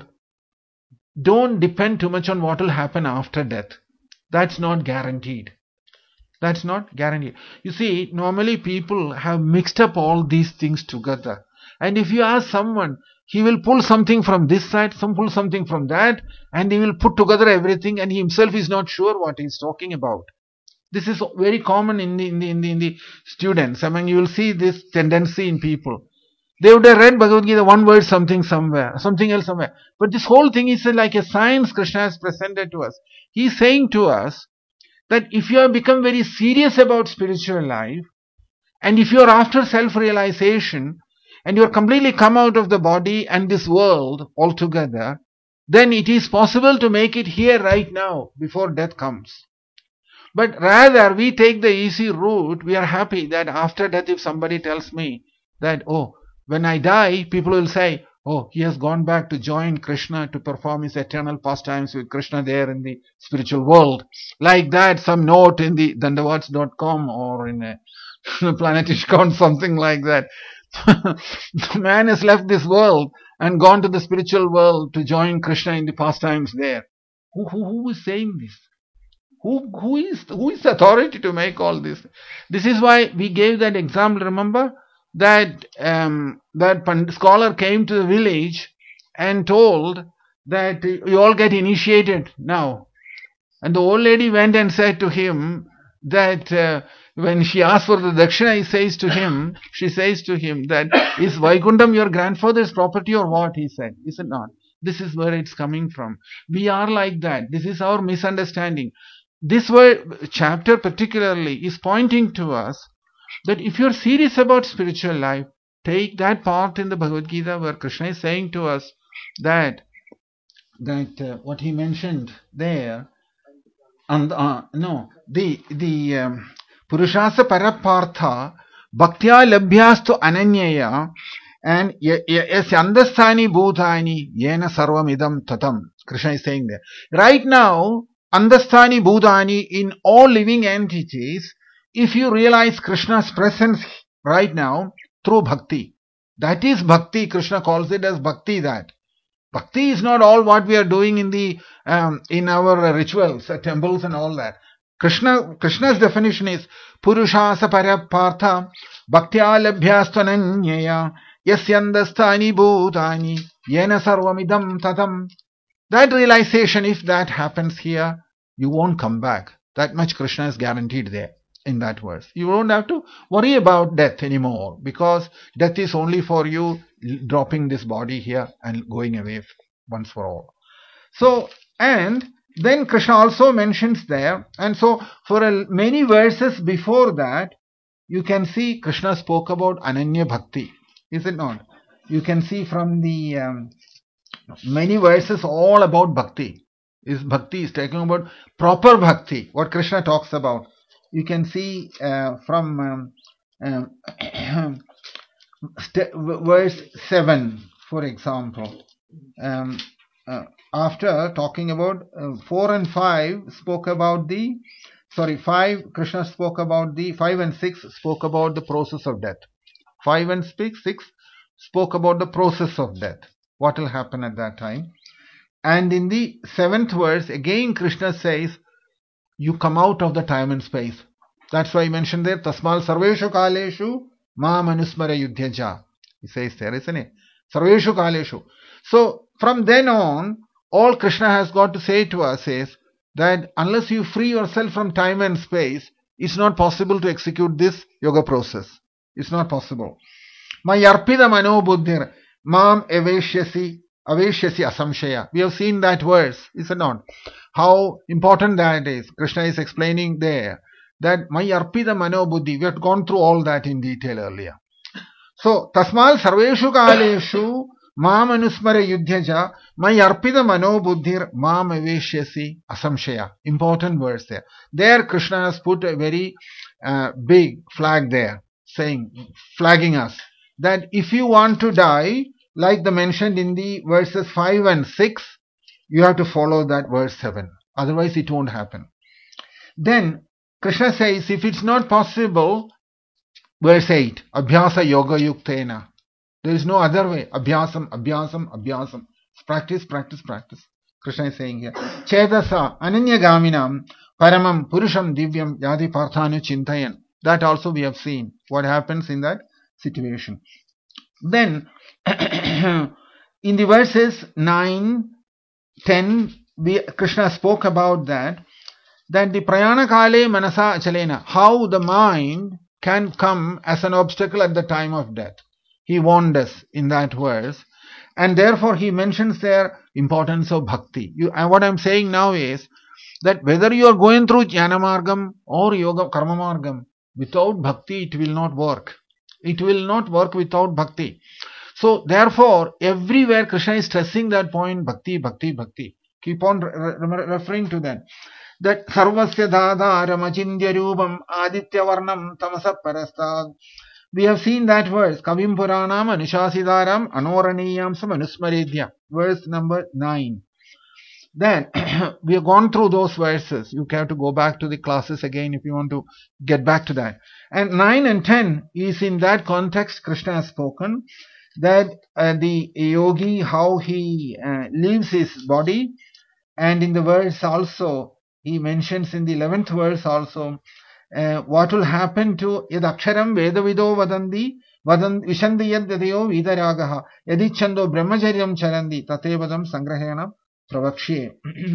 don't depend too much on what will happen after death. That's not guaranteed. That's not guaranteed. You see, normally people have mixed up all these things together. And if you ask someone, he will pull something from this side, some pull something from that, and he will put together everything, and he himself is not sure what he's talking about. This is very common in the, in the, in the, in the students. I mean, you will see this tendency in people. They would have read Bhagavad Gita, one word, something somewhere, something else somewhere. But this whole thing is like a science Krishna has presented to us. He's saying to us that if you have become very serious about spiritual life, and if you are after self-realization, and you are completely come out of the body and this world altogether, then it is possible to make it here right now before death comes. But rather we take the easy route. We are happy that after death, if somebody tells me that, oh, when I die, people will say, oh, he has gone back to join Krishna to perform his eternal pastimes with Krishna there in the spiritual world. Like that, some note in the dandavats dot com or in a Planet Ishkan, something like that. The man has left this world and gone to the spiritual world to join Krishna in the pastimes there. Who, who, who is saying this? Who, who is who is the authority to make all this? This is why we gave that example. Remember that um, that scholar came to the village and told that you all get initiated now. And the old lady went and said to him that uh, when she asked for the dakshina, he says to him, she says to him that, is Vaikundam your grandfather's property or what? He said. He said, not. This is where it's coming from. We are like that. This is our misunderstanding. This word, chapter particularly is pointing to us that if you're serious about spiritual life, take that part in the Bhagavad Gita where Krishna is saying to us that that uh, what he mentioned there, and uh, no, the the um, Purushasa Parapartha Bhaktya Labhyastu Ananyaya and Yes Andasthani Bhutani Yena Sarvam Idam Tatam. Krishna is saying there. Right now, Andasthani Bhutani, in all living entities, if you realize Krishna's presence right now through bhakti, that is bhakti. Krishna calls it as bhakti. That bhakti is not all what we are doing in the um, in our rituals, uh, temples and all that. Krishna Krishna's definition is Purushasa Parapartha Bhaktya Labhyastananyaya Yasyandasthani Bhutani Yena Sarvamidam Tatam. That realization, if that happens here, you won't come back. That much Krishna is guaranteed there in that verse. You don't have to worry about death anymore, because death is only for you dropping this body here and going away once for all. So, and then Krishna also mentions there, and so for a, many verses before that, you can see Krishna spoke about Ananya Bhakti. Is it not? You can see from the um, many verses all about bhakti. Is bhakti is talking about proper bhakti, what Krishna talks about. You can see uh, from um, um, verse seven, for example. Um, uh, after talking about uh, four and five spoke about the, sorry, five, Krishna spoke about the, five and six spoke about the process of death. five and six, six spoke about the process of death. What will happen at that time? And in the seventh verse, again Krishna says, you come out of the time and space. That's why he mentioned there, Tasmal Sarveshu Kaleshu Ma Manusmara Yudhyaja. He says there, isn't it? Sarveshu Kaleshu. So from then on, all Krishna has got to say to us is that unless you free yourself from time and space, it's not possible to execute this yoga process. It's not possible. Mayarpida Mano Buddhir Mam Eveshyasi Aveshyasi Asamshaya. We have seen that verse, is it not? How important that is. Krishna is explaining there that Mayarpida Mano Buddhi. We have gone through all that in detail earlier. So, Tasmal Sarveshu Kaleshu Mam Anusmara Yudhyaja Mayarpida Mano Buddhir Mam Eveshyasi Asamshaya. Important verse there. There Krishna has put a very uh, big flag there, saying, flagging us, that if you want to die, like the mentioned in the verses five and six, you have to follow that verse seven. Otherwise it won't happen. Then Krishna says, if it's not possible, verse eight, Abhyasa Yoga Yuktena. There is no other way. Abhyasam, Abhyasam, Abhyasam. Practice, practice, practice. Krishna is saying here. Chedasa Ananyagaminam Paramam Purusham Divyam Yadi Parthanu Chintayan. That also we have seen. What happens in that situation. Then, in the verses nine, ten, we, Krishna spoke about that. That the prayana kale manasa achalena, how the mind can come as an obstacle at the time of death. He warned us in that verse, and therefore he mentions their importance of bhakti. You, and what I am saying now is that whether you are going through jnana margam or yoga karma margam, without bhakti it will not work. It will not work without bhakti. So therefore, everywhere Krishna is stressing that point, bhakti, bhakti, bhakti. Keep on re re referring to that. That sarvasya dhadharam achindya rupam aditya varnam tamasa parastad. We have seen that verse, Kavim Puranam Anushasidaram Anoraniyam Samanusmaridya, verse number nine. Then we have gone through those verses. You have to go back to the classes again if you want to get back to that. And nine and ten is in that context Krishna has spoken that uh, the yogi, how he uh, leaves his body, and in the verse also he mentions in the eleventh verse also uh, what will happen to yadaksharam vedavido vadandi vadan vishandi yadyadeyo vidaragaha yadichando brahmacharyam charandi tatevadam sangrahena pravakshe.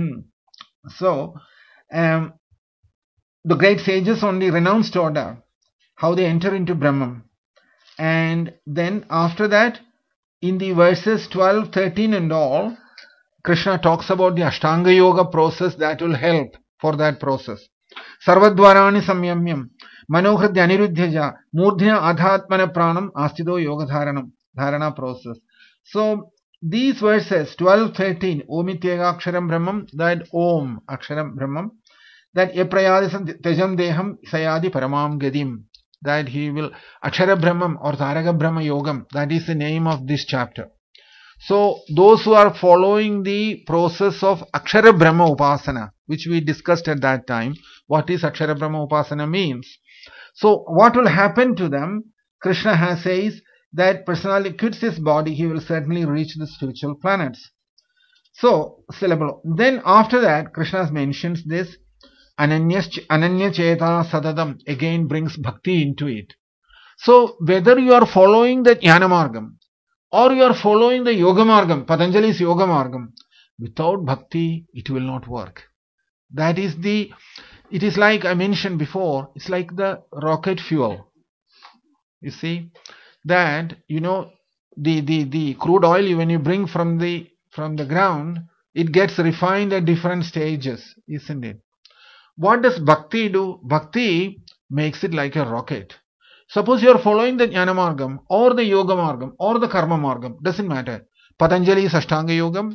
So um, the great sages on the renounced order, how they enter into Brahman, and then after that in the verses twelve, thirteen and all, Krishna talks about the Ashtanga Yoga process that will help for that process. Sarvadvarani samyamyam manohridya aniruddhyaja murdhya adhatmana pranam astido yoga dharanam dharana process. So these verses twelve, thirteen, Omityega aksharam brahmam, that Om aksharam brahmam, that eprayadisam tejam deham sayadi paramam gadim, that he will akshara brahmam or taraga brahma yogam, that is the name of this chapter. So those who are following the process of Akshara Brahma Upasana, which we discussed at that time, what is Akshara Brahma Upasana means. So what will happen to them? Krishna has says that personality quits his body, he will certainly reach the spiritual planets. So syllable. Then after that, Krishna mentions this Ananya Cheta Sadadam, again brings bhakti into it. So whether you are following the Jnana Margam, or you are following the Yoga Margam, Patanjali's Yoga Margam, without bhakti, it will not work. That is the, it is like I mentioned before, it's like the rocket fuel. You see, that, you know, the, the, the crude oil, when you bring from the, from the ground, it gets refined at different stages, isn't it? What does bhakti do? Bhakti makes it like a rocket. Suppose you are following the Jnana Margam or the Yoga Margam or the Karma Margam, doesn't matter. Patanjali's Ashtanga Yogam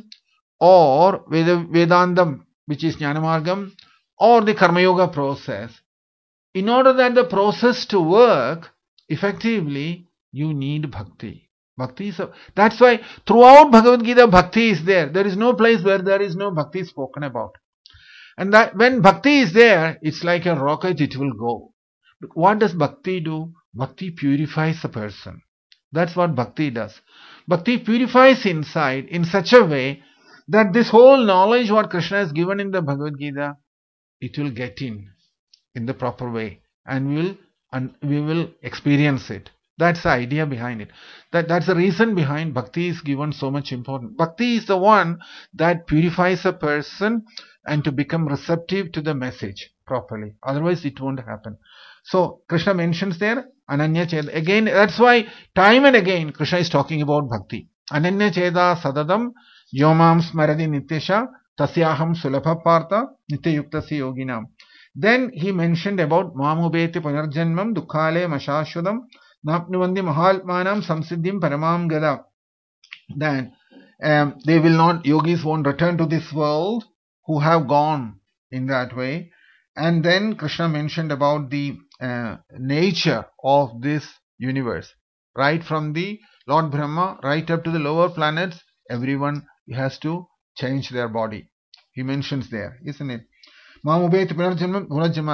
or Vedandam, which is Jnana Margam, or the Karma Yoga process. In order that the process to work effectively, you need bhakti. Bhakti is a, that's why throughout Bhagavad Gita, bhakti is there. There is no place where there is no bhakti spoken about. And that when bhakti is there, it's like a rocket, it will go. What does bhakti do? Bhakti purifies a person. That's what bhakti does. Bhakti purifies inside in such a way that this whole knowledge what Krishna has given in the Bhagavad Gita, it will get in, in the proper way, and we will, and we will experience it. That's the idea behind it. That, that's the reason behind bhakti is given so much importance. Bhakti is the one that purifies a person and to become receptive to the message properly. Otherwise it won't happen. So Krishna mentions there Ananya Cheda. Again, that's why time and again Krishna is talking about bhakti. Ananya Cheda Sadadam Yomam Smaradi Nityasha Tasyaham Sulabha Partha Nityayuktasi Yoginam. Then he mentioned about Mamubeti Punarjanmam Dukkale Mashashudam Napnuvandi Mahalmanam Samsiddhim Paramam Gada. Then um, they will not, yogis won't return to this world who have gone in that way. And then Krishna mentioned about the uh, nature of this universe. Right from the Lord Brahma, right up to the lower planets, everyone has to change their body. He mentions there, isn't it?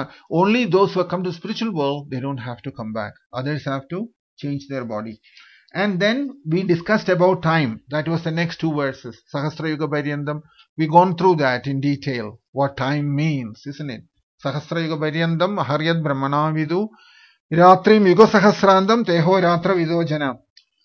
Only those who have come to the spiritual world, they don't have to come back. Others have to change their body. And then we discussed about time. That was the next two verses. Sahasra Yuga Paryandam. We gone through that in detail. What time means, isn't it? Sahasra Yuga Paryandam Haryad Brahmana Vidu Ratrim Yuga Sahasrandam Teho Ratra Vidojana.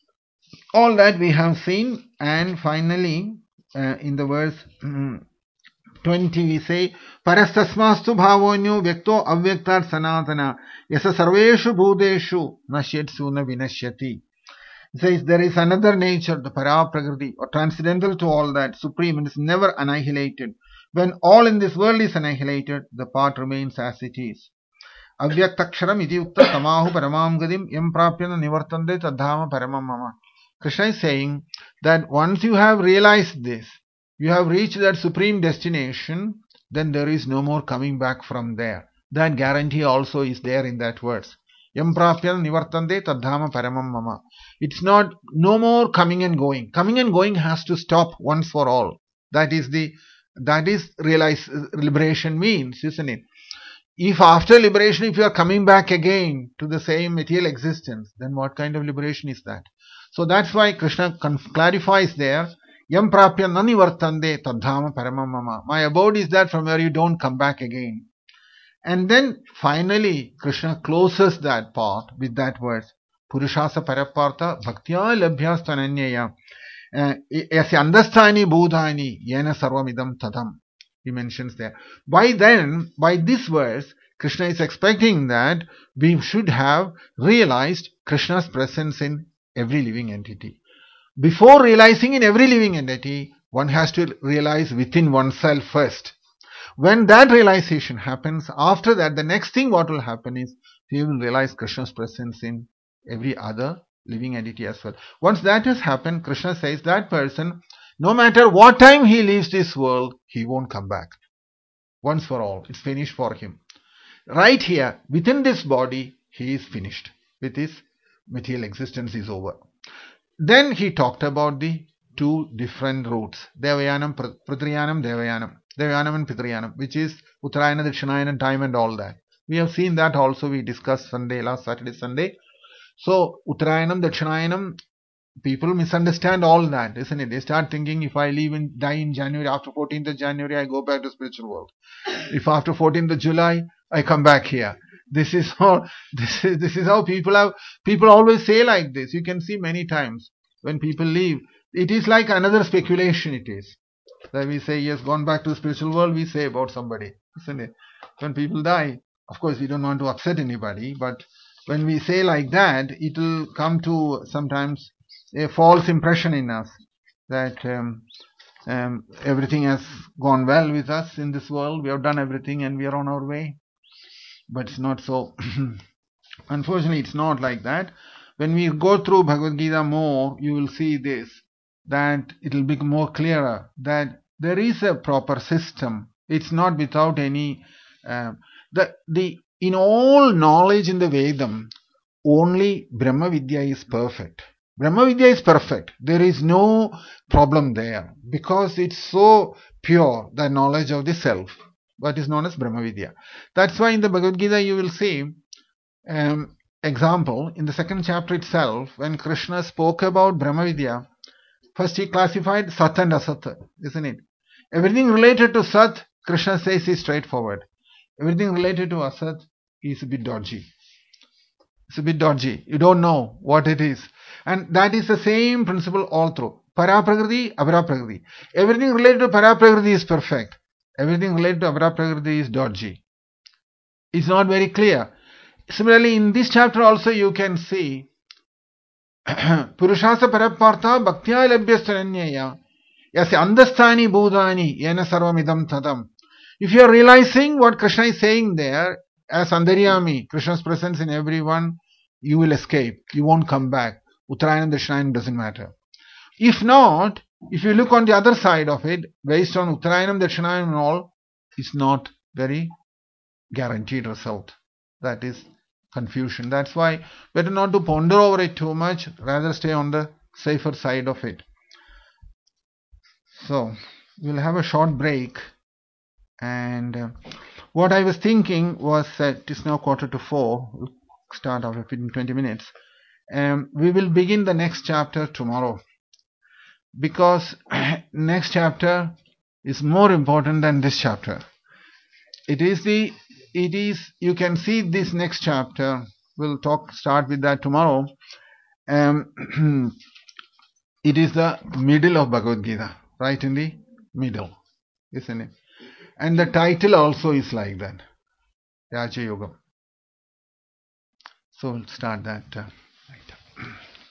All that we have seen. And finally, uh, in the verse mm, twenty we say Parastasmastu bhavonyo vyakto avyaktar sanatana yasa sarveshu bhudeshu nashyatsu na vinashyati. Says there is another nature, the Paraprakriti, or transcendental to all that, supreme, and is never annihilated. When all in this world is annihilated, the part remains as it is. Avyaktaksharam iti ukta tamahu paramam gadim yam prapyana nivartande tadhama paramam mama. Krishna is saying that once you have realized this, you have reached that supreme destination, then there is no more coming back from there. That guarantee also is there in that verse. Yam prapyana nivartande tadhama paramam mama. It's not no more coming and going. Coming and going has to stop once for all. That is the that is realize liberation means, isn't it? If after liberation, if you are coming back again to the same material existence, then what kind of liberation is that? So that's why Krishna clarifies there. Yam prapya nani vartande tadhama paramam mama. My abode is that from where you don't come back again. And then finally Krishna closes that part with that verse. Purushasa parapartha bhaktya labhyas tananyaya yasya andasthani bhudani yena sarvamidam tadam. He mentions there. By then, by this verse, Krishna is expecting that we should have realized Krishna's presence in every living entity. Before realizing in every living entity, one has to realize within oneself first. When that realization happens, after that, the next thing what will happen is we will realize Krishna's presence in every other living entity as well. Once that has happened, Krishna says that person, no matter what time he leaves this world, he won't come back. Once for all, it's finished for him. Right here, within this body, he is finished. With his material existence is over. Then he talked about the two different routes, Devayanam, Pritrayanam, Devayanam. Devayanam and Pitrayanam, which is Uttarayana, Dakshinayana, time and all that. We have seen that also. We discussed Sunday, last Saturday, Sunday. So, Uttarayanam, Dakshinayanam, people misunderstand all that, isn't it? They start thinking if I leave and die in January, after fourteenth of January, I go back to spiritual world. If after fourteenth of July, I come back here. This is how, this is, this is how people have, people always say like this. You can see many times when people leave. It is like another speculation it is. That we say, yes, gone back to the spiritual world, we say about somebody, isn't it? When people die, of course, we don't want to upset anybody, but when we say like that, it will come to sometimes a false impression in us that um, um, everything has gone well with us in this world, we have done everything and we are on our way. But it's not so. Unfortunately, it's not like that. When we go through Bhagavad Gita more, you will see this, that it will become more clearer that there is a proper system. It's not without any uh, the the in all knowledge in the Vedam, only Brahma Vidya is perfect. Brahma Vidya is perfect. There is no problem there because it's so pure, the knowledge of the self, what is known as Brahma Vidya. That's why in the Bhagavad Gita you will see um, example in the second chapter itself, when Krishna spoke about Brahma Vidya. First he classified Sat and Asat, isn't it? Everything related to Sat, Krishna says is straightforward. Everything related to Asat is a bit dodgy. It's a bit dodgy. You don't know what it is. And that is the same principle all through. Paraprakriti, Aparaprakriti. Everything related to Paraprakriti is perfect. Everything related to Aparaprakriti is dodgy. It's not very clear. Similarly, in this chapter also you can see Purushasa Parapartha Bhaktya Labhyastaranyaya Yasya Andasthani Bhudani Yena Sarvamidam Tadam. If you are realizing what Krishna is saying there, as Andaryami, Krishna's presence in everyone, you will escape. You won't come back. Uttarayana and Dakshinayana doesn't matter. If not, if you look on the other side of it, based on Uttarayanam, Dakshinayana and all, it's not very guaranteed result. That is confusion. That's why better not to ponder over it too much, rather stay on the safer side of it. So, we'll have a short break. And uh, what I was thinking was that it's now quarter to four. We'll start after twenty minutes. Um, we will begin the next chapter tomorrow, because next chapter is more important than this chapter. It is the, it is, you can see this next chapter. We'll talk, start with that tomorrow. Um, it is the middle of Bhagavad Gita, right in the middle, isn't it? And the title also is like that, Raja Yoga. So we'll start that. Uh,